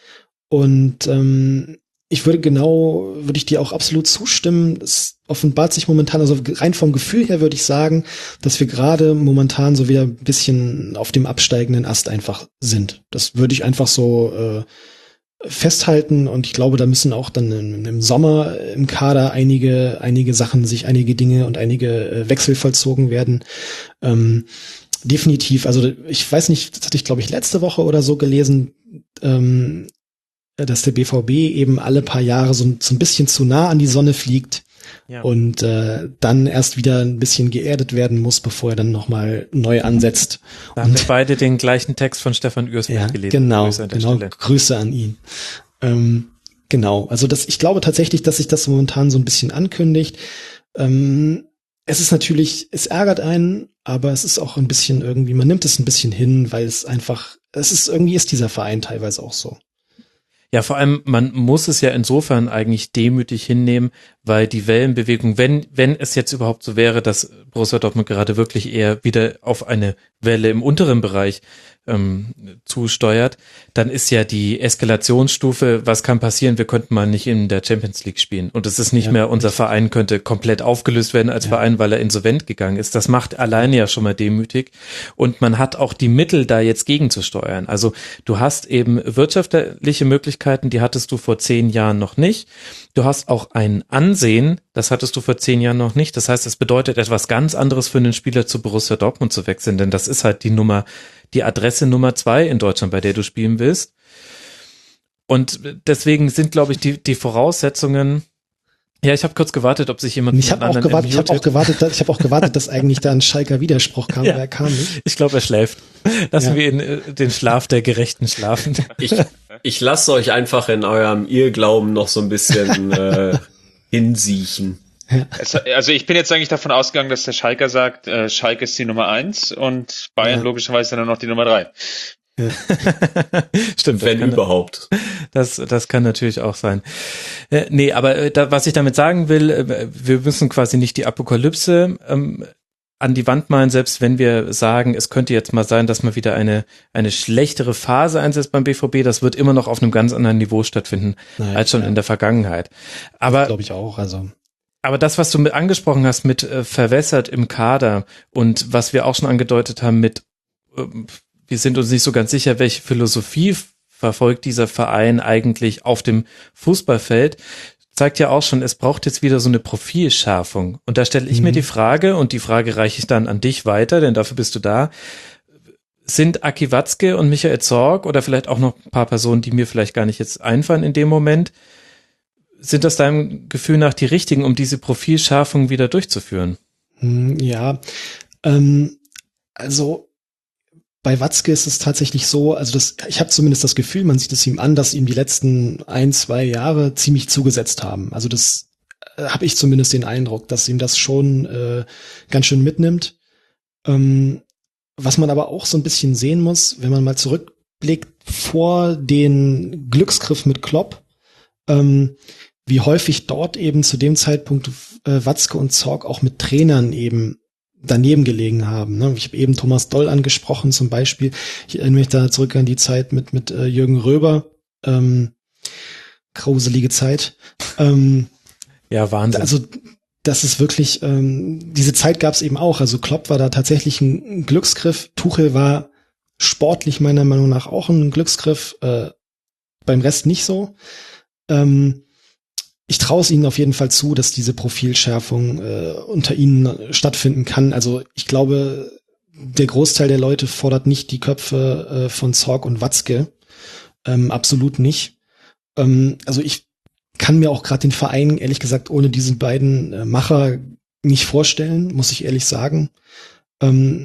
Und ähm, ich würde genau, würde ich dir auch absolut zustimmen. Es offenbart sich momentan, also rein vom Gefühl her würde ich sagen, dass wir gerade momentan so wieder ein bisschen auf dem absteigenden Ast einfach sind. Das würde ich einfach so äh, festhalten, und ich glaube, da müssen auch dann im, im Sommer im Kader einige einige Sachen sich, einige Dinge und einige äh, Wechsel vollzogen werden. Ähm, definitiv, also ich weiß nicht, das hatte ich glaube ich letzte Woche oder so gelesen, ähm, dass der B V B eben alle paar Jahre so, so ein bisschen zu nah an die Sonne fliegt. Ja. Und äh, dann erst wieder ein bisschen geerdet werden muss, bevor er dann nochmal neu ansetzt. Da haben wir beide den gleichen Text von Stefan Ürsberg ja, gelesen. Genau, Grüße an, genau, Grüße an ihn. Ähm, genau, also das, ich glaube tatsächlich, dass sich das momentan so ein bisschen ankündigt. Ähm, es ist natürlich, es ärgert einen, aber es ist auch ein bisschen irgendwie, man nimmt es ein bisschen hin, weil es einfach, es ist irgendwie ist dieser Verein teilweise auch so. Ja, vor allem, man muss es ja insofern eigentlich demütig hinnehmen, weil die Wellenbewegung, wenn wenn es jetzt überhaupt so wäre, dass Borussia Dortmund gerade wirklich eher wieder auf eine Welle im unteren Bereich ähm, zusteuert, dann ist ja die Eskalationsstufe, was kann passieren, wir könnten mal nicht in der Champions League spielen. Und es ist nicht ja, mehr, unser richtig. Verein könnte komplett aufgelöst werden als ja. Verein, weil er insolvent gegangen ist. Das macht alleine ja schon mal demütig. Und man hat auch die Mittel, da jetzt gegenzusteuern. Also du hast eben wirtschaftliche Möglichkeiten, die hattest du vor zehn Jahren noch nicht. Du hast auch ein Ansehen, das hattest du vor zehn Jahren noch nicht. Das heißt, es bedeutet etwas ganz anderes für einen Spieler zu Borussia Dortmund zu wechseln, denn das ist halt die Nummer, die Adresse Nummer zwei in Deutschland, bei der du spielen willst. Und deswegen sind, glaube ich, die, die Voraussetzungen. Ja, ich habe kurz gewartet, ob sich jemand. Ich habe auch gewartet, ich habe auch gewartet, ich habe auch gewartet, dass eigentlich da ein Schalker Widerspruch kam, ja. aber er kam nicht. Ich glaube, er schläft. Lassen ja. wir ihn äh, den Schlaf der Gerechten schlafen. Ich, ich lasse euch einfach in eurem Irrglauben noch so ein bisschen äh, hinsiechen. Ja. Also ich bin jetzt eigentlich davon ausgegangen, dass der Schalker sagt, äh, Schalke ist die Nummer eins und Bayern ja. logischerweise dann noch die Nummer drei. Ja. Stimmt. Wenn überhaupt. Das, das kann natürlich auch sein. Äh, nee, aber äh, da, was ich damit sagen will, äh, wir müssen quasi nicht die Apokalypse ähm, an die Wand malen, selbst wenn wir sagen, es könnte jetzt mal sein, dass man wieder eine eine schlechtere Phase einsetzt beim B V B. Das wird immer noch auf einem ganz anderen Niveau stattfinden Nein, als schon ja. in der Vergangenheit. Aber glaube ich auch. Also Aber das, was du mit angesprochen hast, mit äh, verwässert im Kader und was wir auch schon angedeutet haben mit, äh, wir sind uns nicht so ganz sicher, welche Philosophie verfolgt dieser Verein eigentlich auf dem Fußballfeld, zeigt ja auch schon, es braucht jetzt wieder so eine Profilschärfung. Und da stelle ich mhm. mir die Frage, und die Frage reiche ich dann an dich weiter, denn dafür bist du da. Sind Aki Watzke und Michael Zorc oder vielleicht auch noch ein paar Personen, die mir vielleicht gar nicht jetzt einfallen in dem Moment, sind das deinem Gefühl nach die richtigen, um diese Profilschärfung wieder durchzuführen? Ja, ähm, also bei Watzke ist es tatsächlich so, also das, ich habe zumindest das Gefühl, man sieht es ihm an, dass ihm die letzten ein, zwei Jahre ziemlich zugesetzt haben. Also das äh, habe ich zumindest den Eindruck, dass ihm das schon äh, ganz schön mitnimmt. Ähm, was man aber auch so ein bisschen sehen muss, wenn man mal zurückblickt vor den Glücksgriff mit Klopp, ähm, wie häufig dort eben zu dem Zeitpunkt äh, Watzke und Zorc auch mit Trainern eben daneben gelegen haben. Ne? Ich habe eben Thomas Doll angesprochen zum Beispiel. Ich erinnere mich da zurück an die Zeit mit mit äh, Jürgen Röber. Ähm, gruselige Zeit. Ähm, ja, Wahnsinn. Also das ist wirklich, ähm, diese Zeit gab es eben auch. Also Klopp war da tatsächlich ein Glücksgriff. Tuchel war sportlich meiner Meinung nach auch ein Glücksgriff. Äh, beim Rest nicht so. Ähm, Ich traue es ihnen auf jeden Fall zu, dass diese Profilschärfung äh, unter ihnen stattfinden kann. Also ich glaube, der Großteil der Leute fordert nicht die Köpfe äh, von Zorc und Watzke. Ähm, absolut nicht. Ähm, also ich kann mir auch gerade den Verein, ehrlich gesagt, ohne diese beiden äh, Macher nicht vorstellen, muss ich ehrlich sagen. Ähm,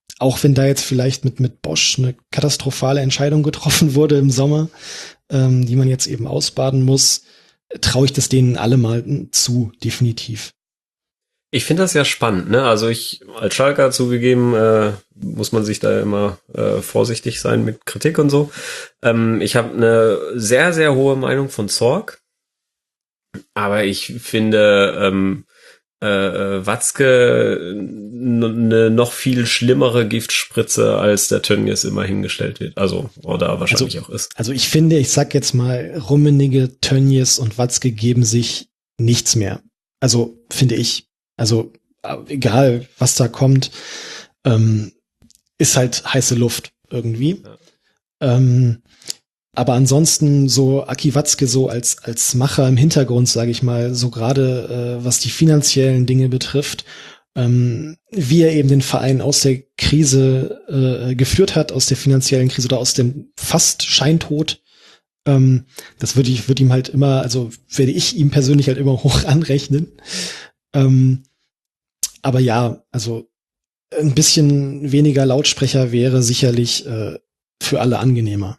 auch wenn da jetzt vielleicht mit mit Bosch eine katastrophale Entscheidung getroffen wurde im Sommer, ähm, die man jetzt eben ausbaden muss, traue ich das denen alle mal zu, definitiv. Ich finde das ja spannend, ne? Also ich als Schalker zugegeben, äh, muss man sich da immer äh, vorsichtig sein mit Kritik und so. Ähm, ich habe eine sehr, sehr hohe Meinung von Zorc, aber ich finde ähm, äh, Watzke eine noch viel schlimmere Giftspritze, als der Tönnies immer hingestellt wird. Also, oder wahrscheinlich also, auch ist. Also ich finde, ich sag jetzt mal, Rummenigge, Tönnies und Watzke geben sich nichts mehr. Also, finde ich. Also egal, was da kommt, ähm, ist halt heiße Luft irgendwie. Ja. Ähm, aber ansonsten so Aki Watzke so als als Macher im Hintergrund, sage ich mal, so gerade äh, was die finanziellen Dinge betrifft, ähm, wie er eben den Verein aus der Krise äh, geführt hat, aus der finanziellen Krise oder aus dem fast Scheintod. Ähm, das würde ich würde ihm halt immer, also werde ich ihm persönlich halt immer hoch anrechnen. Ähm, aber ja, also ein bisschen weniger Lautsprecher wäre sicherlich äh, für alle angenehmer.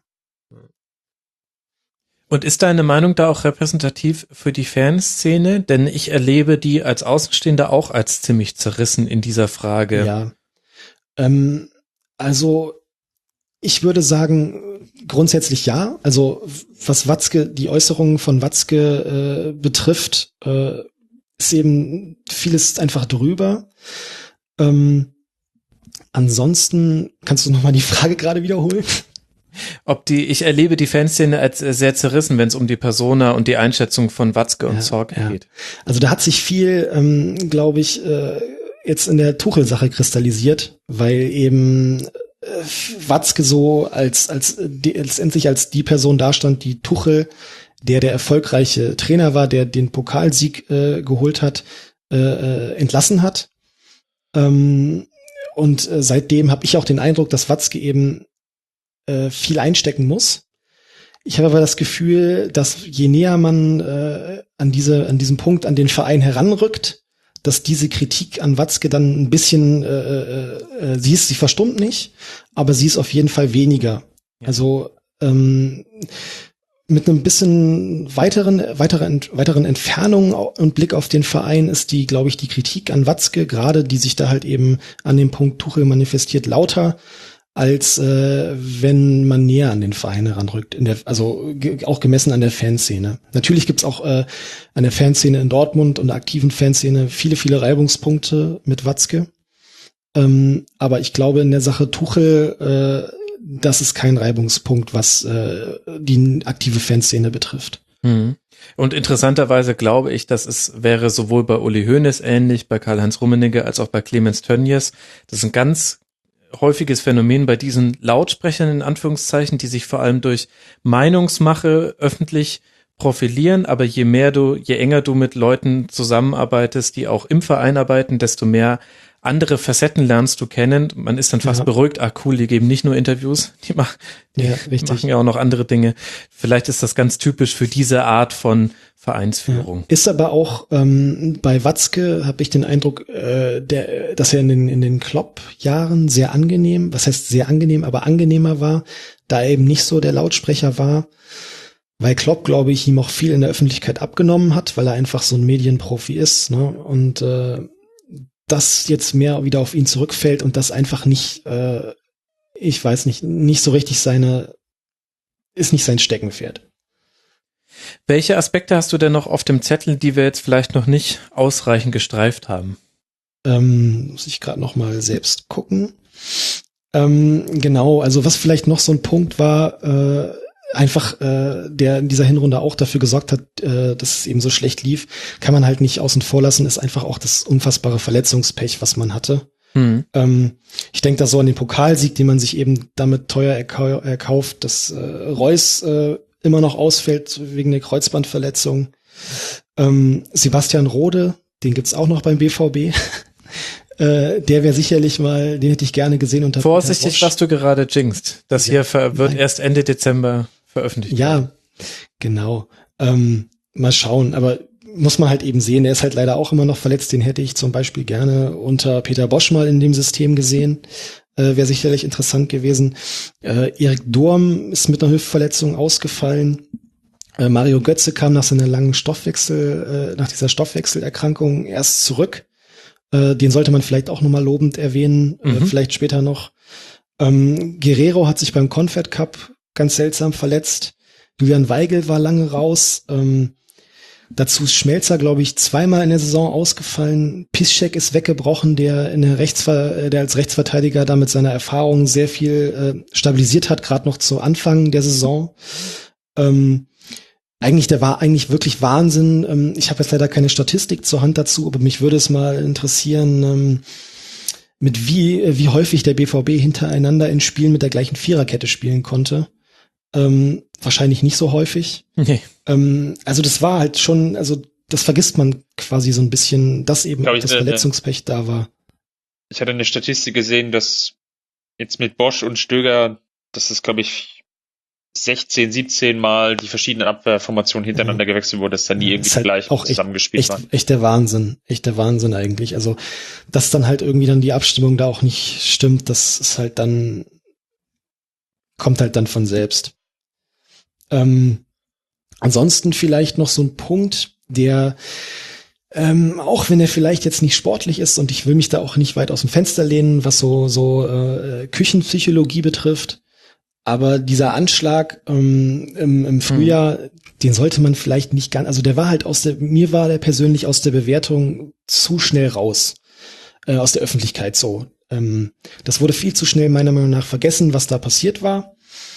Und ist deine Meinung da auch repräsentativ für die Fanszene? Denn ich erlebe die als Außenstehender auch als ziemlich zerrissen in dieser Frage. Ja, ähm, also ich würde sagen, grundsätzlich ja. Also was Watzke, die Äußerungen von Watzke äh, betrifft, äh, ist eben vieles einfach drüber. Ähm, ansonsten kannst du noch mal die Frage gerade wiederholen? Ob die, ich erlebe die Fanszene als sehr zerrissen, wenn es um die Persona und die Einschätzung von Watzke und ja, Zorc ja. geht. Also da hat sich viel, ähm, glaube ich, äh, jetzt in der Tuchel-Sache kristallisiert, weil eben äh, Watzke so als als die, letztendlich als die Person dastand, die Tuchel, der der erfolgreiche Trainer war, der den Pokalsieg äh, geholt hat, äh, entlassen hat. Ähm, und äh, seitdem habe ich auch den Eindruck, dass Watzke eben äh, viel einstecken muss. Ich habe aber das Gefühl, dass je näher man äh, an diese an diesem Punkt an den Verein heranrückt, dass diese Kritik an Watzke dann ein bisschen, äh, äh, sie ist, sie verstummt nicht, aber sie ist auf jeden Fall weniger. Ja. Also ähm, mit einem bisschen weiteren, weiteren, weiteren Entfernung und Blick auf den Verein ist die, glaube ich, die Kritik an Watzke, gerade die sich da halt eben an dem Punkt Tuchel manifestiert, lauter, als äh, wenn man näher an den Verein heranrückt, in der, also ge- auch gemessen an der Fanszene. Natürlich gibt's auch äh, an der Fanszene in Dortmund und der aktiven Fanszene viele, viele Reibungspunkte mit Watzke. Ähm, aber ich glaube, in der Sache Tuchel, äh, das ist kein Reibungspunkt, was äh, die aktive Fanszene betrifft. Mhm. Und interessanterweise glaube ich, dass es wäre sowohl bei Uli Hoeneß ähnlich, bei Karl-Heinz Rummenigge als auch bei Clemens Tönnies. Das ist ein ganz häufiges Phänomen bei diesen Lautsprechern in Anführungszeichen, die sich vor allem durch Meinungsmache öffentlich profilieren, aber je mehr du, je enger du mit Leuten zusammenarbeitest, die auch im Verein arbeiten, desto mehr andere Facetten lernst du kennen. Man ist dann fast ja. beruhigt, ah cool, die geben nicht nur Interviews, die, mach, die ja, machen ja auch noch andere Dinge. Vielleicht ist das ganz typisch für diese Art von Vereinsführung. Ja. Ist aber auch ähm, bei Watzke, habe ich den Eindruck, äh, der, dass er in den, in den Klopp-Jahren sehr angenehm, was heißt sehr angenehm, aber angenehmer war, da er eben nicht so der Lautsprecher war, weil Klopp, glaube ich, ihm auch viel in der Öffentlichkeit abgenommen hat, weil er einfach so ein Medienprofi ist, ne? Und äh, das jetzt mehr wieder auf ihn zurückfällt und das einfach nicht, äh, ich weiß nicht, nicht so richtig seine, ist nicht sein Steckenpferd. Welche Aspekte hast du denn noch auf dem Zettel, die wir jetzt vielleicht noch nicht ausreichend gestreift haben? Ähm, muss ich gerade noch mal selbst gucken. Ähm, genau, also was vielleicht noch so ein Punkt war, äh, einfach, äh, der in dieser Hinrunde auch dafür gesorgt hat, äh, dass es eben so schlecht lief, kann man halt nicht außen vor lassen, ist einfach auch das unfassbare Verletzungspech, was man hatte. Mhm. Ähm, ich denke da so an den Pokalsieg, den man sich eben damit teuer erkau- erkauft, dass äh, Reus äh, immer noch ausfällt wegen der Kreuzbandverletzung. Ähm, Sebastian Rode, den gibt's auch noch beim B V B. Äh, der wäre sicherlich mal, den hätte ich gerne gesehen unter Vorsichtig, was du gerade jinxst. Das hier ver- wird Nein. erst Ende Dezember veröffentlicht. Ja, genau. Ähm, mal schauen, aber muss man halt eben sehen, der ist halt leider auch immer noch verletzt. Den hätte ich zum Beispiel gerne unter Peter Bosch mal in dem System gesehen. Äh, Wäre sicherlich interessant gewesen. Äh, Erik Durm ist mit einer Hüftverletzung ausgefallen. Äh, Mario Götze kam nach seiner langen Stoffwechsel, äh, nach dieser Stoffwechselerkrankung erst zurück. Äh, den sollte man vielleicht auch nochmal lobend erwähnen, mhm. äh, vielleicht später noch. Ähm, Guerrero hat sich beim Confed Cup ganz seltsam verletzt. Julian Weigel war lange raus. Ähm, dazu ist Schmelzer, glaube ich, zweimal in der Saison ausgefallen. Piszczek ist weggebrochen, der in der Rechtsver- der als Rechtsverteidiger da mit seiner Erfahrung sehr viel äh, stabilisiert hat, gerade noch zu Anfang der Saison. Ähm, eigentlich, der war eigentlich wirklich Wahnsinn. Ähm, ich habe jetzt leider keine Statistik zur Hand dazu, aber mich würde es mal interessieren, ähm, mit wie wie häufig der B V B hintereinander in Spielen mit der gleichen Viererkette spielen konnte. Ähm, wahrscheinlich nicht so häufig. Nee. Ähm, also das war halt schon, also das vergisst man quasi so ein bisschen, dass eben Glaub ich, das ne, Verletzungspech ne. da war. Ich hatte eine Statistik gesehen, dass jetzt mit Bosch und Stöger, dass es, glaube ich, sechzehn, siebzehn Mal die verschiedenen Abwehrformationen hintereinander ja. gewechselt wurde, dass da nie irgendwie halt gleich auch zusammengespielt echt, war. Echt, echt der Wahnsinn. Echt der Wahnsinn eigentlich. Also, dass dann halt irgendwie dann die Abstimmung da auch nicht stimmt, das ist halt dann, kommt halt dann von selbst. Ähm, ansonsten vielleicht noch so ein Punkt, der ähm, auch wenn er vielleicht jetzt nicht sportlich ist und ich will mich da auch nicht weit aus dem Fenster lehnen, was so so äh, Küchenpsychologie betrifft, aber dieser Anschlag ähm, im, im Frühjahr, hm. den sollte man vielleicht nicht ganz, also der war halt aus der, mir war der persönlich aus der Bewertung zu schnell raus, äh, aus der Öffentlichkeit so. Ähm, das wurde viel zu schnell meiner Meinung nach vergessen, was da passiert war.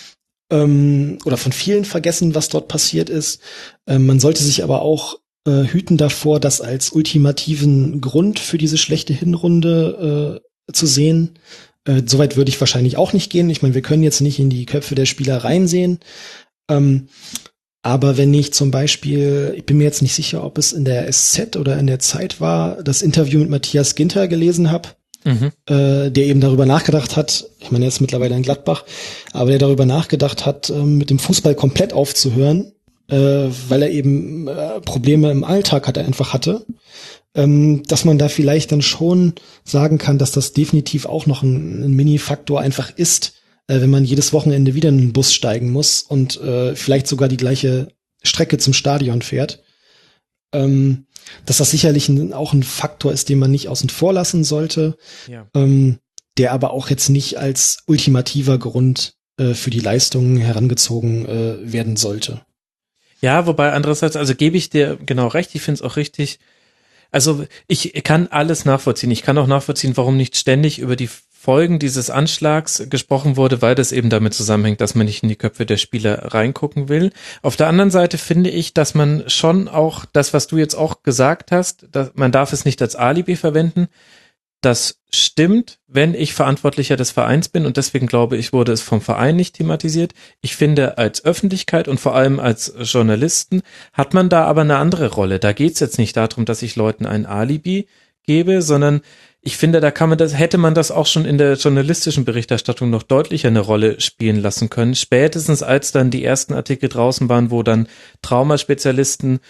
Oder von vielen vergessen, was dort passiert ist. Ähm, man sollte sich aber auch äh, hüten davor, das als ultimativen Grund für diese schlechte Hinrunde äh, zu sehen. Äh, Soweit würde ich wahrscheinlich auch nicht gehen. Ich meine, wir können jetzt nicht in die Köpfe der Spieler reinsehen. Ähm, aber wenn ich zum Beispiel, ich bin mir jetzt nicht sicher, ob es in der S Z oder in der Zeit war, das Interview mit Matthias Ginter gelesen habe, Mhm. Äh, der eben darüber nachgedacht hat, ich meine, er ist mittlerweile in Gladbach, aber der darüber nachgedacht hat, äh, mit dem Fußball komplett aufzuhören, äh, weil er eben äh, Probleme im Alltag hat, er einfach hatte, ähm, dass man da vielleicht dann schon sagen kann, dass das definitiv auch noch ein, ein Mini-Faktor einfach ist, äh, wenn man jedes Wochenende wieder in den Bus steigen muss und äh, vielleicht sogar die gleiche Strecke zum Stadion fährt. Ähm, dass das sicherlich ein, auch ein Faktor ist, den man nicht außen vor lassen sollte, ja. ähm, der aber auch jetzt nicht als ultimativer Grund äh, für die Leistungen herangezogen äh, werden sollte. Ja, wobei andererseits, also gebe ich dir genau recht, ich finde es auch richtig, also ich kann alles nachvollziehen, ich kann auch nachvollziehen, warum nicht ständig über die Folgen dieses Anschlags gesprochen wurde, weil das eben damit zusammenhängt, dass man nicht in die Köpfe der Spieler reingucken will. Auf der anderen Seite finde ich, dass man schon auch das, was du jetzt auch gesagt hast, dass man darf es nicht als Alibi verwenden. Das stimmt, wenn ich Verantwortlicher des Vereins bin und deswegen glaube ich, wurde es vom Verein nicht thematisiert. Ich finde, als Öffentlichkeit und vor allem als Journalisten hat man da aber eine andere Rolle. Da geht es jetzt nicht darum, dass ich Leuten ein Alibi gebe, sondern ich finde, da kann man das, hätte man das auch schon in der journalistischen Berichterstattung noch deutlicher eine Rolle spielen lassen können. Spätestens als dann die ersten Artikel draußen waren, wo dann Traumaspezialisten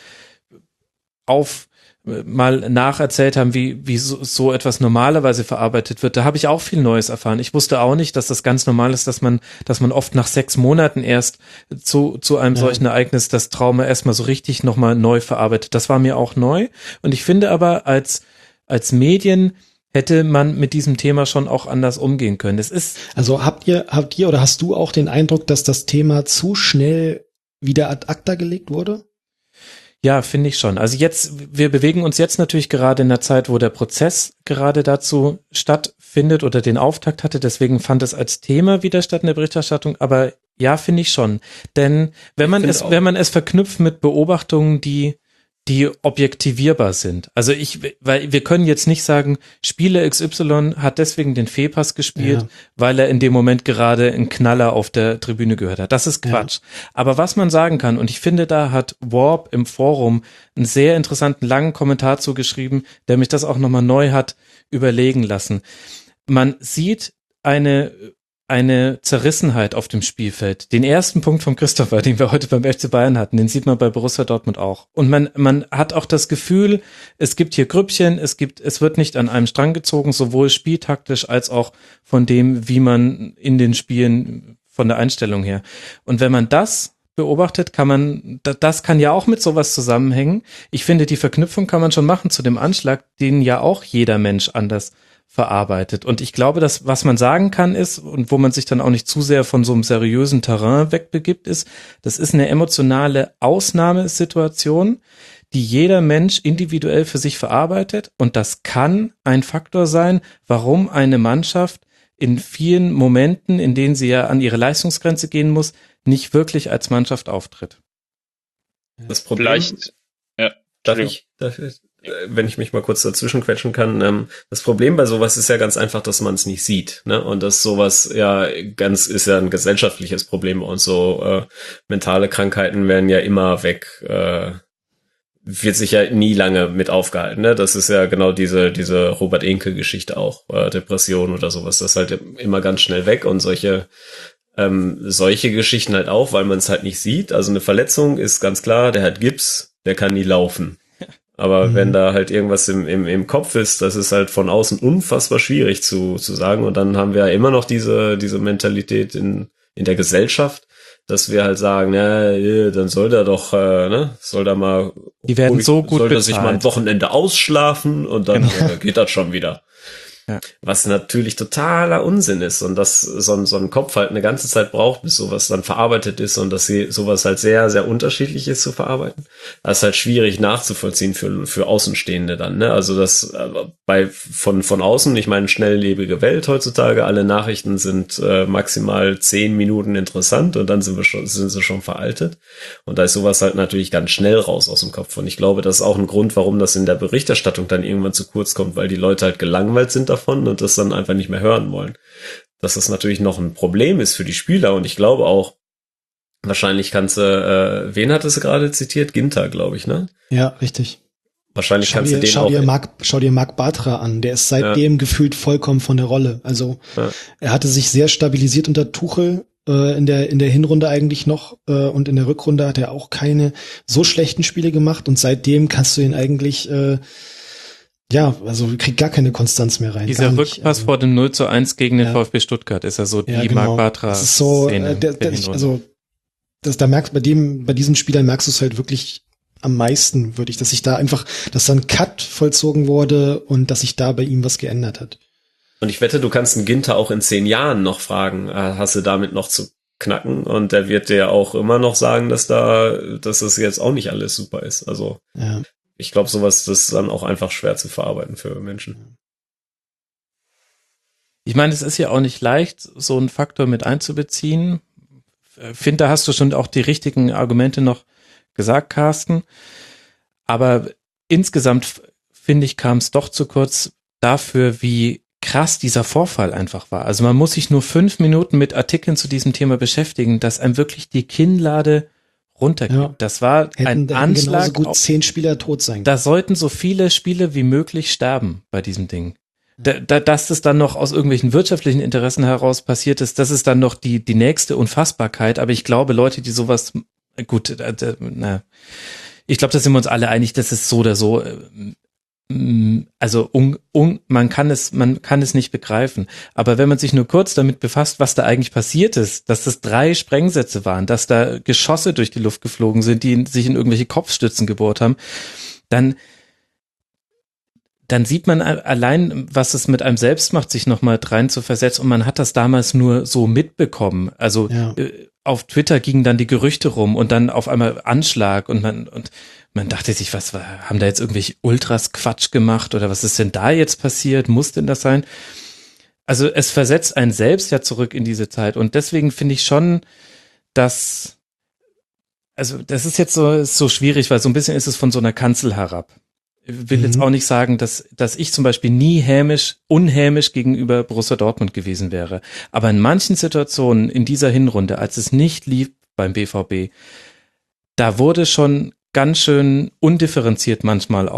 auf mal nacherzählt haben, wie wie so, so etwas normalerweise verarbeitet wird. Da habe ich auch viel Neues erfahren. Ich wusste auch nicht, dass das ganz normal ist, dass man dass man oft nach sechs Monaten erst zu zu einem ja. solchen Ereignis das Trauma erstmal so richtig nochmal neu verarbeitet. Das war mir auch neu. Und ich finde aber, als als Medien hätte man mit diesem Thema schon auch anders umgehen können. Es ist also habt ihr habt ihr oder hast du auch den Eindruck, dass das Thema zu schnell wieder ad acta gelegt wurde? Ja, finde ich schon. Also jetzt, wir bewegen uns jetzt natürlich gerade in der Zeit, wo der Prozess gerade dazu stattfindet oder den Auftakt hatte. Deswegen fand es als Thema wieder statt in der Berichterstattung. Aber ja, finde ich schon. Denn wenn man es, wenn man es verknüpft mit Beobachtungen, die die objektivierbar sind. Also ich, weil wir können jetzt nicht sagen, Spieler X Y hat deswegen den Fehlpass gespielt, ja. weil er in dem Moment gerade einen Knaller auf der Tribüne gehört hat. Das ist Quatsch. Ja. Aber was man sagen kann, und ich finde, da hat Warp im Forum einen sehr interessanten, langen Kommentar zugeschrieben, der mich das auch nochmal neu hat überlegen lassen. Man sieht eine eine Zerrissenheit auf dem Spielfeld. Den ersten Punkt von Christopher, den wir heute beim F C Bayern hatten, den sieht man bei Borussia Dortmund auch. Und man, man hat auch das Gefühl, es gibt hier Grüppchen, es gibt, es wird nicht an einem Strang gezogen, sowohl spieltaktisch als auch von dem, wie man in den Spielen von der Einstellung her. Und wenn man das beobachtet, kann man, das kann ja auch mit sowas zusammenhängen. Ich finde, die Verknüpfung kann man schon machen zu dem Anschlag, den ja auch jeder Mensch anders verarbeitet. Und ich glaube, dass was man sagen kann ist, und wo man sich dann auch nicht zu sehr von so einem seriösen Terrain wegbegibt, ist, das ist eine emotionale Ausnahmesituation, die jeder Mensch individuell für sich verarbeitet. Und das kann ein Faktor sein, warum eine Mannschaft in vielen Momenten, in denen sie ja an ihre Leistungsgrenze gehen muss, nicht wirklich als Mannschaft auftritt. Das Problem, Vielleicht, ja, darf ich, darf ich, wenn ich mich mal kurz dazwischen quetschen kann, ähm, das Problem bei sowas ist ja ganz einfach, dass man es nicht sieht, ne? Und dass sowas ja ganz, ist ja ein gesellschaftliches Problem und so äh, mentale Krankheiten werden ja immer weg, äh, wird sich ja nie lange mit aufgehalten, ne? Das ist ja genau diese diese Robert Enke-Geschichte auch, äh, Depression oder sowas, das ist halt immer ganz schnell weg und solche ähm, solche Geschichten halt auch, weil man es halt nicht sieht. Also eine Verletzung ist ganz klar, der hat Gips, der kann nie laufen. Aber mhm. wenn da halt irgendwas im, im, im Kopf ist, das ist halt von außen unfassbar schwierig zu, zu sagen. Und dann haben wir ja immer noch diese, diese Mentalität in, in der Gesellschaft, dass wir halt sagen, na, dann soll der doch, äh, ne, soll da mal, die werden so gut soll bezahlt. der sich mal ein Wochenende ausschlafen und dann genau. äh, geht das schon wieder. Ja. Was natürlich totaler Unsinn ist und dass so ein, so ein Kopf halt eine ganze Zeit braucht, bis sowas dann verarbeitet ist und dass sie, sowas halt sehr, sehr unterschiedlich ist zu verarbeiten. Das ist halt schwierig nachzuvollziehen für, für Außenstehende dann, ne? Also das äh, bei von, von außen, ich meine, schnelllebige Welt heutzutage, alle Nachrichten sind äh, maximal zehn Minuten interessant und dann sind wir schon, sind sie schon veraltet. Und da ist sowas halt natürlich ganz schnell raus aus dem Kopf. Und ich glaube, das ist auch ein Grund, warum das in der Berichterstattung dann irgendwann zu kurz kommt, weil die Leute halt gelangweilt sind davon und das dann einfach nicht mehr hören wollen. Dass das natürlich noch ein Problem ist für die Spieler und ich glaube auch, wahrscheinlich kannst du, äh, wen hattest du gerade zitiert? Ginter, glaube ich, ne? Ja, richtig. Wahrscheinlich schau kannst dir, du den schau auch... Dir Marc, schau dir Marc Bartra an, der ist seitdem ja. gefühlt vollkommen von der Rolle. Also ja. er hatte sich sehr stabilisiert unter Tuchel, äh, in der in der Hinrunde eigentlich noch äh, und in der Rückrunde hat er auch keine so schlechten Spiele gemacht und seitdem kannst du ihn eigentlich... Äh, Ja, also kriegt gar keine Konstanz mehr rein. Dieser Rückpass also. vor dem null zu eins gegen den ja. VfB Stuttgart ist ja so die ja, genau. Marc Bartra das ist so, Szene. Äh, der, der, ich, also das, da merkst bei dem, bei diesen Spielern merkst du es halt wirklich am meisten, würde ich, dass sich da einfach, dass da ein Cut vollzogen wurde und dass sich da bei ihm was geändert hat. Und ich wette, du kannst einen Ginter auch in zehn Jahren noch fragen, hast du damit noch zu knacken? Und der wird dir auch immer noch sagen, dass da, dass das jetzt auch nicht alles super ist. Also ja. Ich glaube, sowas das ist dann auch einfach schwer zu verarbeiten für Menschen. Ich meine, es ist ja auch nicht leicht, so einen Faktor mit einzubeziehen. Ich finde, da hast du schon auch die richtigen Argumente noch gesagt, Carsten. Aber insgesamt, finde ich, kam es doch zu kurz dafür, wie krass dieser Vorfall einfach war. Also man muss sich nur fünf Minuten mit Artikeln zu diesem Thema beschäftigen, dass einem wirklich die Kinnlade runtergeht. Ja. Das war hätten, ein hätten Anschlag. Genauso gut zehn Spieler tot sein. Da sollten so viele Spieler wie möglich sterben bei diesem Ding. Da, da, dass das dann noch aus irgendwelchen wirtschaftlichen Interessen heraus passiert ist, das ist dann noch die die nächste Unfassbarkeit. Aber ich glaube, Leute, die sowas, gut, äh, äh, na, ich glaube, da sind wir uns alle einig, dass es so oder so, äh, also un, un, man kann es, man kann es nicht begreifen. Aber wenn man sich nur kurz damit befasst, was da eigentlich passiert ist, dass das drei Sprengsätze waren, dass da Geschosse durch die Luft geflogen sind, die sich in irgendwelche Kopfstützen gebohrt haben, dann dann sieht man allein, was es mit einem selbst macht, sich nochmal rein zu versetzen. Und man hat das damals nur so mitbekommen. Also ja. äh, auf Twitter gingen dann die Gerüchte rum und dann auf einmal Anschlag und man und man dachte sich, was war, haben da jetzt irgendwelche Ultras Quatsch gemacht oder was ist denn da jetzt passiert? Muss denn das sein? Also es versetzt einen selbst ja zurück in diese Zeit und deswegen finde ich schon, dass, also das ist jetzt so, ist so schwierig, weil so ein bisschen ist es von so einer Kanzel herab. Ich will mhm. jetzt auch nicht sagen, dass, dass ich zum Beispiel nie hämisch, unhämisch gegenüber Borussia Dortmund gewesen wäre. Aber in manchen Situationen in dieser Hinrunde, als es nicht lief beim B V B, da wurde schon ganz schön undifferenziert manchmal auch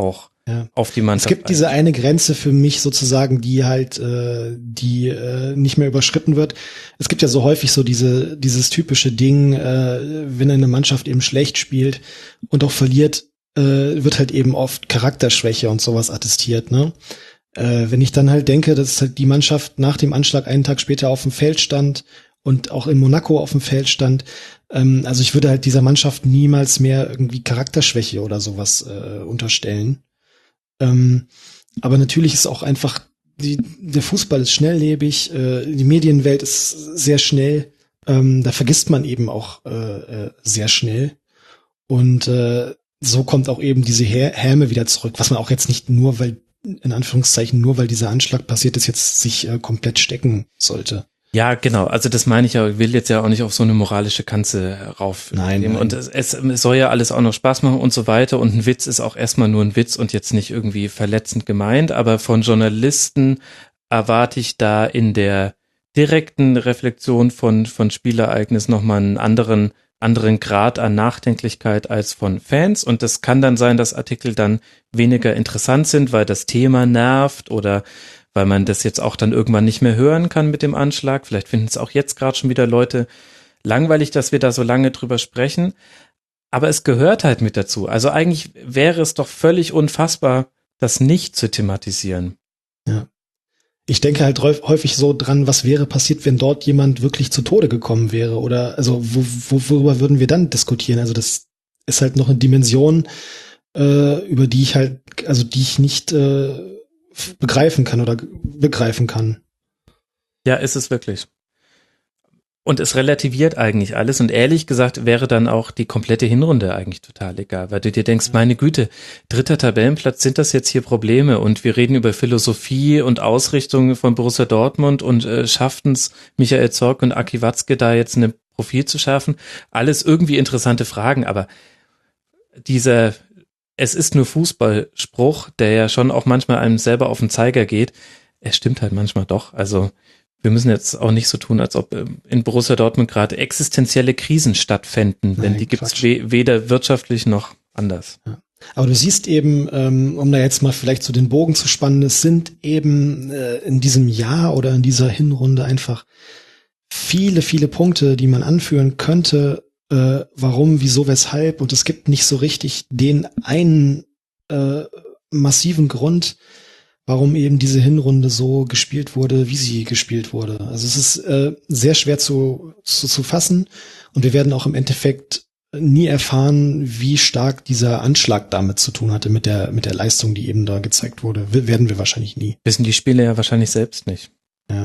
Ja. auf die Mannschaft. Es gibt diese eine Grenze für mich sozusagen, die halt, äh, die äh, nicht mehr überschritten wird. Es gibt ja so häufig so diese dieses typische Ding, äh, wenn eine Mannschaft eben schlecht spielt und auch verliert, äh, wird halt eben oft Charakterschwäche und sowas attestiert, ne? Äh, wenn ich dann halt denke, dass halt die Mannschaft nach dem Anschlag einen Tag später auf dem Feld stand und auch in Monaco auf dem Feld stand, ähm, also ich würde halt dieser Mannschaft niemals mehr irgendwie Charakterschwäche oder sowas äh, unterstellen. Ähm, aber natürlich ist auch einfach, die, der Fußball ist schnelllebig, äh, die Medienwelt ist sehr schnell, ähm, da vergisst man eben auch äh, äh, sehr schnell. Und äh, so kommt auch eben diese Hä- Häme wieder zurück, was man auch jetzt nicht nur, weil, in Anführungszeichen, nur weil dieser Anschlag passiert ist, jetzt sich äh, komplett stecken sollte. Ja, genau. Also das meine ich ja, ich will jetzt ja auch nicht auf so eine moralische Kanzel rauf. Nein, nein. Und es, es soll ja alles auch noch Spaß machen und so weiter. Und ein Witz ist auch erstmal nur ein Witz und jetzt nicht irgendwie verletzend gemeint. Aber von Journalisten erwarte ich da in der direkten Reflexion von, von Spielereignissen nochmal einen anderen, anderen Grad an Nachdenklichkeit als von Fans. Und das kann dann sein, dass Artikel dann weniger interessant sind, weil das Thema nervt oder weil man das jetzt auch dann irgendwann nicht mehr hören kann mit dem Anschlag. Vielleicht finden es auch jetzt gerade schon wieder Leute langweilig, dass wir da so lange drüber sprechen. Aber es gehört halt mit dazu. Also eigentlich wäre es doch völlig unfassbar, das nicht zu thematisieren. Ja. Ich denke halt häufig so dran, was wäre passiert, wenn dort jemand wirklich zu Tode gekommen wäre, oder also wo, wo, worüber würden wir dann diskutieren? Also das ist halt noch eine Dimension, äh, über die ich halt, also die ich nicht äh, begreifen kann oder begreifen kann. Ja, ist es wirklich. Und es relativiert eigentlich alles und ehrlich gesagt wäre dann auch die komplette Hinrunde eigentlich total egal, weil du dir denkst, meine Güte, dritter Tabellenplatz, sind das jetzt hier Probleme? Und wir reden über Philosophie und Ausrichtung von Borussia Dortmund und äh, schafften es Michael Zorc und Aki Watzke da jetzt eine Profil zu schärfen. Alles irgendwie interessante Fragen, aber dieser Es ist nur Fußballspruch, der ja schon auch manchmal einem selber auf den Zeiger geht, er stimmt halt manchmal doch. Also wir müssen jetzt auch nicht so tun, als ob in Borussia Dortmund gerade existenzielle Krisen stattfänden, denn die gibt es we- weder wirtschaftlich noch anders. Ja. Aber du siehst eben, ähm, um da jetzt mal vielleicht so den Bogen zu spannen, es sind eben äh, in diesem Jahr oder in dieser Hinrunde einfach viele, viele Punkte, die man anführen könnte, äh, warum, wieso, weshalb, und es gibt nicht so richtig den einen äh, massiven Grund, warum eben diese Hinrunde so gespielt wurde, wie sie gespielt wurde. Also es ist äh, sehr schwer zu, zu, zu fassen und wir werden auch im Endeffekt nie erfahren, wie stark dieser Anschlag damit zu tun hatte, mit der mit der Leistung, die eben da gezeigt wurde. W- werden wir wahrscheinlich nie. Wissen die Spieler ja wahrscheinlich selbst nicht. Ja.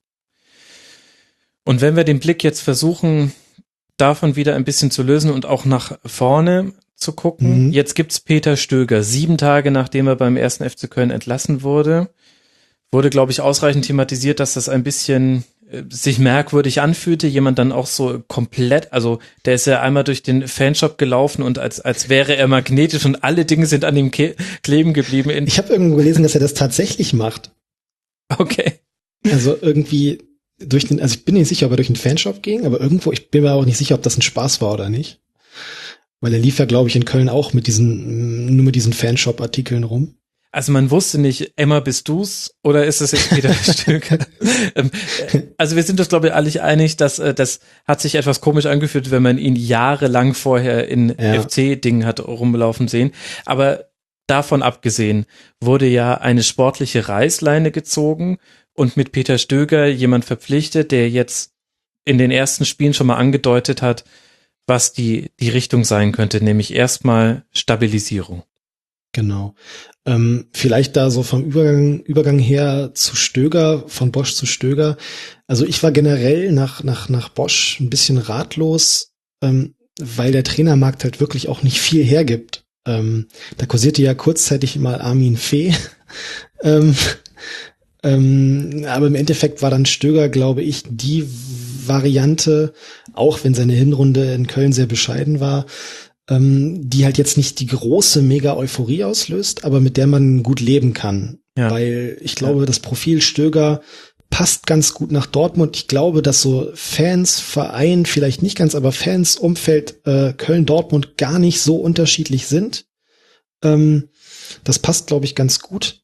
Und wenn wir den Blick jetzt versuchen, davon wieder ein bisschen zu lösen und auch nach vorne zu gucken. Mhm. Jetzt gibt's Peter Stöger. Sieben Tage nachdem er beim ersten F C Köln entlassen wurde, wurde, glaube ich, ausreichend thematisiert, dass das ein bisschen äh, sich merkwürdig anfühlte. Jemand dann auch so komplett, also der ist ja einmal durch den Fanshop gelaufen und als als wäre er magnetisch und alle Dinge sind an ihm ke- kleben geblieben. In Ich habe irgendwo gelesen, dass er das tatsächlich macht. Okay. Also irgendwie durch den, also ich bin nicht sicher, ob er durch den Fanshop ging, aber irgendwo, ich bin mir auch nicht sicher, ob das ein Spaß war oder nicht. Weil er lief ja, glaube ich, in Köln auch mit diesen, nur mit diesen Fanshop-Artikeln rum. Also man wusste nicht, Emma, bist du's oder ist es jetzt Peter Stöger? Also wir sind uns, glaube ich, alle einig, dass das hat sich etwas komisch angefühlt, wenn man ihn jahrelang vorher in Ja. F C-Dingen hat rumlaufen sehen. Aber davon abgesehen wurde ja eine sportliche Reißleine gezogen und mit Peter Stöger jemand verpflichtet, der jetzt in den ersten Spielen schon mal angedeutet hat, was die, die Richtung sein könnte, nämlich erstmal Stabilisierung. Genau. Ähm, vielleicht da so vom Übergang, Übergang her zu Stöger, von Bosz zu Stöger. Also ich war generell nach, nach, nach Bosz ein bisschen ratlos, ähm, weil der Trainermarkt halt wirklich auch nicht viel hergibt. Ähm, da kursierte ja kurzzeitig mal Armin Fee. ähm, ähm, aber im Endeffekt war dann Stöger, glaube ich, die Variante, auch wenn seine Hinrunde in Köln sehr bescheiden war, ähm, die halt jetzt nicht die große Mega-Euphorie auslöst, aber mit der man gut leben kann. Ja. Weil ich glaube, ja. das Profil Stöger passt ganz gut nach Dortmund. Ich glaube, dass so Fans, Verein, vielleicht nicht ganz, aber Fans, Umfeld äh, Köln-Dortmund gar nicht so unterschiedlich sind. Ähm, Das passt, glaube ich, ganz gut.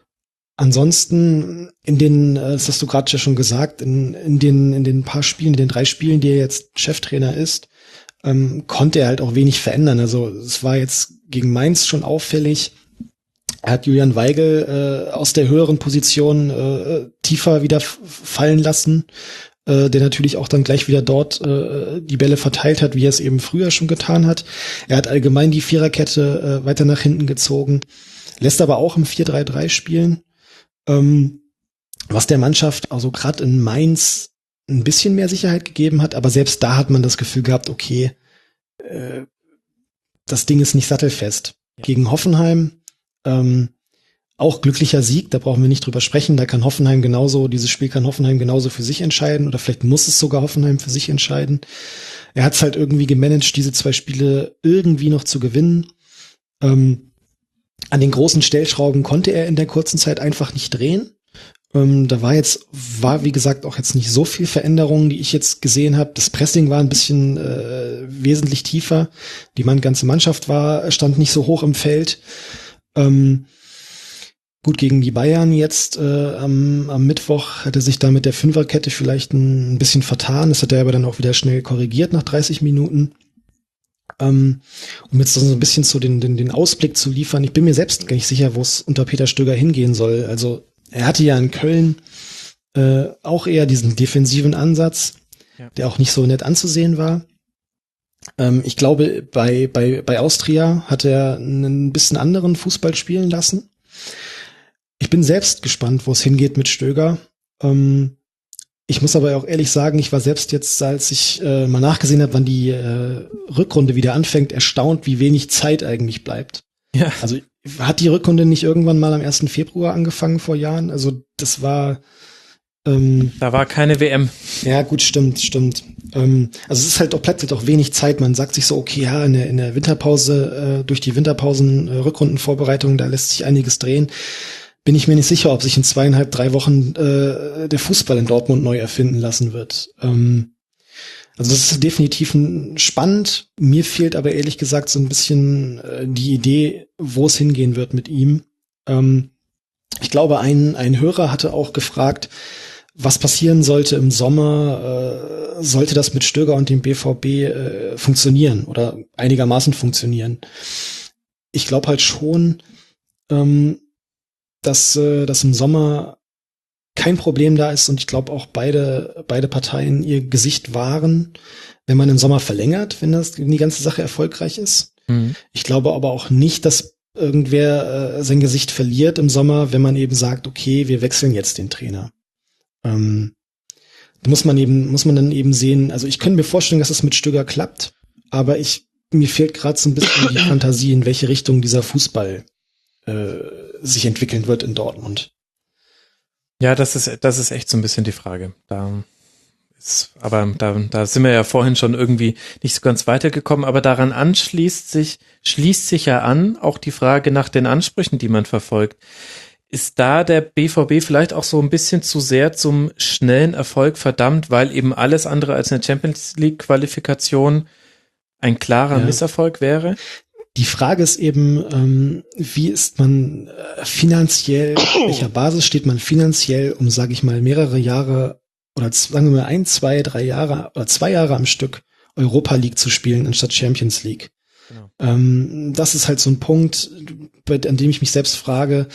Ansonsten in den, das hast du gerade ja schon gesagt, in, in den in den paar Spielen, in den drei Spielen, die er jetzt Cheftrainer ist, ähm, konnte er halt auch wenig verändern. Also es war jetzt gegen Mainz schon auffällig. Er hat Julian Weigl äh, aus der höheren Position äh, tiefer wieder f- fallen lassen, äh, der natürlich auch dann gleich wieder dort äh, die Bälle verteilt hat, wie er es eben früher schon getan hat. Er hat allgemein die Viererkette äh, weiter nach hinten gezogen, lässt aber auch im vier drei drei spielen. Ähm, was der Mannschaft also gerade in Mainz ein bisschen mehr Sicherheit gegeben hat, aber selbst da hat man das Gefühl gehabt, okay, äh, das Ding ist nicht sattelfest. Ja. Gegen Hoffenheim ähm, auch glücklicher Sieg, da brauchen wir nicht drüber sprechen, da kann Hoffenheim genauso, dieses Spiel kann Hoffenheim genauso für sich entscheiden oder vielleicht muss es sogar Hoffenheim für sich entscheiden. Er hat es halt irgendwie gemanagt, diese zwei Spiele irgendwie noch zu gewinnen. Ähm, An den großen Stellschrauben konnte er in der kurzen Zeit einfach nicht drehen. Ähm, da war jetzt, war wie gesagt auch jetzt nicht so viel Veränderung, die ich jetzt gesehen habe. Das Pressing war ein bisschen äh, wesentlich tiefer. Die Mann, ganze Mannschaft war, stand nicht so hoch im Feld. Ähm, gut, gegen die Bayern jetzt äh, am, am Mittwoch hat er sich da mit der Fünferkette vielleicht ein, ein bisschen vertan. Das hat er aber dann auch wieder schnell korrigiert nach dreißig Minuten. Um jetzt so ein bisschen zu den, den, den Ausblick zu liefern. Ich bin mir selbst gar nicht sicher, wo es unter Peter Stöger hingehen soll. Also er hatte ja in Köln äh, auch eher diesen defensiven Ansatz, ja, der auch nicht so nett anzusehen war. Ähm, ich glaube, bei, bei, bei Austria hat er einen bisschen anderen Fußball spielen lassen. Ich bin selbst gespannt, wo es hingeht mit Stöger. Ähm, Ich muss aber auch ehrlich sagen, ich war selbst jetzt, als ich äh, mal nachgesehen habe, wann die äh, Rückrunde wieder anfängt, erstaunt, wie wenig Zeit eigentlich bleibt. Ja. Also hat die Rückrunde nicht irgendwann mal am ersten Februar angefangen vor Jahren? Also das war ähm, Da war keine W M. Ja, gut, stimmt, stimmt. Ähm, also es ist halt auch plötzlich auch wenig Zeit. Man sagt sich so, okay, ja, in der, in der Winterpause, äh, durch die Winterpausen, äh, Rückrundenvorbereitung, da lässt sich einiges drehen. Bin ich mir nicht sicher, ob sich in zweieinhalb, drei Wochen äh, der Fußball in Dortmund neu erfinden lassen wird. Ähm, also das ist definitiv ein, spannend. Mir fehlt aber ehrlich gesagt so ein bisschen äh, die Idee, wo es hingehen wird mit ihm. Ähm, ich glaube, ein, ein Hörer hatte auch gefragt, was passieren sollte im Sommer, äh, sollte das mit Stöger und dem B V B äh, funktionieren oder einigermaßen funktionieren. Ich glaube halt schon, ähm, dass äh, dass im Sommer kein Problem da ist und ich glaube auch beide beide Parteien ihr Gesicht wahren, wenn man im Sommer verlängert, wenn das wenn die ganze Sache erfolgreich ist. Mhm. Ich glaube aber auch nicht, dass irgendwer äh, sein Gesicht verliert im Sommer, wenn man eben sagt, okay, wir wechseln jetzt den Trainer. Ähm, da muss man eben muss man dann eben sehen. Also ich könnte mir vorstellen, dass es mit Stöger klappt, aber ich mir fehlt gerade so ein bisschen die Fantasie, in welche Richtung dieser Fußball äh, sich entwickeln wird in Dortmund. Ja, das ist, das ist echt so ein bisschen die Frage. Da ist, aber da, da sind wir ja vorhin schon irgendwie nicht so ganz weitergekommen, aber daran anschließt sich, schließt sich ja an, auch die Frage nach den Ansprüchen, die man verfolgt. Ist da der B V B vielleicht auch so ein bisschen zu sehr zum schnellen Erfolg verdammt, weil eben alles andere als eine Champions League Qualifikation ein klarer ja. Misserfolg wäre? Die Frage ist eben, ähm, wie ist man äh, finanziell, auf welcher Basis steht man finanziell, um, sage ich mal, mehrere Jahre oder sagen wir mal ein, zwei, drei Jahre oder zwei Jahre am Stück Europa League zu spielen anstatt Champions League. Genau. Ähm, das ist halt so ein Punkt, bei, an dem ich mich selbst frage,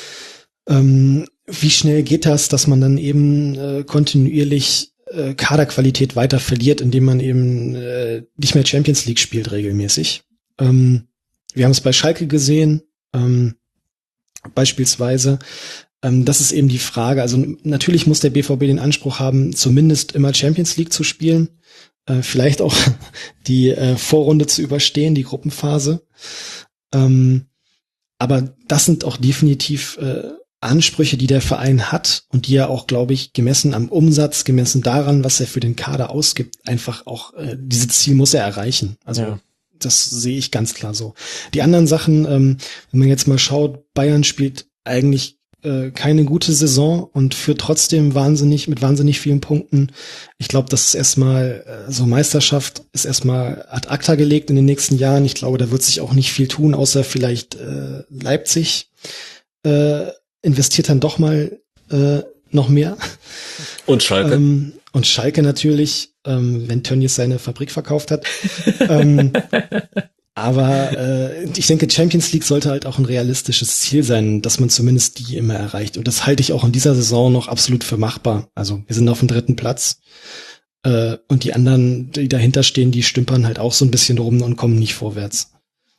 ähm, wie schnell geht das, dass man dann eben äh, kontinuierlich äh, Kaderqualität weiter verliert, indem man eben äh, nicht mehr Champions League spielt regelmäßig. Ähm, Wir haben es bei Schalke gesehen, ähm, beispielsweise. Ähm, das ist eben die Frage. Also natürlich muss der B V B den Anspruch haben, zumindest immer Champions League zu spielen, äh, vielleicht auch die äh, Vorrunde zu überstehen, die Gruppenphase. Ähm, aber das sind auch definitiv äh, Ansprüche, die der Verein hat und die er auch, glaube ich, gemessen am Umsatz, gemessen daran, was er für den Kader ausgibt, einfach auch äh, dieses Ziel muss er erreichen. Also ja. Das sehe ich ganz klar so. Die anderen Sachen, ähm, wenn man jetzt mal schaut, Bayern spielt eigentlich äh, keine gute Saison und führt trotzdem wahnsinnig mit wahnsinnig vielen Punkten. Ich glaube, das ist erstmal äh, so Meisterschaft ist erstmal ad acta gelegt in den nächsten Jahren. Ich glaube, da wird sich auch nicht viel tun, außer vielleicht äh, Leipzig äh, investiert dann doch mal äh, noch mehr. Und Schalke. Ähm, und Schalke natürlich, ähm, wenn Tönnies seine Fabrik verkauft hat. ähm, aber äh, ich denke, Champions League sollte halt auch ein realistisches Ziel sein, dass man zumindest die immer erreicht. Und das halte ich auch in dieser Saison noch absolut für machbar. Also wir sind auf dem dritten Platz. Äh, und die anderen, die dahinter stehen, die stümpern halt auch so ein bisschen rum und kommen nicht vorwärts.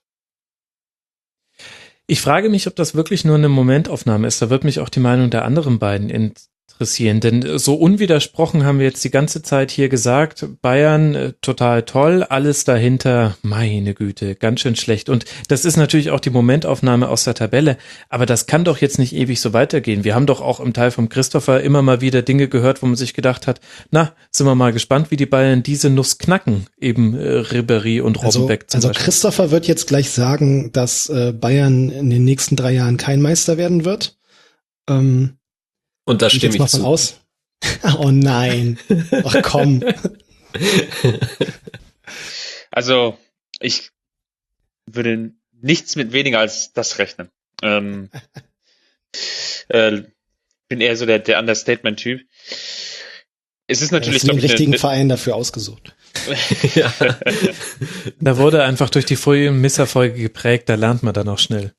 Ich frage mich, ob das wirklich nur eine Momentaufnahme ist. Da wird mich auch die Meinung der anderen beiden interessieren. Denn so unwidersprochen haben wir jetzt die ganze Zeit hier gesagt, Bayern äh, total toll, alles dahinter, meine Güte, ganz schön schlecht. Und das ist natürlich auch die Momentaufnahme aus der Tabelle. Aber das kann doch jetzt nicht ewig so weitergehen. Wir haben doch auch im Teil vom Christopher immer mal wieder Dinge gehört, wo man sich gedacht hat, na, sind wir mal gespannt, wie die Bayern diese Nuss knacken, eben äh, Ribéry und Robbenbeck also, zum Also Beispiel. Christopher wird jetzt gleich sagen, dass äh, Bayern in den nächsten drei Jahren kein Meister werden wird. Ähm, Und da stimme ich, ich zu. Aus. Oh nein. Ach komm. Also, ich würde nichts mit weniger als das rechnen. Ähm, äh, bin eher so der, der Understatement-Typ. Es ist natürlich, ja, glaube ich, den richtigen eine, Verein dafür ausgesucht. Ja. Da wurde einfach durch die frühen Misserfolge geprägt, da lernt man dann auch schnell.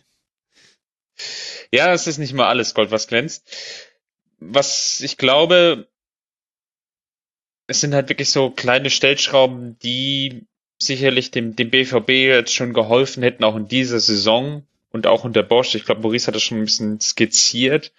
Ja, es ist nicht mal alles Gold, was glänzt. Was ich glaube, es sind halt wirklich so kleine Stellschrauben, die sicherlich dem, dem B V B jetzt schon geholfen hätten, auch in dieser Saison und auch unter Bosch. Ich glaube, Maurice hat das schon ein bisschen skizziert,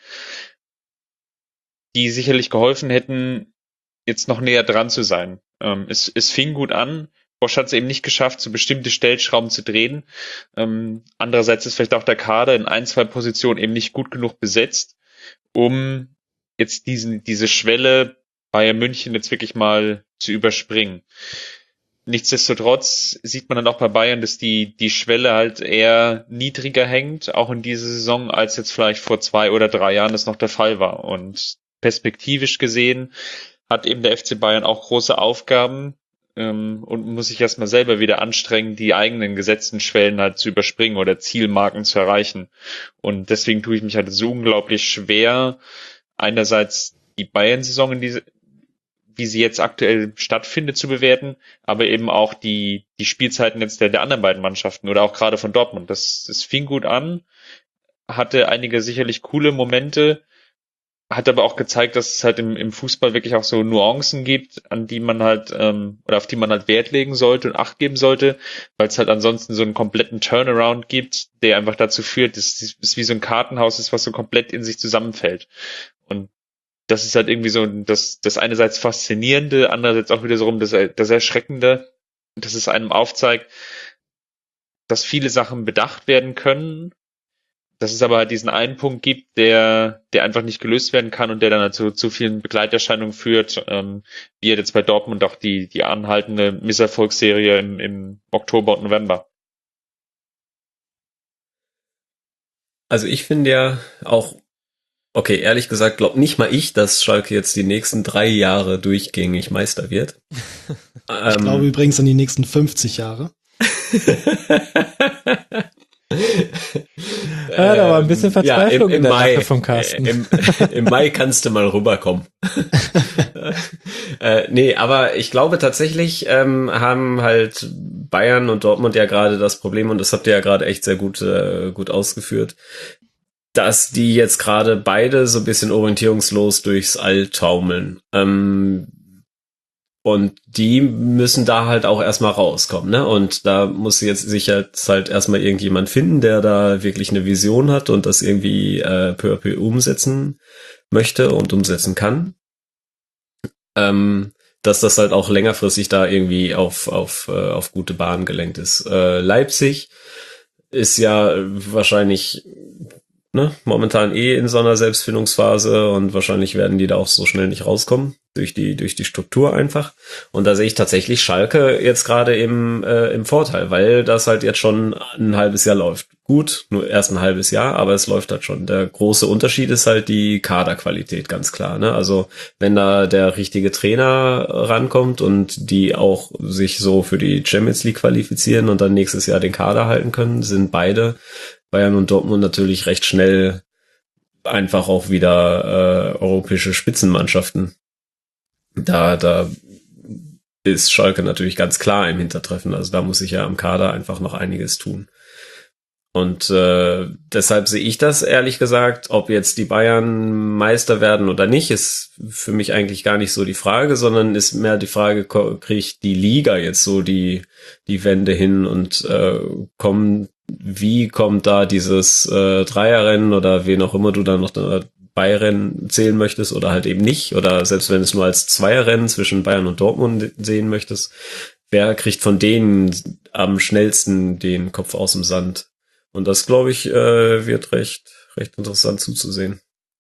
die sicherlich geholfen hätten, jetzt noch näher dran zu sein. Ähm, es, es fing gut an. Bosch hat es eben nicht geschafft, so bestimmte Stellschrauben zu drehen. Ähm, andererseits ist vielleicht auch der Kader in ein, zwei Positionen eben nicht gut genug besetzt, um jetzt diesen, diese Schwelle Bayern München jetzt wirklich mal zu überspringen. Nichtsdestotrotz sieht man dann auch bei Bayern, dass die, die Schwelle halt eher niedriger hängt, auch in dieser Saison, als jetzt vielleicht vor zwei oder drei Jahren das noch der Fall war. Und perspektivisch gesehen hat eben der F C Bayern auch große Aufgaben, Ähm, und muss sich erstmal selber wieder anstrengen, die eigenen gesetzten Schwellen halt zu überspringen oder Zielmarken zu erreichen. Und deswegen tue ich mich halt so unglaublich schwer, einerseits die Bayern-Saison, in diese, wie sie jetzt aktuell stattfindet, zu bewerten, aber eben auch die die Spielzeiten jetzt der, der anderen beiden Mannschaften oder auch gerade von Dortmund. Das, das fing gut an, hatte einige sicherlich coole Momente, hat aber auch gezeigt, dass es halt im, im Fußball wirklich auch so Nuancen gibt, an die man halt, ähm, oder auf die man halt Wert legen sollte und Acht geben sollte, weil es halt ansonsten so einen kompletten Turnaround gibt, der einfach dazu führt, dass es wie so ein Kartenhaus ist, was so komplett in sich zusammenfällt. Und das ist halt irgendwie so das, das einerseits Faszinierende, andererseits auch wieder so rum das, das Erschreckende, dass es einem aufzeigt, dass viele Sachen bedacht werden können, dass es aber halt diesen einen Punkt gibt, der der einfach nicht gelöst werden kann und der dann halt zu, zu vielen Begleiterscheinungen führt, ähm, wie jetzt bei Dortmund auch die die anhaltende Misserfolgsserie im, im Oktober und November. Also ich finde ja auch, okay, ehrlich gesagt, glaub nicht mal ich, dass Schalke jetzt die nächsten drei Jahre durchgängig Meister wird. Ich ähm, glaube übrigens an die nächsten fünfzig Jahre. Ja, da war ein bisschen Verzweiflung ja, im, im in der Mai, Lache vom Carsten. Äh, im, Im Mai kannst du mal rüberkommen. äh, nee, aber ich glaube tatsächlich ähm, haben halt Bayern und Dortmund ja gerade das Problem, und das habt ihr ja gerade echt sehr gut, äh, gut ausgeführt, dass die jetzt gerade beide so ein bisschen orientierungslos durchs All taumeln. Ähm, Und die müssen da halt auch erstmal rauskommen, ne? Und da muss jetzt sicher halt erstmal irgendjemand finden, der da wirklich eine Vision hat und das irgendwie äh, peu à peu umsetzen möchte und umsetzen kann. Ähm, dass das halt auch längerfristig da irgendwie auf auf äh, auf gute Bahn gelenkt ist. Äh, Leipzig ist ja wahrscheinlich ne, momentan eh in so einer Selbstfindungsphase und wahrscheinlich werden die da auch so schnell nicht rauskommen durch die durch die Struktur einfach. Und da sehe ich tatsächlich Schalke jetzt gerade im äh, im Vorteil, weil das halt jetzt schon ein halbes Jahr läuft. Gut, nur erst ein halbes Jahr, aber es läuft halt schon. Der große Unterschied ist halt die Kaderqualität, ganz klar, ne? Also wenn da der richtige Trainer rankommt und die auch sich so für die Champions League qualifizieren und dann nächstes Jahr den Kader halten können, sind beide, Bayern und Dortmund, natürlich recht schnell einfach auch wieder äh, europäische Spitzenmannschaften. Da, da ist Schalke natürlich ganz klar im Hintertreffen. Also da muss sich ja am Kader einfach noch einiges tun. Und äh, deshalb sehe ich das ehrlich gesagt, ob jetzt die Bayern Meister werden oder nicht, ist für mich eigentlich gar nicht so die Frage, sondern ist mehr die Frage, kriegt die Liga jetzt so die die Wende hin und äh, kommen, wie kommt da dieses äh, Dreierrennen oder wen auch immer du da noch da Bayern zählen möchtest oder halt eben nicht, oder selbst wenn es nur als Zweierrennen zwischen Bayern und Dortmund sehen möchtest, wer kriegt von denen am schnellsten den Kopf aus dem Sand? Und das, glaube ich, äh, wird recht, recht interessant zuzusehen.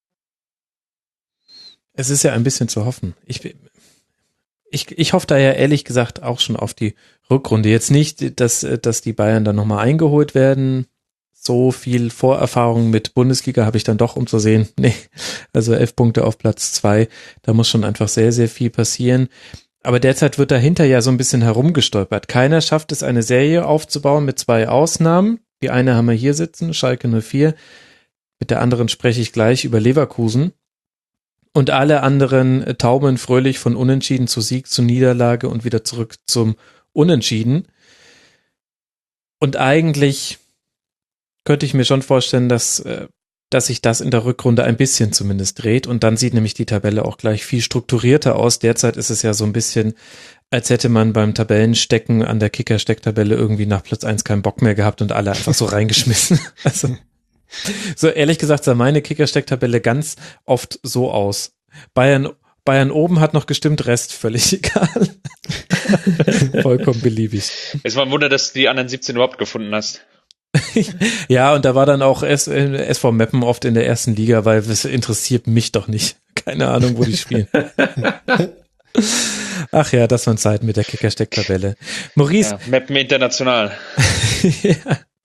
Es ist ja ein bisschen zu hoffen. Ich, ich, ich hoffe da ja ehrlich gesagt auch schon auf die Rückrunde. Jetzt nicht, dass, dass die Bayern dann nochmal eingeholt werden. So viel Vorerfahrung mit Bundesliga habe ich dann doch, um zu sehen. Nee, also elf Punkte auf Platz zwei. Da muss schon einfach sehr, sehr viel passieren. Aber derzeit wird dahinter ja so ein bisschen herumgestolpert. Keiner schafft es, eine Serie aufzubauen mit zwei Ausnahmen. Die eine haben wir hier sitzen, Schalke null vier. Mit der anderen spreche ich gleich über Leverkusen. Und alle anderen taumeln fröhlich von Unentschieden zu Sieg, zu Niederlage und wieder zurück zum Unentschieden. Und eigentlich könnte ich mir schon vorstellen, dass, dass sich das in der Rückrunde ein bisschen zumindest dreht. Und dann sieht nämlich die Tabelle auch gleich viel strukturierter aus. Derzeit ist es ja so ein bisschen, als hätte man beim Tabellenstecken an der Kicker-Stecktabelle irgendwie nach Platz eins keinen Bock mehr gehabt und alle einfach so reingeschmissen. Also, so ehrlich gesagt sah meine Kicker-Stecktabelle ganz oft so aus. Bayern, Bayern oben hat noch gestimmt, Rest völlig egal. Vollkommen beliebig. Es war ein Wunder, dass du die anderen siebzehn überhaupt gefunden hast. Ja, und da war dann auch S- S V Meppen oft in der ersten Liga, weil es interessiert mich doch nicht. Keine Ahnung, wo die spielen. Ach ja, das waren Zeiten mit der Kicker-Stecktabelle. Maurice. Ja, Meppen international. Ja,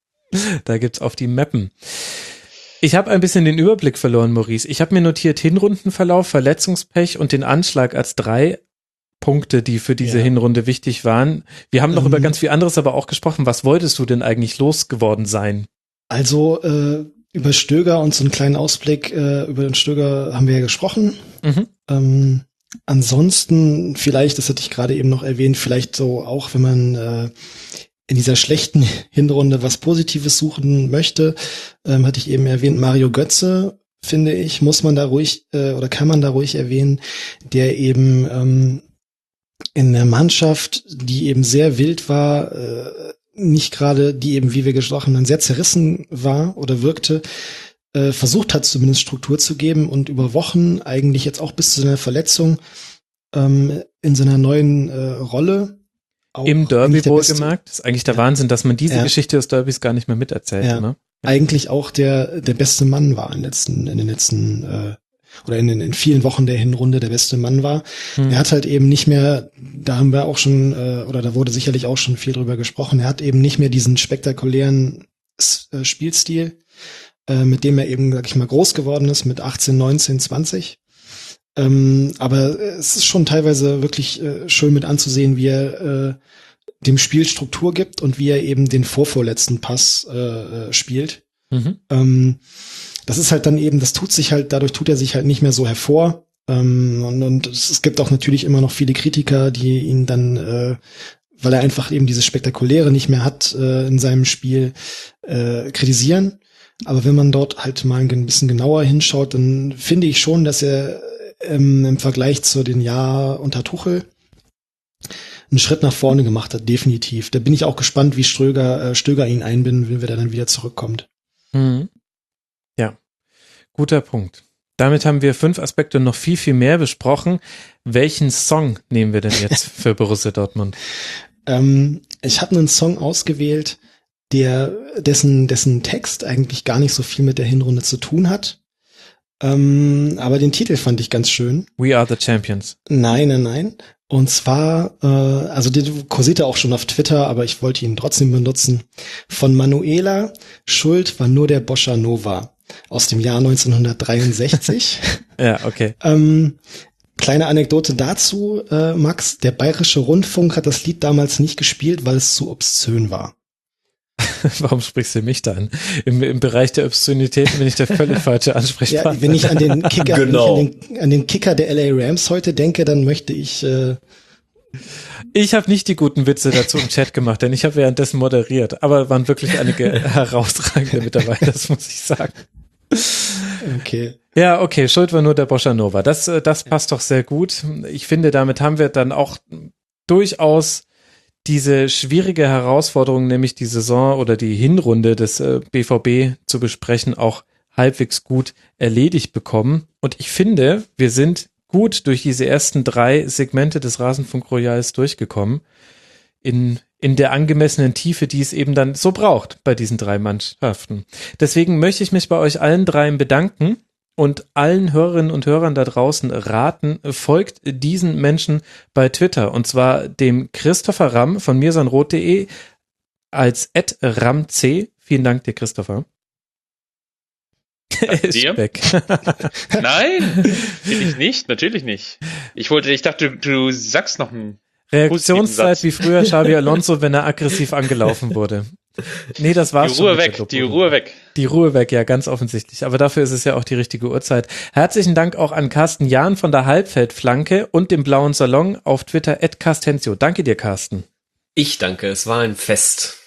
da gibt's auf die Meppen. Ich habe ein bisschen den Überblick verloren, Maurice. Ich habe mir notiert Hinrundenverlauf, Verletzungspech und den Anschlag als drei Punkte, die für diese ja. Hinrunde wichtig waren. Wir haben noch ähm, über ganz viel anderes aber auch gesprochen. Was wolltest du denn eigentlich losgeworden sein? Also äh, über Stöger und so einen kleinen Ausblick äh, über den Stöger haben wir ja gesprochen. Mhm. Ähm, ansonsten vielleicht, das hatte ich gerade eben noch erwähnt, vielleicht so auch, wenn man äh, in dieser schlechten Hinrunde was Positives suchen möchte, ähm, hatte ich eben erwähnt, Mario Götze, finde ich, muss man da ruhig äh, oder kann man da ruhig erwähnen, der eben ähm, in der Mannschaft, die eben sehr wild war, äh, nicht gerade, die eben, wie wir gesprochen haben, sehr zerrissen war oder wirkte, äh, versucht hat, zumindest Struktur zu geben und über Wochen, eigentlich jetzt auch bis zu seiner Verletzung, ähm, in seiner neuen äh, Rolle. Auch im Derby wohlgemerkt. Ist eigentlich der ja. Wahnsinn, dass man diese ja. Geschichte des Derbys gar nicht mehr miterzählt. Ja. Ne? Ja. Eigentlich auch der der beste Mann war in, letzten, in den letzten äh, oder in, in vielen Wochen der Hinrunde der beste Mann war. Hm. Er hat halt eben nicht mehr, da haben wir auch schon, äh, oder da wurde sicherlich auch schon viel drüber gesprochen, er hat eben nicht mehr diesen spektakulären äh, Spielstil, äh, mit dem er eben, sag ich mal, groß geworden ist, mit achtzehn, neunzehn, zwanzig. Ähm, aber es ist schon teilweise wirklich äh, schön mit anzusehen, wie er äh, dem Spiel Struktur gibt und wie er eben den vorvorletzten Pass äh, spielt. Mhm. Ähm, das ist halt dann eben, das tut sich halt, dadurch tut er sich halt nicht mehr so hervor. Ähm, und, und es gibt auch natürlich immer noch viele Kritiker, die ihn dann, äh, weil er einfach eben dieses Spektakuläre nicht mehr hat äh, in seinem Spiel, äh, kritisieren. Aber wenn man dort halt mal ein bisschen genauer hinschaut, dann finde ich schon, dass er ähm, im Vergleich zu den Jahren unter Tuchel einen Schritt nach vorne gemacht hat, definitiv. Da bin ich auch gespannt, wie Stöger, äh, Stöger ihn einbinden will, wenn er dann wieder zurückkommt. Mhm. Ja, guter Punkt. Damit haben wir fünf Aspekte noch viel, viel mehr besprochen. Welchen Song nehmen wir denn jetzt für Borussia Dortmund? Ähm, ich habe einen Song ausgewählt, der dessen dessen Text eigentlich gar nicht so viel mit der Hinrunde zu tun hat. Ähm, aber den Titel fand ich ganz schön. We are the champions. Nein, nein, nein. Und zwar, äh, also der kursierte auch schon auf Twitter, aber ich wollte ihn trotzdem benutzen. Von Manuela, Schuld war nur der Bossa Nova aus dem Jahr neunzehnhundertdreiundsechzig. Ja, okay. ähm, kleine Anekdote dazu, äh, Max. Der Bayerische Rundfunk hat das Lied damals nicht gespielt, weil es zu obszön war. Warum sprichst du mich da an? Im, im Bereich der Obszönitäten bin ich der völlig falsche Ansprechpartner. Ja, wenn ich an den Kicker, genau. wenn ich an den, an den Kicker der L A Rams heute denke, dann möchte ich äh Ich habe nicht die guten Witze dazu im Chat gemacht, denn ich habe währenddessen moderiert, aber waren wirklich einige herausragende mit dabei, das muss ich sagen. Okay. Ja, okay, Schuld war nur der Bossa Nova. Das, das passt doch sehr gut. Ich finde, damit haben wir dann auch durchaus diese schwierige Herausforderung, nämlich die Saison oder die Hinrunde des äh, B V B zu besprechen, auch halbwegs gut erledigt bekommen. Und ich finde, wir sind gut durch diese ersten drei Segmente des Rasenfunk Royals durchgekommen. In, in der angemessenen Tiefe, die es eben dann so braucht bei diesen drei Mannschaften. Deswegen möchte ich mich bei euch allen dreien bedanken und allen Hörerinnen und Hörern da draußen raten, folgt diesen Menschen bei Twitter, und zwar dem Christopher Ramm von mirsanroth punkt de als at ramc. Vielen Dank dir, Christopher. Er ist dir? weg. Nein, bin ich nicht, natürlich nicht. Ich wollte, ich dachte, du, du sagst noch einen Reaktionszeit wie früher Xabi Alonso, wenn er aggressiv angelaufen wurde. Nee, das war's Die Ruhe schon. weg, die Ruhe weg. Die Ruhe weg, ja, ganz offensichtlich. Aber dafür ist es ja auch die richtige Uhrzeit. Herzlichen Dank auch an Carsten Jahn von der Halbfeldflanke und dem Blauen Salon auf Twitter at Carstenzio. Danke dir, Carsten. Ich danke, es war ein Fest.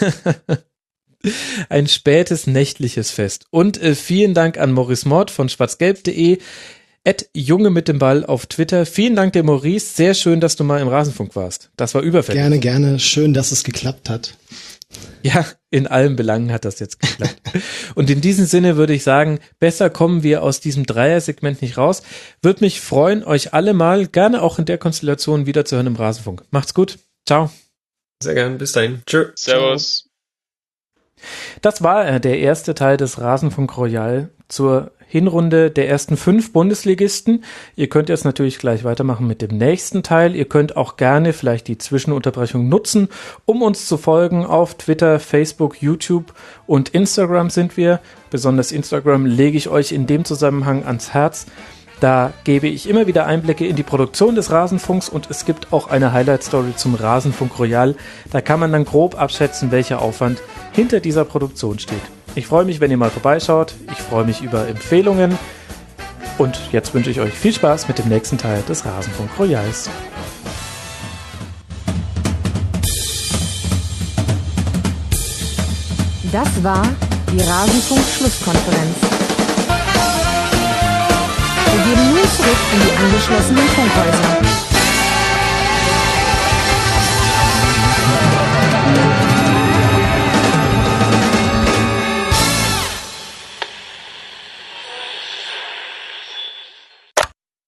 Ein spätes nächtliches Fest. Und äh, vielen Dank an Maurice Mord von schwarzgelb punkt de, at Junge mit dem Ball auf Twitter. Vielen Dank dir, Maurice. Sehr schön, dass du mal im Rasenfunk warst. Das war überfällig. Gerne, gerne. Schön, dass es geklappt hat. Ja, in allen Belangen hat das jetzt geklappt. Und in diesem Sinne würde ich sagen, besser kommen wir aus diesem Dreier-Segment nicht raus. Würde mich freuen, euch alle mal, gerne auch in der Konstellation, wieder zu hören im Rasenfunk. Macht's gut. Ciao. Sehr gern. Bis dahin. Tschö. Servus. Das war der erste Teil des Rasenfunk Royal zur Hinrunde der ersten fünf Bundesligisten. Ihr könnt jetzt natürlich gleich weitermachen mit dem nächsten Teil. Ihr könnt auch gerne vielleicht die Zwischenunterbrechung nutzen, um uns zu folgen auf Twitter, Facebook, YouTube und Instagram sind wir. Besonders Instagram lege ich euch in dem Zusammenhang ans Herz. Da gebe ich immer wieder Einblicke in die Produktion des Rasenfunks und es gibt auch eine Highlight-Story zum Rasenfunk Royal. Da kann man dann grob abschätzen, welcher Aufwand hinter dieser Produktion steht. Ich freue mich, wenn ihr mal vorbeischaut. Ich freue mich über Empfehlungen. Und jetzt wünsche ich euch viel Spaß mit dem nächsten Teil des Rasenfunk Royals. Das war die Rasenfunk-Schlusskonferenz. Wir gehen nun zurück in die angeschlossenen Funkhäuser.